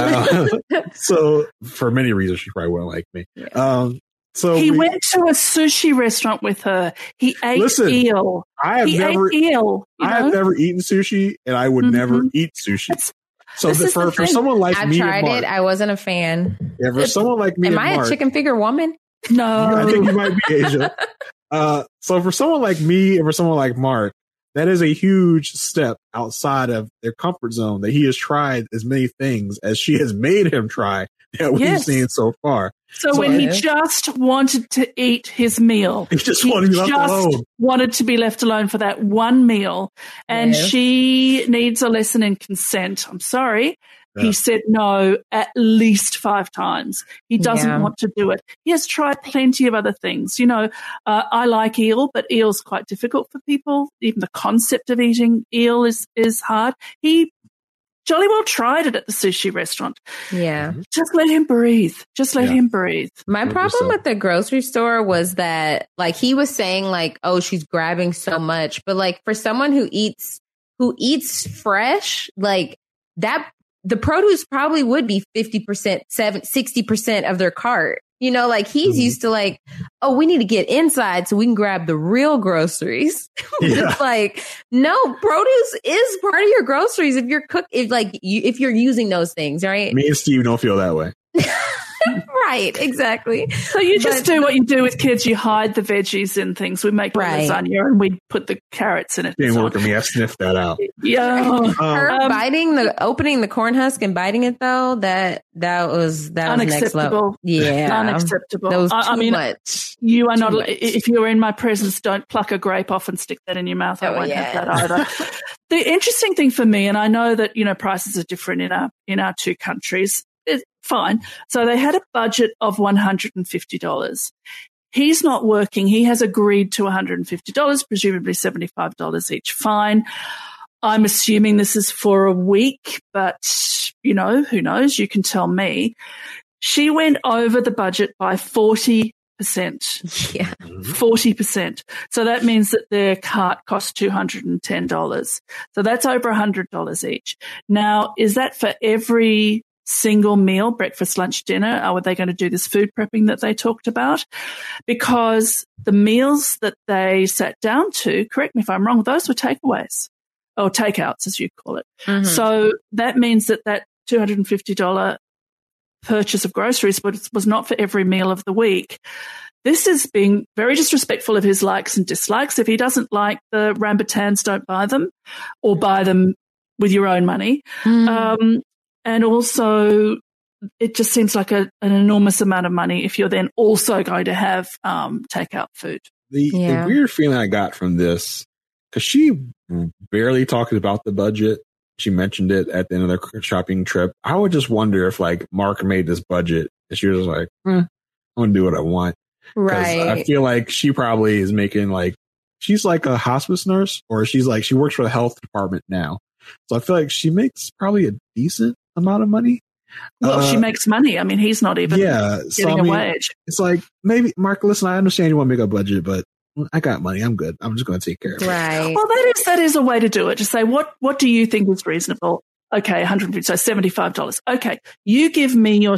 So for many reasons, she probably wouldn't like me. Yeah. So he went to a sushi restaurant with her. He ate eel. I have never eaten sushi, and I would never eat sushi. So for someone like me, I tried it. I wasn't a fan. Yeah, for someone like me, am I a chicken finger woman? No, I think you might be Asia. So for someone like me and for someone like Mark, that is a huge step outside of their comfort zone. That he has tried as many things as she has made him try that we've seen so far. So when he just wanted to eat his meal, he just wanted to be left alone. Wanted to be left alone for that one meal, and she needs a lesson in consent. I'm sorry. Yeah. He said no at least 5 times. He doesn't want to do it. He has tried plenty of other things. You know, I like eel, but eel's quite difficult for people. Even the concept of eating eel is hard. He jolly well tried it at the sushi restaurant. Yeah. Just let him breathe. Just let him breathe. My problem with the grocery store was that, like, he was saying, like, oh, she's grabbing so much. But, like, for someone who eats fresh, like, that, the produce probably would be 50%, 60% of their cart. You know, like, he's used to, like, oh, we need to get inside so we can grab the real groceries. It's like, no, produce is part of your groceries if you're if you're using those things, right? Me and Steve don't feel that way. Right, exactly. So you just do what you do with kids. You hide the veggies in things. We make lasagna and we put the carrots in it. Didn't work for me. I sniffed that out. Yeah. Opening the corn husk and biting it though, that was next level. Yeah. Unacceptable. That was too much. You are not, if you're in my presence, don't pluck a grape off and stick that in your mouth. I won't have that either. The interesting thing for me, and I know that, you know, prices are different in our two countries. It's fine. So they had a budget of $150. He's not working. He has agreed to $150, presumably $75 each. Fine. I'm assuming this is for a week, but, you know, who knows? You can tell me. She went over the budget by 40%. Yeah. 40%. So that means that their cart cost $210. So that's over $100 each. Now, is that for every single meal, breakfast, lunch, dinner? Are they going to do this food prepping that they talked about? Because the meals that they sat down to, correct me if I'm wrong, those were takeaways or takeouts, as you call it. Mm-hmm. So that means that $250 purchase of groceries was not for every meal of the week. This is being very disrespectful of his likes and dislikes. If he doesn't like the rambutans, don't buy them, or buy them with your own money. Mm. And also, it just seems like an enormous amount of money if you're then also going to have takeout food. The weird feeling I got from this, because she barely talked about the budget. She mentioned it at the end of their shopping trip. I would just wonder if, like, Mark made this budget and she was like, I'm going to do what I want. Right. I feel like she probably is making, like, she's like a hospice nurse, or she works for the health department now. So I feel like she makes probably a decent amount of money. Well, she makes money. I mean, he's not even getting a wage. It's like, maybe, Mark, listen, I understand you want to make a budget, but I got money. I'm good. I'm just going to take care of it. Right. Well, that is a way to do it. To say, what do you think is reasonable? Okay, $150, so $75. Okay, you give me your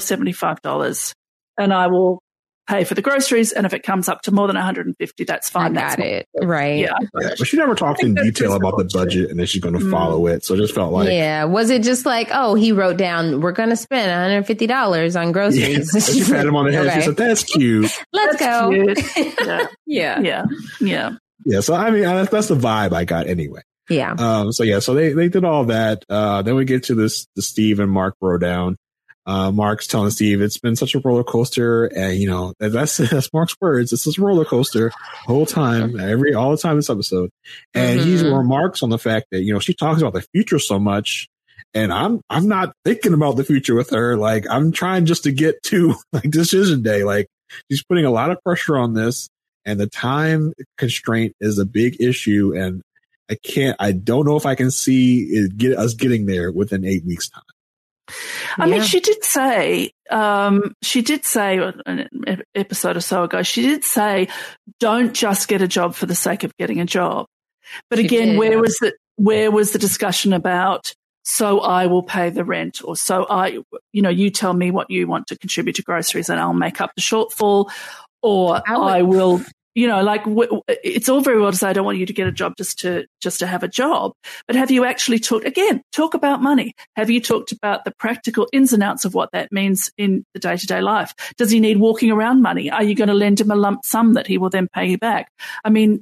$75 and I will pay for the groceries. And if it comes up to more than $150, that's fine. I got it. Right. Yeah. But she never talked in detail about the budget and then she's going to follow it. So it just felt like. Yeah. Was it just like, oh, he wrote down, we're going to spend $150 on groceries. Yeah. She pat him on the head. She said, that's cute. Let's go. Cute. Yeah. Yeah. So, I mean, that's the vibe I got anyway. Yeah. So they did all that. Then we get to the Steve and Mark throwdown. Mark's telling Steve it's been such a roller coaster, and you know that's Mark's words. It's this roller coaster the whole time, all the time this episode, and he remarks on the fact that, you know, she talks about the future so much, and I'm not thinking about the future with her. Like, I'm trying just to get to, like, decision day. Like, she's putting a lot of pressure on this, and the time constraint is a big issue. And I don't know if I can see us getting there within 8 weeks' time. I mean, she did say an episode or so ago, she did say, don't just get a job for the sake of getting a job. But again, where was the discussion about, so I will pay the rent, or you tell me what you want to contribute to groceries and I'll make up the shortfall, or I will, it's all very well to say, I don't want you to get a job just to have a job. But have you actually talk about money? Have you talked about the practical ins and outs of what that means in the day-to-day life? Does he need walking around money? Are you going to lend him a lump sum that he will then pay you back? I mean,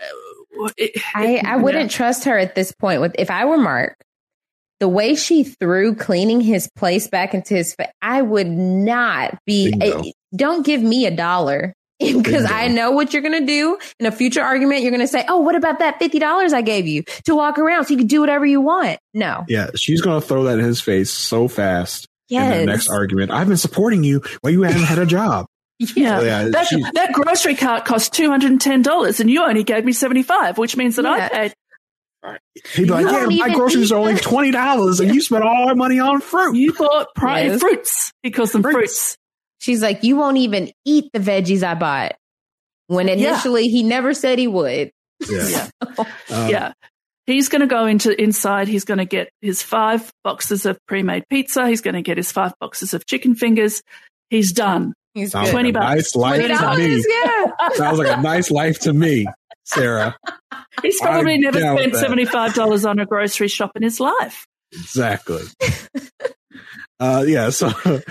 I wouldn't trust her at this point. If I were Mark, the way she threw cleaning his place back into his face, I would not be. Don't give me $1 because I know what you're going to do in a future argument. You're going to say, "Oh, what about that $50 I gave you to walk around so you can do whatever you want?" No. Yeah, she's going to throw that in his face so fast in the next argument. I've been supporting you while you haven't had a job. Yeah, that grocery cart cost $210 and you only gave me $75, which means that I paid. He'd be like, my groceries are only $20 and you spent all our money on fruit. You bought fruits. He calls them fruits. She's like, you won't even eat the veggies I bought. When initially he never said he would. Yeah. He's going to go inside. He's going to get his 5 boxes of pre-made pizza. He's going to get his 5 boxes of chicken fingers. He's done. He's Sounds $20. Like a nice life to me. Sounds like a nice life to me, Sarah. He's probably never spent $75 on a grocery shop in his life. Exactly. So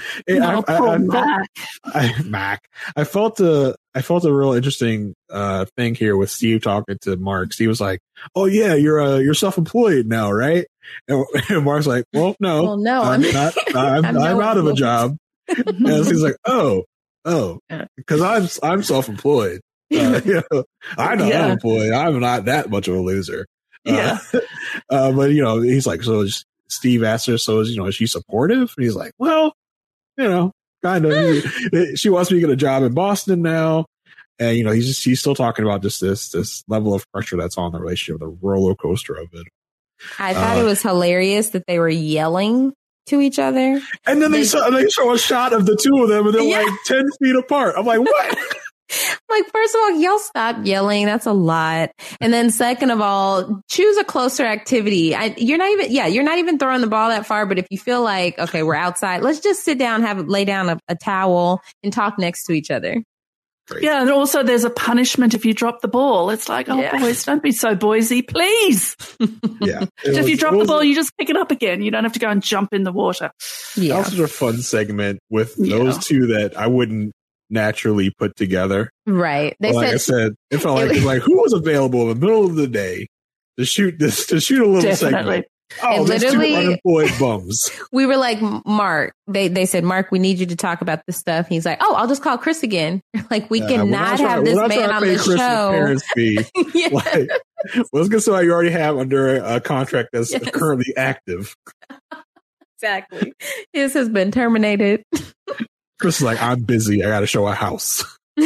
I felt a real interesting thing here with Steve talking to Mark. Steve was like, "Oh yeah, you're self-employed now, right?" And Mark's like, "Well, no, I'm not. I'm out of a job." And Steve's like, "Oh, because I'm self-employed. I'm not unemployed. I'm not that much of a loser." But he's like, so Steve asked her, so is she supportive? And he's like, well, kind of. She wants me to get a job in Boston now, and he's still talking about just this level of pressure that's on the relationship, the roller coaster of it. I thought it was hilarious that they were yelling to each other, and then they show a shot of the two of them, and they're like 10 feet apart. I'm like, what? Like, first of all, y'all stop yelling. That's a lot. And then second of all, choose a closer activity. You're not even throwing the ball that far. But if you feel like, okay, we're outside, let's just sit down, lay down a towel and talk next to each other. Great. Yeah. And also there's a punishment if you drop the ball. It's like, boys, don't be so boysy, please. Yeah. If you drop the ball, you just pick it up again. You don't have to go and jump in the water. Yeah. That was a fun segment with those two that I wouldn't naturally put together. Right. I said, it felt like who was available in the middle of the day to shoot a little segment. Oh, literally, unemployed bums. We were like, Mark, they said, Mark, we need you to talk about this stuff. He's like, oh, I'll just call Chris again. Like, we cannot have this man on the show. Parents fee. Let's get somebody you already have under a contract that's currently active. Exactly. His has been terminated. Chris is like, I'm busy. I got to show a house.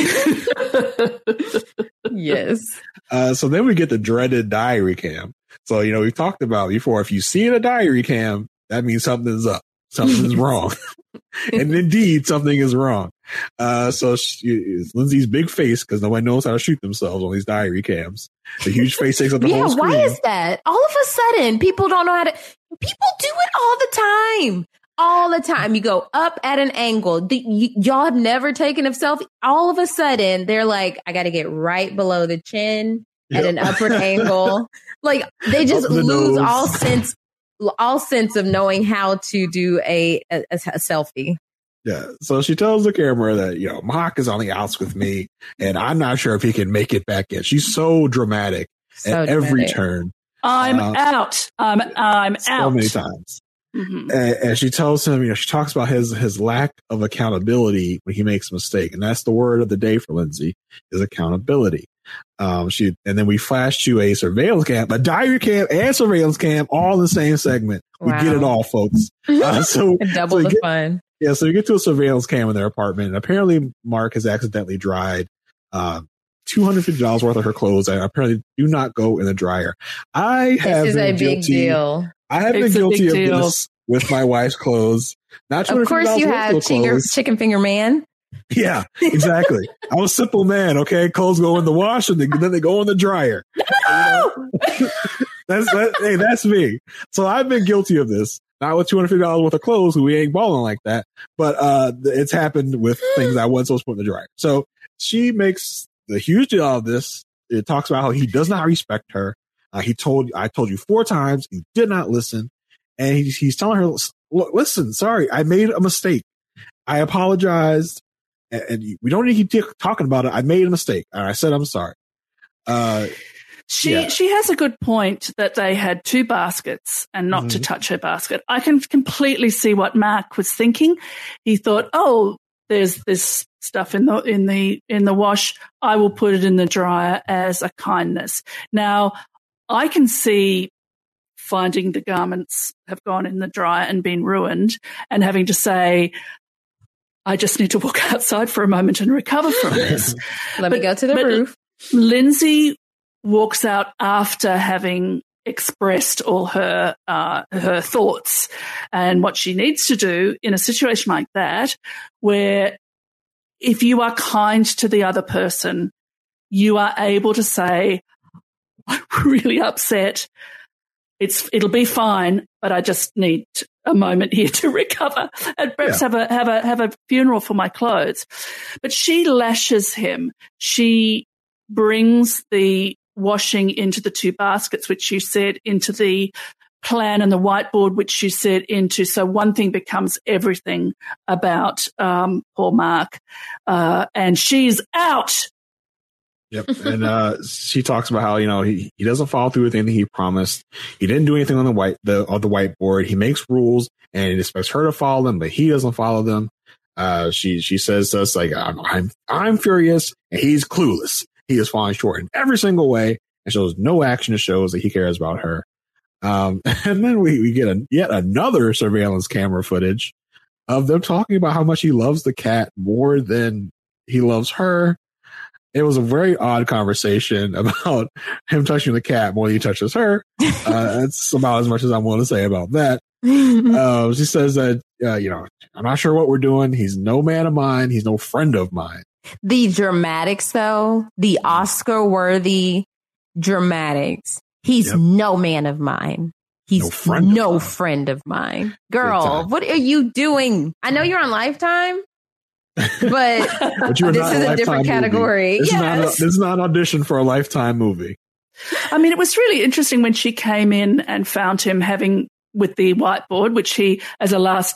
Yes. So then we get the dreaded diary cam. So, we've talked about before, if you see a diary cam, that means something's up. Something's wrong. And indeed, something is wrong. So Lindsay's big face, because nobody knows how to shoot themselves on these diary cams. The huge face takes up the whole screen. Why is that? All of a sudden, people don't know how to. People do it all the time. All the time. You go up at an angle. Y'all have never taken a selfie. All of a sudden, they're like, I got to get right below the chin at an upward angle. Like, they just lose all sense of knowing how to do a selfie. Yeah. So she tells the camera that, Mark is on the outs with me, and I'm not sure if he can make it back in. She's so dramatic at every turn. I'm out. I'm out. So many times. Mm-hmm. And she tells him, she talks about his lack of accountability when he makes a mistake. And that's the word of the day for Lindsay, is accountability. And then we flash to a surveillance cam, a diary cam and surveillance cam, all in the same segment. Wow. We get it all, folks. So double the fun. Yeah. So you get to a surveillance cam in their apartment, and apparently Mark has accidentally dried $250 worth of her clothes that apparently do not go in the dryer. This is a big deal. I have been guilty of this with my wife's clothes. Not $250 of course, you have chicken finger man. Yeah, exactly. I'm a simple man. Okay, clothes go in the wash and then they go in the dryer. No! That's me. So I've been guilty of this. Not with $250 worth of clothes, who we ain't balling like that. But it's happened with things I wasn't supposed to put in the dryer. So she makes the huge deal of this. It talks about how he does not respect her. I told you 4 times, you did not listen. And he's telling her, listen, sorry, I made a mistake. I apologized. And we don't need to keep talking about it. I made a mistake. And I said, I'm sorry. She has a good point that they had 2 baskets and not to touch her basket. I can completely see what Mark was thinking. He thought, oh, there's this stuff in the wash. I will put it in the dryer as a kindness. Now, I can see finding the garments have gone in the dryer and been ruined and having to say, I just need to walk outside for a moment and recover from this. Let me go to the roof. Lindsay walks out after having expressed all her thoughts and what she needs to do in a situation like that, where if you are kind to the other person, you are able to say, I'm really upset. It'll be fine, but I just need a moment here to recover and perhaps have a funeral for my clothes. But she lashes him. She brings the washing into the 2 baskets, which you said, into the plan and the whiteboard, which you said into. So one thing becomes everything about poor Mark, and she's out. Yep. And she talks about how, he doesn't follow through with anything he promised. He didn't do anything on the whiteboard. He makes rules and he expects her to follow them, but he doesn't follow them. She says to us, like, I'm furious and he's clueless. He is falling short in every single way and shows no action that shows that he cares about her. And then we get yet another surveillance camera footage of them talking about how much he loves the cat more than he loves her. It was a very odd conversation about him touching the cat more than he touches her. That's about as much as I'm willing to say about that. She says that, I'm not sure what we're doing. He's no man of mine. He's no friend of mine. The dramatics, though, the Oscar-worthy dramatics. He's no man of mine. He's no friend of mine. Girl, what are you doing? I know you're on Lifetime. But this is a different category. This is not an audition for a Lifetime movie. I mean, it was really interesting when she came in and found him having with the whiteboard, which he, as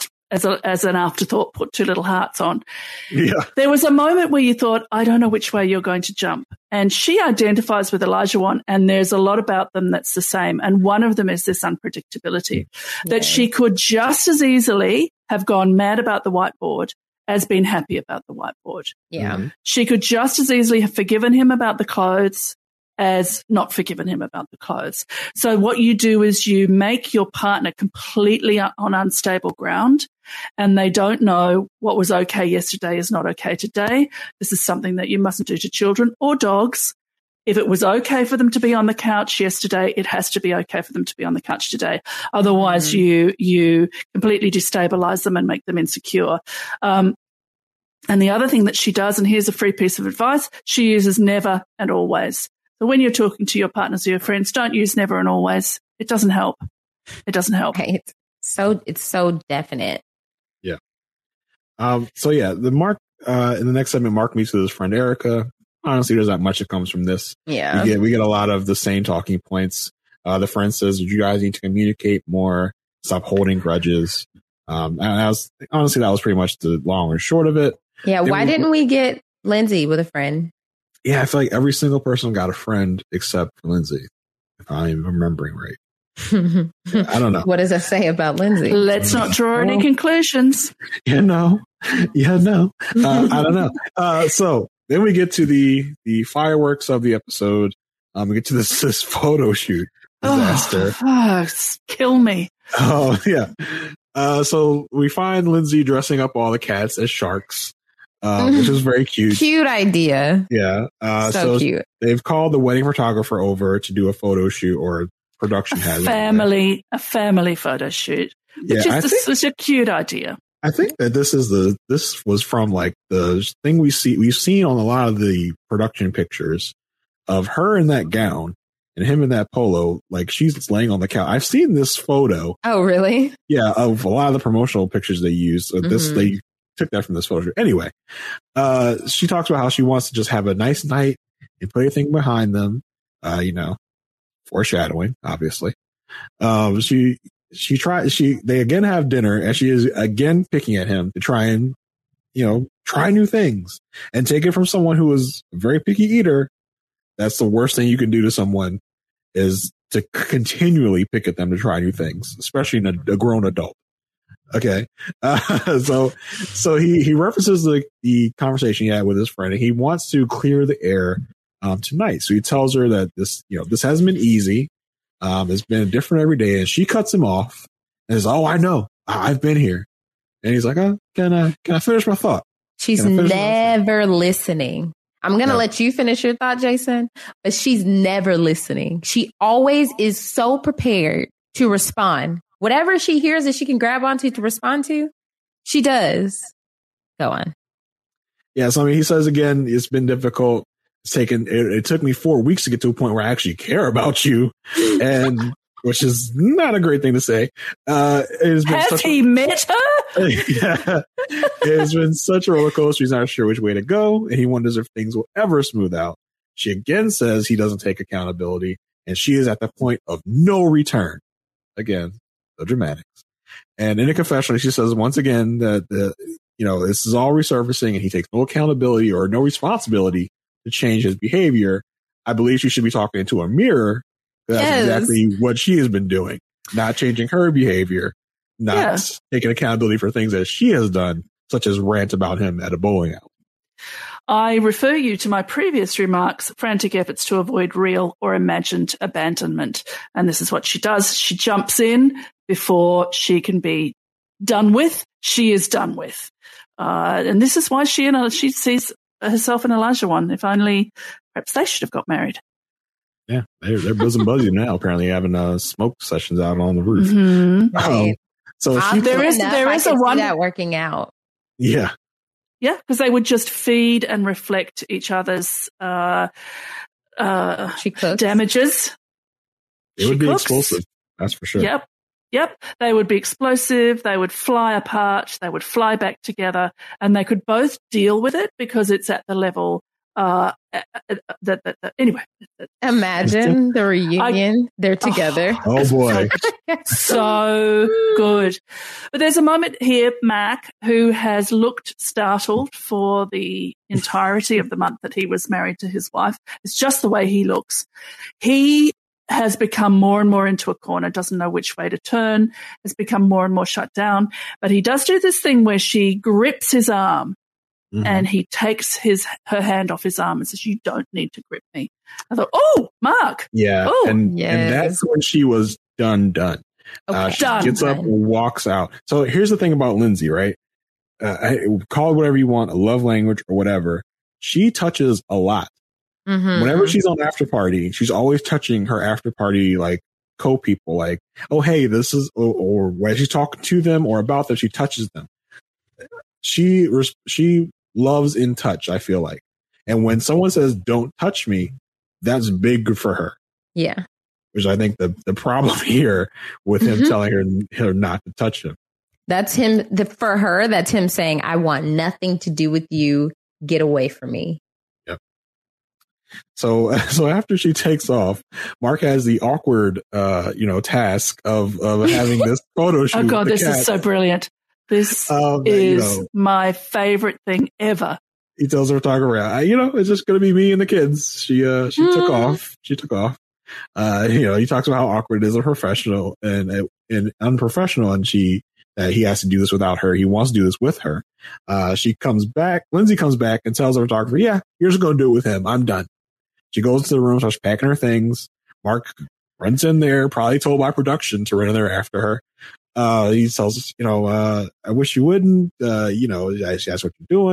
an afterthought, put 2 little hearts on. Yeah. There was a moment where you thought, I don't know which way you're going to jump. And she identifies with Elijah, and there's a lot about them that's the same. And one of them is this unpredictability, that she could just as easily have gone mad about the whiteboard as been happy about the whiteboard. Yeah. Mm-hmm. She could just as easily have forgiven him about the clothes as not forgiven him about the clothes. So what you do is you make your partner completely on unstable ground, and they don't know what was okay yesterday is not okay today. This is something that you mustn't do to children or dogs. If it was okay for them to be on the couch yesterday, it has to be okay for them to be on the couch today. Otherwise, you completely destabilize them and make them insecure. And the other thing that she does, and here's a free piece of advice, she uses never and always. So when you're talking to your partners or your friends, don't use never and always. It doesn't help. It doesn't help. Okay. It's so definite. Yeah. The Mark in the next segment, Mark meets with his friend Erica. Honestly, there's not much that comes from this. Yeah. We get a lot of the same talking points. The friend says, you guys need to communicate more, stop holding grudges. And that was pretty much the long and short of it. Yeah. Why didn't we get Lindsay with a friend? Yeah, I feel like every single person got a friend except for Lindsay, if I'm remembering right. I don't know. What does that say about Lindsay? Let's not draw any conclusions. I don't know. So then we get to the fireworks of the episode. We get to this photo shoot disaster. Kill me. Oh, yeah. So we find Lindsay dressing up all the cats as sharks. which is very cute. Cute idea. Yeah. So cute. They've called the wedding photographer over to do a photo shoot, or production has a family photo shoot. Which is such a cute idea. I think that this was from like the thing we've seen on a lot of the production pictures of her in that gown and him in that polo, like she's laying on the couch. I've seen this photo. Oh, really? Yeah, of a lot of the promotional pictures they used. They took that from this photo. Anyway, she talks about how she wants to just have a nice night and put everything behind them. Foreshadowing, obviously. They again have dinner, and she is again picking at him to try and, try new things, and take it from someone who is a very picky eater. That's the worst thing you can do to someone, is to continually pick at them to try new things, especially in a grown adult. Okay. So he references the conversation he had with his friend, and he wants to clear the air tonight. So he tells her that this hasn't been easy. It's been different every day, and she cuts him off and says, "Oh, I know. I've been here." And he's like, "Oh, can I finish my thought?" She's never listening. I'm going to let you finish your thought, Jason, but she's never listening. She always is so prepared to respond. Whatever she hears that she can grab onto to respond to, she does. Go on. Yeah, so he says again, it's been difficult. It took me 4 weeks to get to a point where I actually care about you, and which is not a great thing to say. Has he met her? Yeah, it's been such a roller coaster. He's not sure which way to go, and he wonders if things will ever smooth out. She again says he doesn't take accountability, and she is at the point of no return. Again, the dramatics. And in a confessional, she says once again that this is all resurfacing, and he takes no accountability or no responsibility to change his behavior. I believe she should be talking into a mirror. That's exactly what she has been doing. Not changing her behavior, not taking accountability for things that she has done, such as rant about him at a bowling alley. I refer you to my previous remarks, frantic efforts to avoid real or imagined abandonment. And this is what she does. She jumps in before she can be done with. She is done with. And this is why she sees herself and Elijah one. If only perhaps they should have got married. Yeah, they're bosom buddies now. Apparently, having smoke sessions out on the roof. Mm-hmm. Right. So there is a one that working out. Yeah, because they would just feed and reflect each other's damages. It would be explosive. That's for sure. Yep. They would be explosive. They would fly apart. They would fly back together, and they could both deal with it because it's at the level. Anyway, imagine the reunion. They're together. Oh boy, so good. But there's a moment here, Mac, who has looked startled for the entirety of the month that he was married to his wife. It's just the way he looks. He has become more and more into a corner, doesn't know which way to turn, has become more and more shut down. But he does do this thing where she grips his arm. Mm-hmm. And he takes her hand off his arm and says, "You don't need to grip me." I thought, "Oh, Mark." Yeah. Oh, and that's when she was done. Okay. She gets up and walks out. So here's the thing about Lindsay, right? Call it whatever you want, a love language or whatever. She touches a lot. Mm-hmm. Whenever she's on after party, she's always touching her after party, like co-people, like, "Oh, hey, this is," or when she's talking to them or about them, she touches them. She loves in touch, I feel like. And when someone says, "Don't touch me," that's big for her. Yeah. Which I think the problem here with him telling her not to touch him. That's him. For her, that's him saying, "I want nothing to do with you. Get away from me." Yep. So after she takes off, Mark has the awkward, task of having this photo shoot. Oh God, this is so brilliant. This is my favorite thing ever. He tells her photographer, it's just going to be me and the kids. She took off. She took off. He talks about how awkward it is, professional and unprofessional, and he has to do this without her. He wants to do this with her. She comes back. Lindsay comes back and tells the photographer, "Yeah, you're just going to do it with him. I'm done." She goes to the room, starts packing her things. Mark runs in there, probably told by production to run in there after her. He tells us, "I wish you wouldn't." She asks what you're doing.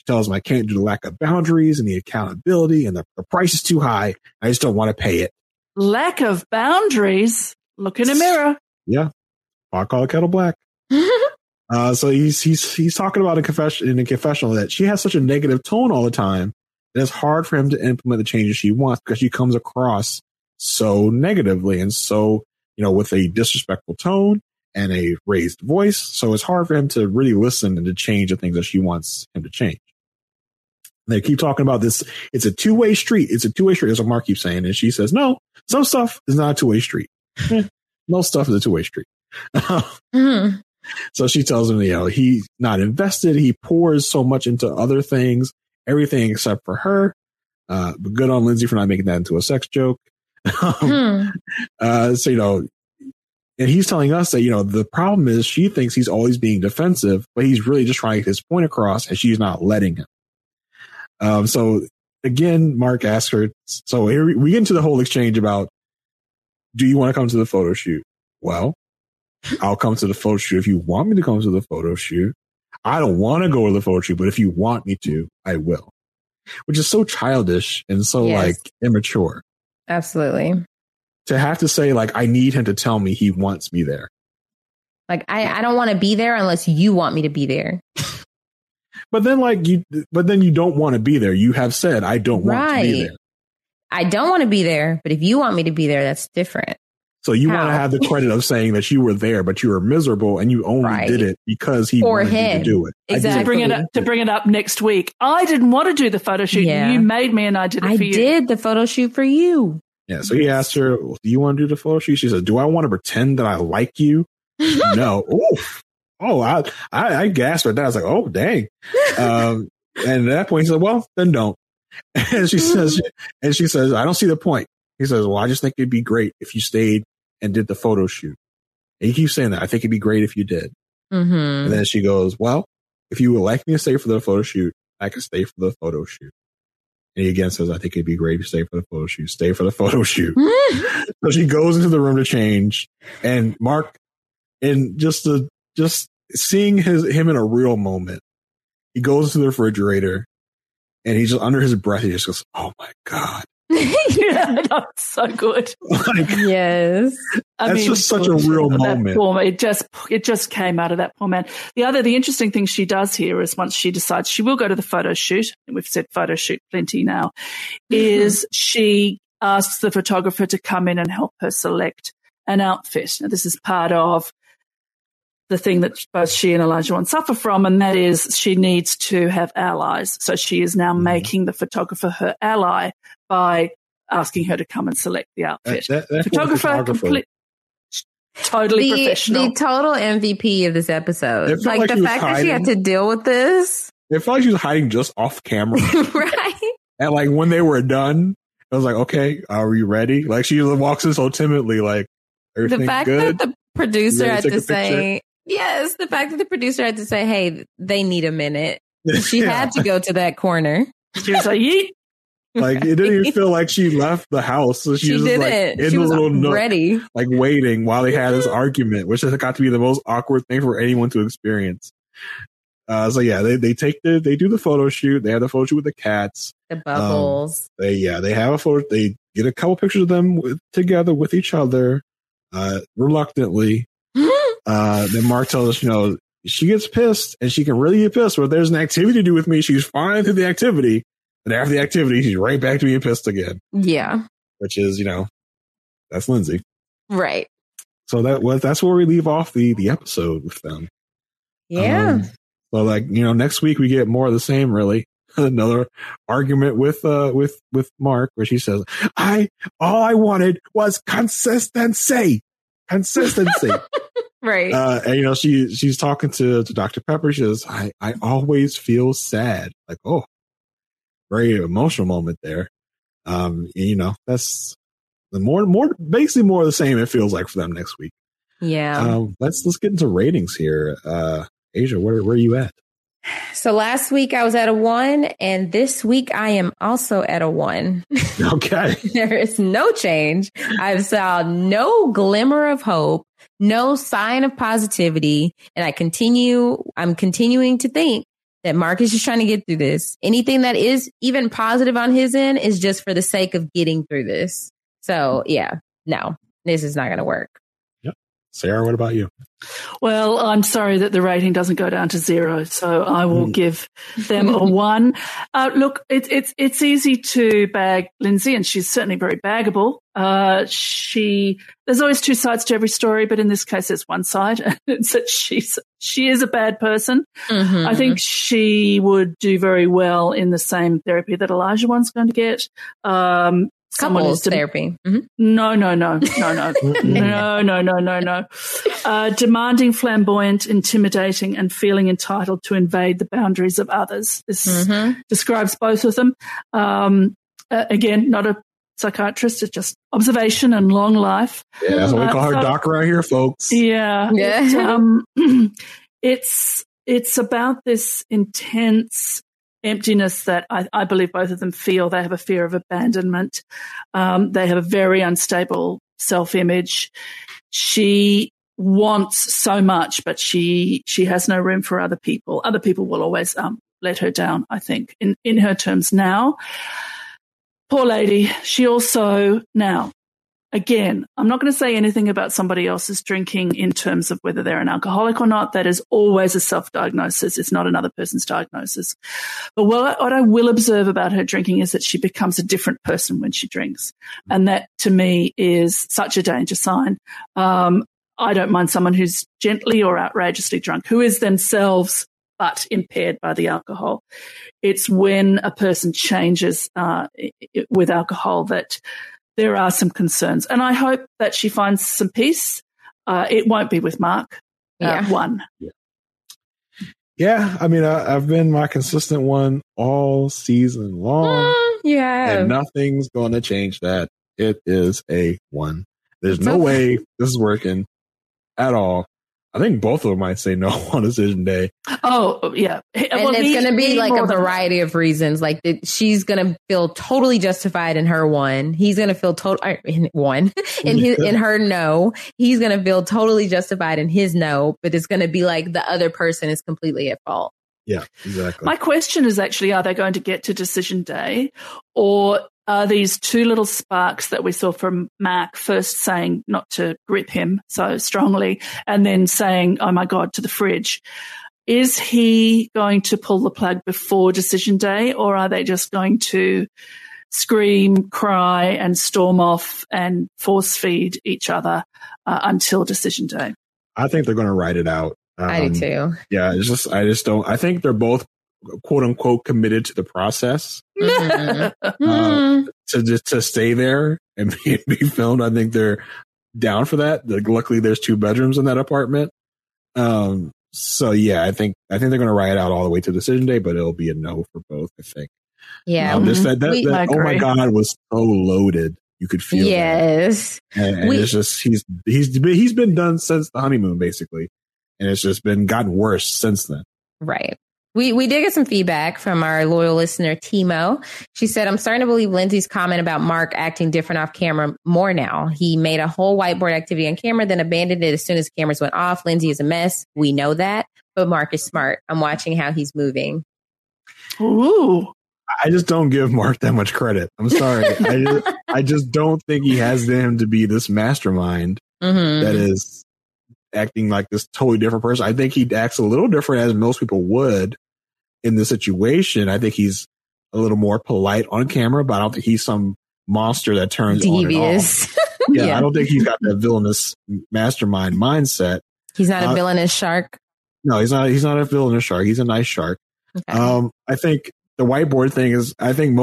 She tells him, I can't do the lack of boundaries and the accountability, and the price is too high. I just don't want to pay it. Lack of boundaries. Look in a mirror. Yeah. I'll call a kettle black. So he's talking about in a confessional that she has such a negative tone all the time that it's hard for him to implement the changes she wants because she comes across so negatively and so, with a disrespectful tone and a raised voice. So it's hard for him to really listen and to change the things that she wants him to change. And they keep talking about this. It's a two-way street. It's a two-way street. That's what Mark keeps saying. And she says, no, some stuff is not a two-way street. Most stuff is a two-way street. So she tells him, he's not invested. He pours so much into other things, everything except for her. But good on Lindsay for not making that into a sex joke. And he's telling us that, the problem is she thinks he's always being defensive, but he's really just trying to get his point across and she's not letting him. So again, Mark asks her, so here we get into the whole exchange about, do you want to come to the photo shoot? Well, I'll come to the photo shoot if you want me to come to the photo shoot. I don't want to go to the photo shoot, but if you want me to, I will. Which is so childish and so immature. Absolutely. To have to say I need him to tell me he wants me there. I don't want to be there unless you want me to be there. But then you don't want to be there. You have said, I don't want to be there. I don't want to be there, but if you want me to be there, that's different. So you want to have the credit of saying that you were there, but you were miserable and you only did it because he wanted you to do it. Exactly. To bring it up next week. I didn't want to do the photo shoot. Yeah. You made me and I did it for you. I did the photo shoot for you. Yeah. So he asked her, do you want to do the photo shoot? She said, do I want to pretend that I like you? No. Oof. Oh, I gasped at that. I was like, oh, dang. And at that point, he said, well, then don't. And she says, I don't see the point. He says, well, I just think it'd be great if you stayed and did the photo shoot. And he keeps saying that. I think it'd be great if you did. Mm-hmm. And then she goes, well, if you would like me to stay for the photo shoot, I can stay for the photo shoot. And he again says, I think it'd be great if you stay for the photo shoot. Stay for the photo shoot. So she goes into the room to change. And Mark, and just seeing him in a real moment, he goes to the refrigerator and he's just under his breath. He just goes, oh my God. Yeah, that's so good. Yes. That's just such a real moment. It just came out of that poor man. The interesting thing she does here is once she decides she will go to the photo shoot, and we've said photo shoot plenty now, is she asks the photographer to come in and help her select an outfit. Now, this is part of the thing that both she and Olajuwon suffer from, and that is she needs to have allies. So she is now making the photographer her ally by asking her to come and select the outfit. Photographer. Totally professional. The total MVP of this episode. The fact that she had to deal with this. It felt like she was hiding just off camera. Right. And when they were done, I was like, okay, are we ready? She walks in so timidly, everything's the fact good. That the producer had to say, yes, the fact that the producer had to say, hey, they need a minute. She had to go to that corner. She was like, yeet. It didn't even feel like she left the house. So she was didn't. In she the was little nook, ready. Waiting while they had this argument, which has got to be the most awkward thing for anyone to experience. They do the photo shoot. They have the photo shoot with the cats. The bubbles. They have a photo. They get a couple pictures of them together with each other, reluctantly. Then Mark tells us, she gets pissed and she can really get pissed, but if there's an activity to do with me, she's fine through the activity. And after the activity, she's right back to being pissed again. Yeah. Which is, that's Lindsay. Right. So that's where we leave off the episode with them. Yeah. Next week we get more of the same, really. Another argument with Mark where she says, all I wanted was consistency. Right. And she's talking to Dr. Pepper. She says, I always feel sad. Very emotional moment there. That's basically more of the same. It feels like for them next week. Yeah. Let's get into ratings here. Asia, where are you at? So last week I was at a 1, and this week I am also at a 1. Okay. There is no change. I've saw no glimmer of hope, no sign of positivity, and I'm continuing to think that Mark is just trying to get through this. Anything that is even positive on his end is just for the sake of getting through this. So yeah, no, this is not going to work. Yep. Sarah, what about you? Well, I'm sorry that the rating doesn't go down to 0, so I will give them a 1. Look, it's easy to bag Lindsay, and she's certainly very baggable. There's always two sides to every story, but in this case, it's one side. It's that she is a bad person. Mm-hmm. I think she would do very well in the same therapy that Elijah one's going to get. Couples therapy. Mm-hmm. No. Demanding, flamboyant, intimidating, and feeling entitled to invade the boundaries of others. This describes both of them. Again, not a psychiatrist, it's just observation and long life. Yeah, that's what we call her doc around here, folks. Yeah. It's about this intense emptiness that I believe both of them feel. They have a fear of abandonment. They have a very unstable self-image. She wants so much, but she has no room for other people. Other people will always let her down, I think, in her terms now. Poor lady. She also now, again, I'm not going to say anything about somebody else's drinking in terms of whether they're an alcoholic or not. That is always a self-diagnosis. It's not another person's diagnosis. But what I will observe about her drinking is that she becomes a different person when she drinks. And that, to me, is such a danger sign. I don't mind someone who's gently or outrageously drunk, who is themselves but impaired by the alcohol. It's when a person changes with alcohol that there are some concerns. And I hope that she finds some peace. It won't be with Mark. One. Yeah, I mean, I've been my consistent one all season long. And nothing's going to change that. It is a 1. There's no way this is working at all. I think both of them might say no on decision day. Oh, yeah. And it's going to be like a variety of reasons. Like she's going to feel totally justified in her 1. He's going to feel in her no. He's going to feel totally justified in his no, but it's going to be like the other person is completely at fault. Yeah, exactly. My question is actually, are they going to get to decision day, or are these two little sparks that we saw from Mark first saying not to grip him so strongly and then saying, oh my God, to the fridge? Is he going to pull the plug before decision day, or are they just going to scream, cry and storm off and force feed each other until decision day? I think they're going to ride it out. I do too. Yeah, I just don't. I think they're both quote unquote committed to the process to stay there and be filmed. I think they're down for that. Luckily, there's 2 bedrooms in that apartment. So yeah, I think they're going to ride out all the way to decision day, but it'll be a no for both. I think. Yeah. Just that oh my God, was so loaded. You could feel that. And it's just he's been done since the honeymoon basically. And it's just been gotten worse since then. Right. We did get some feedback from our loyal listener, Timo. She said, I'm starting to believe Lindsay's comment about Mark acting different off camera more now. He made a whole whiteboard activity on camera, then abandoned it as soon as cameras went off. Lindsay is a mess. We know that. But Mark is smart. I'm watching how he's moving. Ooh. I just don't give Mark that much credit. I'm sorry. I just don't think he has him to be this mastermind that is acting like this totally different person. I think he acts a little different as most people would in this situation. I think he's a little more polite on camera, but I don't think he's some monster that turns devious. On and off. Yeah, I don't think he's got that villainous mastermind mindset. He's not a villainous shark. No, he's not a villainous shark. He's a nice shark. Okay. I think the whiteboard thing is, I think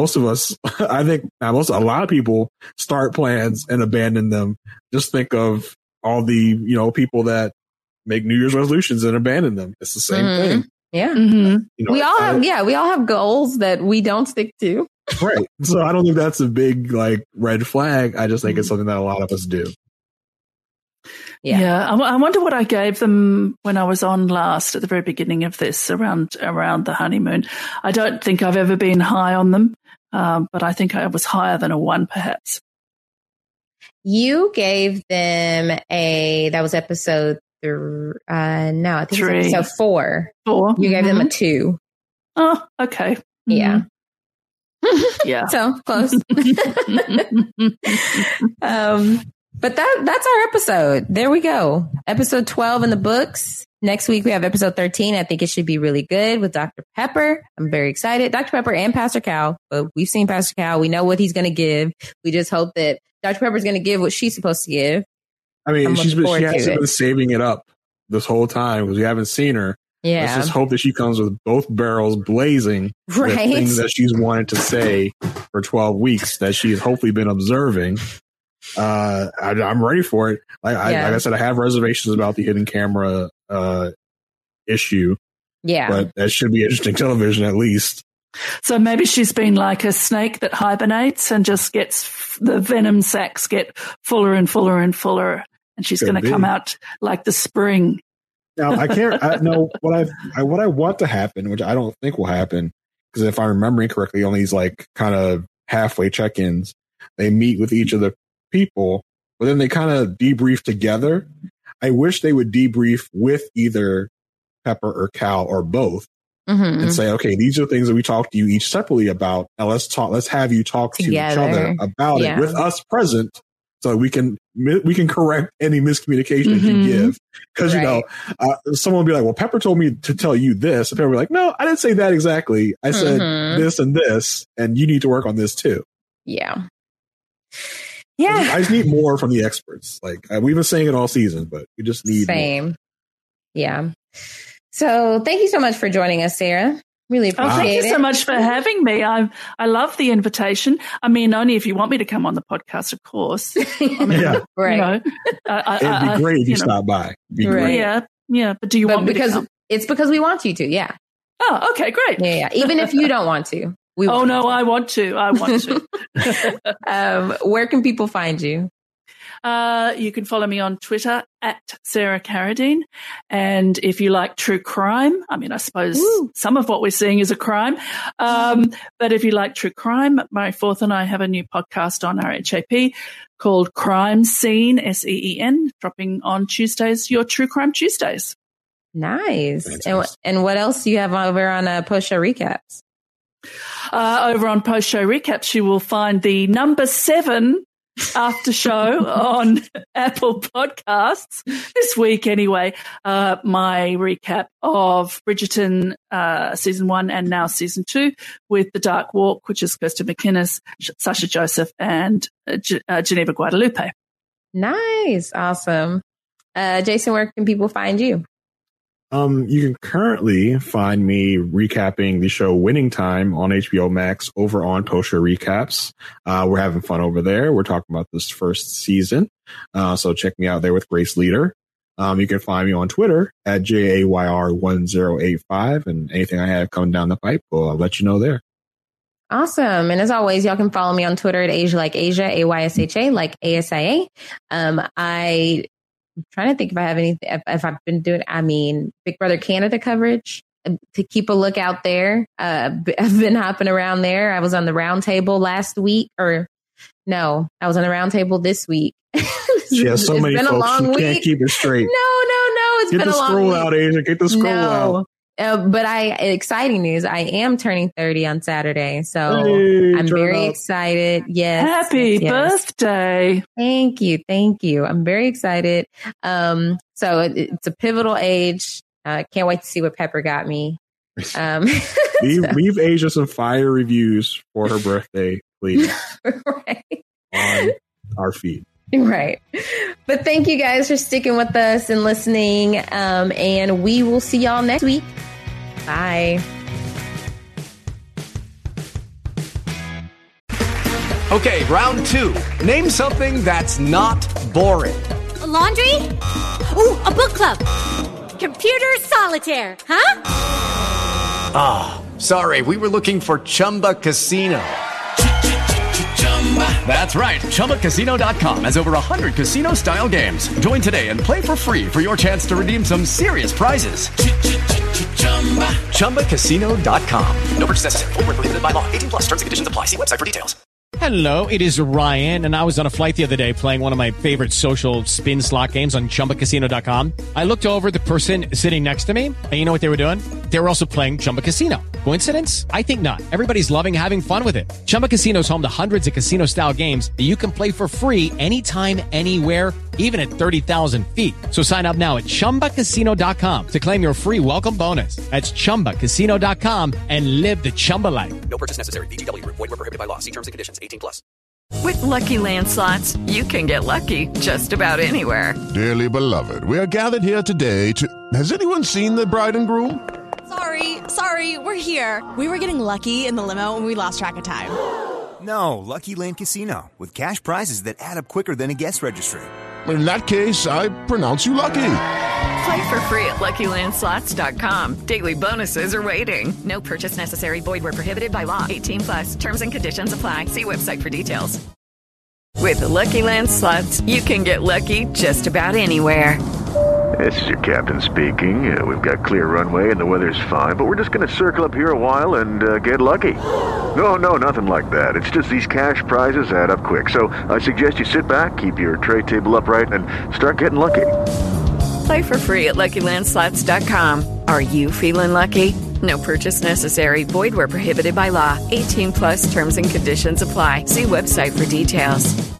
a lot of people start plans and abandon them. Just think of all the, people that make New Year's resolutions and abandon them. It's the same thing. Yeah. We all have goals that we don't stick to. Right. So I don't think that's a big red flag. I just think it's something that a lot of us do. Yeah. I wonder what I gave them when I was on last at the very beginning of this around the honeymoon. I don't think I've ever been high on them. But I think I was higher than a 1 perhaps. You gave them that was episode 3. I think 3. It was episode 4. 4. You gave them a 2. Oh, okay. Yeah. Yeah. So close. But that's our episode. There we go. Episode 12 in the books. Next week we have episode 13. I think it should be really good with Dr. Pepper. I'm very excited. Dr. Pepper and Pastor Cal. But we've seen Pastor Cal. We know what he's going to give. We just hope that Dr. Pepper is going to give what she's supposed to give. I mean, she hasn't been saving it up this whole time because we haven't seen her. Yeah. Let's just hope that she comes with both barrels blazing with things that she's wanted to say for 12 weeks that she's hopefully been observing. I'm ready for it. Like I said, I have reservations about the hidden camera issue. Yeah. But that should be interesting television at least. So maybe she's been like a snake that hibernates and just gets the venom sacs get fuller and fuller and fuller. And she's going to come out like the spring. Now I know what I want to happen, which I don't think will happen, because if I'm remembering correctly, on these like kind of halfway check-ins, they meet with each of the people, but then they kind of debrief together. I wish they would debrief with either Pepper or Cal or both, and say, okay, these are things that we talked to you each separately about. Now let's have you talk to each other about it with us present, so we can correct any miscommunication that you give. Because someone will be like, well, Pepper told me to tell you this, and Pepper will be like, no, I didn't say that exactly. I said this and this, and you need to work on this too. Yeah. I just need more from the experts. Like we've been saying it all season, but we just need more. Yeah. So thank you so much for joining us, Sarah. Really appreciate it. Thank you so much for having me. I love the invitation. I mean, only if you want me to come on the podcast, of course. I mean, right. It'd be great if you stop by. Yeah. But do you want me to come? It's because we want you to. Yeah. Oh, okay, great. Yeah. Even if you don't want to. I want to. Where can people find you? You can follow me on Twitter at Sarah Carradine. And if you like true crime, I mean, I suppose some of what we're seeing is a crime. But if you like true crime, Murray Forth and I have a new podcast on RHAP called Crime Scene, SEEN, dropping on Tuesdays, your True Crime Tuesdays. Nice. And what else do you have over on Post Show Recaps? Over on Post Show Recaps, you will find the number 7 after show on Apple Podcasts this week. Anyway, my recap of Bridgerton season 1 and now season 2 with The Dark Walk, which is Kirsten McInnes, Sasha Joseph, and Geneva Guadalupe. Nice, awesome. Jason, where can people find you? You can currently find me recapping the show Winning Time on HBO Max over on Post Show Recaps. We're having fun over there. We're talking about this first season. So check me out there with Grace Leader. You can find me on Twitter at JAYR1085, and anything I have coming down the pipe, I'll let you know there. Awesome. And as always, y'all can follow me on Twitter at Asia Like Asia, AYSHA like ASIA. I'm trying to think if I have anything, if I've been doing, Big Brother Canada coverage to keep a lookout there. I've been hopping around there. I was on the round table last week, I was on the round table this week. She has so many folks, she can't keep it straight. No. It's been a long week. Get the scroll out, Asia. Get the scroll out. But exciting news. I am turning 30 on Saturday. So I'm very excited. Yes. Happy birthday. Thank you. I'm very excited. So it's a pivotal age. Can't wait to see what Pepper got me. Leave Asia some fire reviews for her birthday, please. Right. On our feed. Right. But thank you guys for sticking with us and listening. And we will see y'all next week. Bye. Okay, round 2. Name something that's not boring. A laundry? Ooh, a book club. Computer solitaire, huh? Ah, sorry, we were looking for Chumba Casino. That's right. ChumbaCasino.com has over 100 casino-style games. Join today and play for free for your chance to redeem some serious prizes. ChumbaCasino.com. No purchase necessary. Void where prohibited by law. 18+ terms and conditions apply. See website for details. Hello, it is Ryan, and I was on a flight the other day playing one of my favorite social spin slot games on ChumbaCasino.com. I looked over at the person sitting next to me, and you know what they were doing? They were also playing Chumba Casino. Coincidence? I think not. Everybody's loving having fun with it. Chumba Casino is home to hundreds of casino-style games that you can play for free anytime, anywhere, even at 30,000 feet. So sign up now at ChumbaCasino.com to claim your free welcome bonus. That's ChumbaCasino.com and live the Chumba life. No purchase necessary. VGW. Void were prohibited by law. See terms and conditions. 18+. With Lucky Land Slots, you can get lucky just about anywhere. Dearly beloved, we are gathered here today to... Has anyone seen the bride and groom? Sorry, we're here. We were getting lucky in the limo and we lost track of time. No, Lucky Land Casino, with cash prizes that add up quicker than a guest registry. In that case, I pronounce you lucky. Play for free at LuckyLandSlots.com. Daily bonuses are waiting. No purchase necessary. Void where prohibited by law. 18+. Terms and conditions apply. See website for details. With the Lucky Land Slots, you can get lucky just about anywhere. This is your captain speaking. We've got clear runway and the weather's fine, but we're just going to circle up here a while and get lucky. No, nothing like that. It's just these cash prizes add up quick. So I suggest you sit back, keep your tray table upright, and start getting lucky. Play for free at LuckyLandSlots.com. Are you feeling lucky? No purchase necessary. Void where prohibited by law. 18+ terms and conditions apply. See website for details.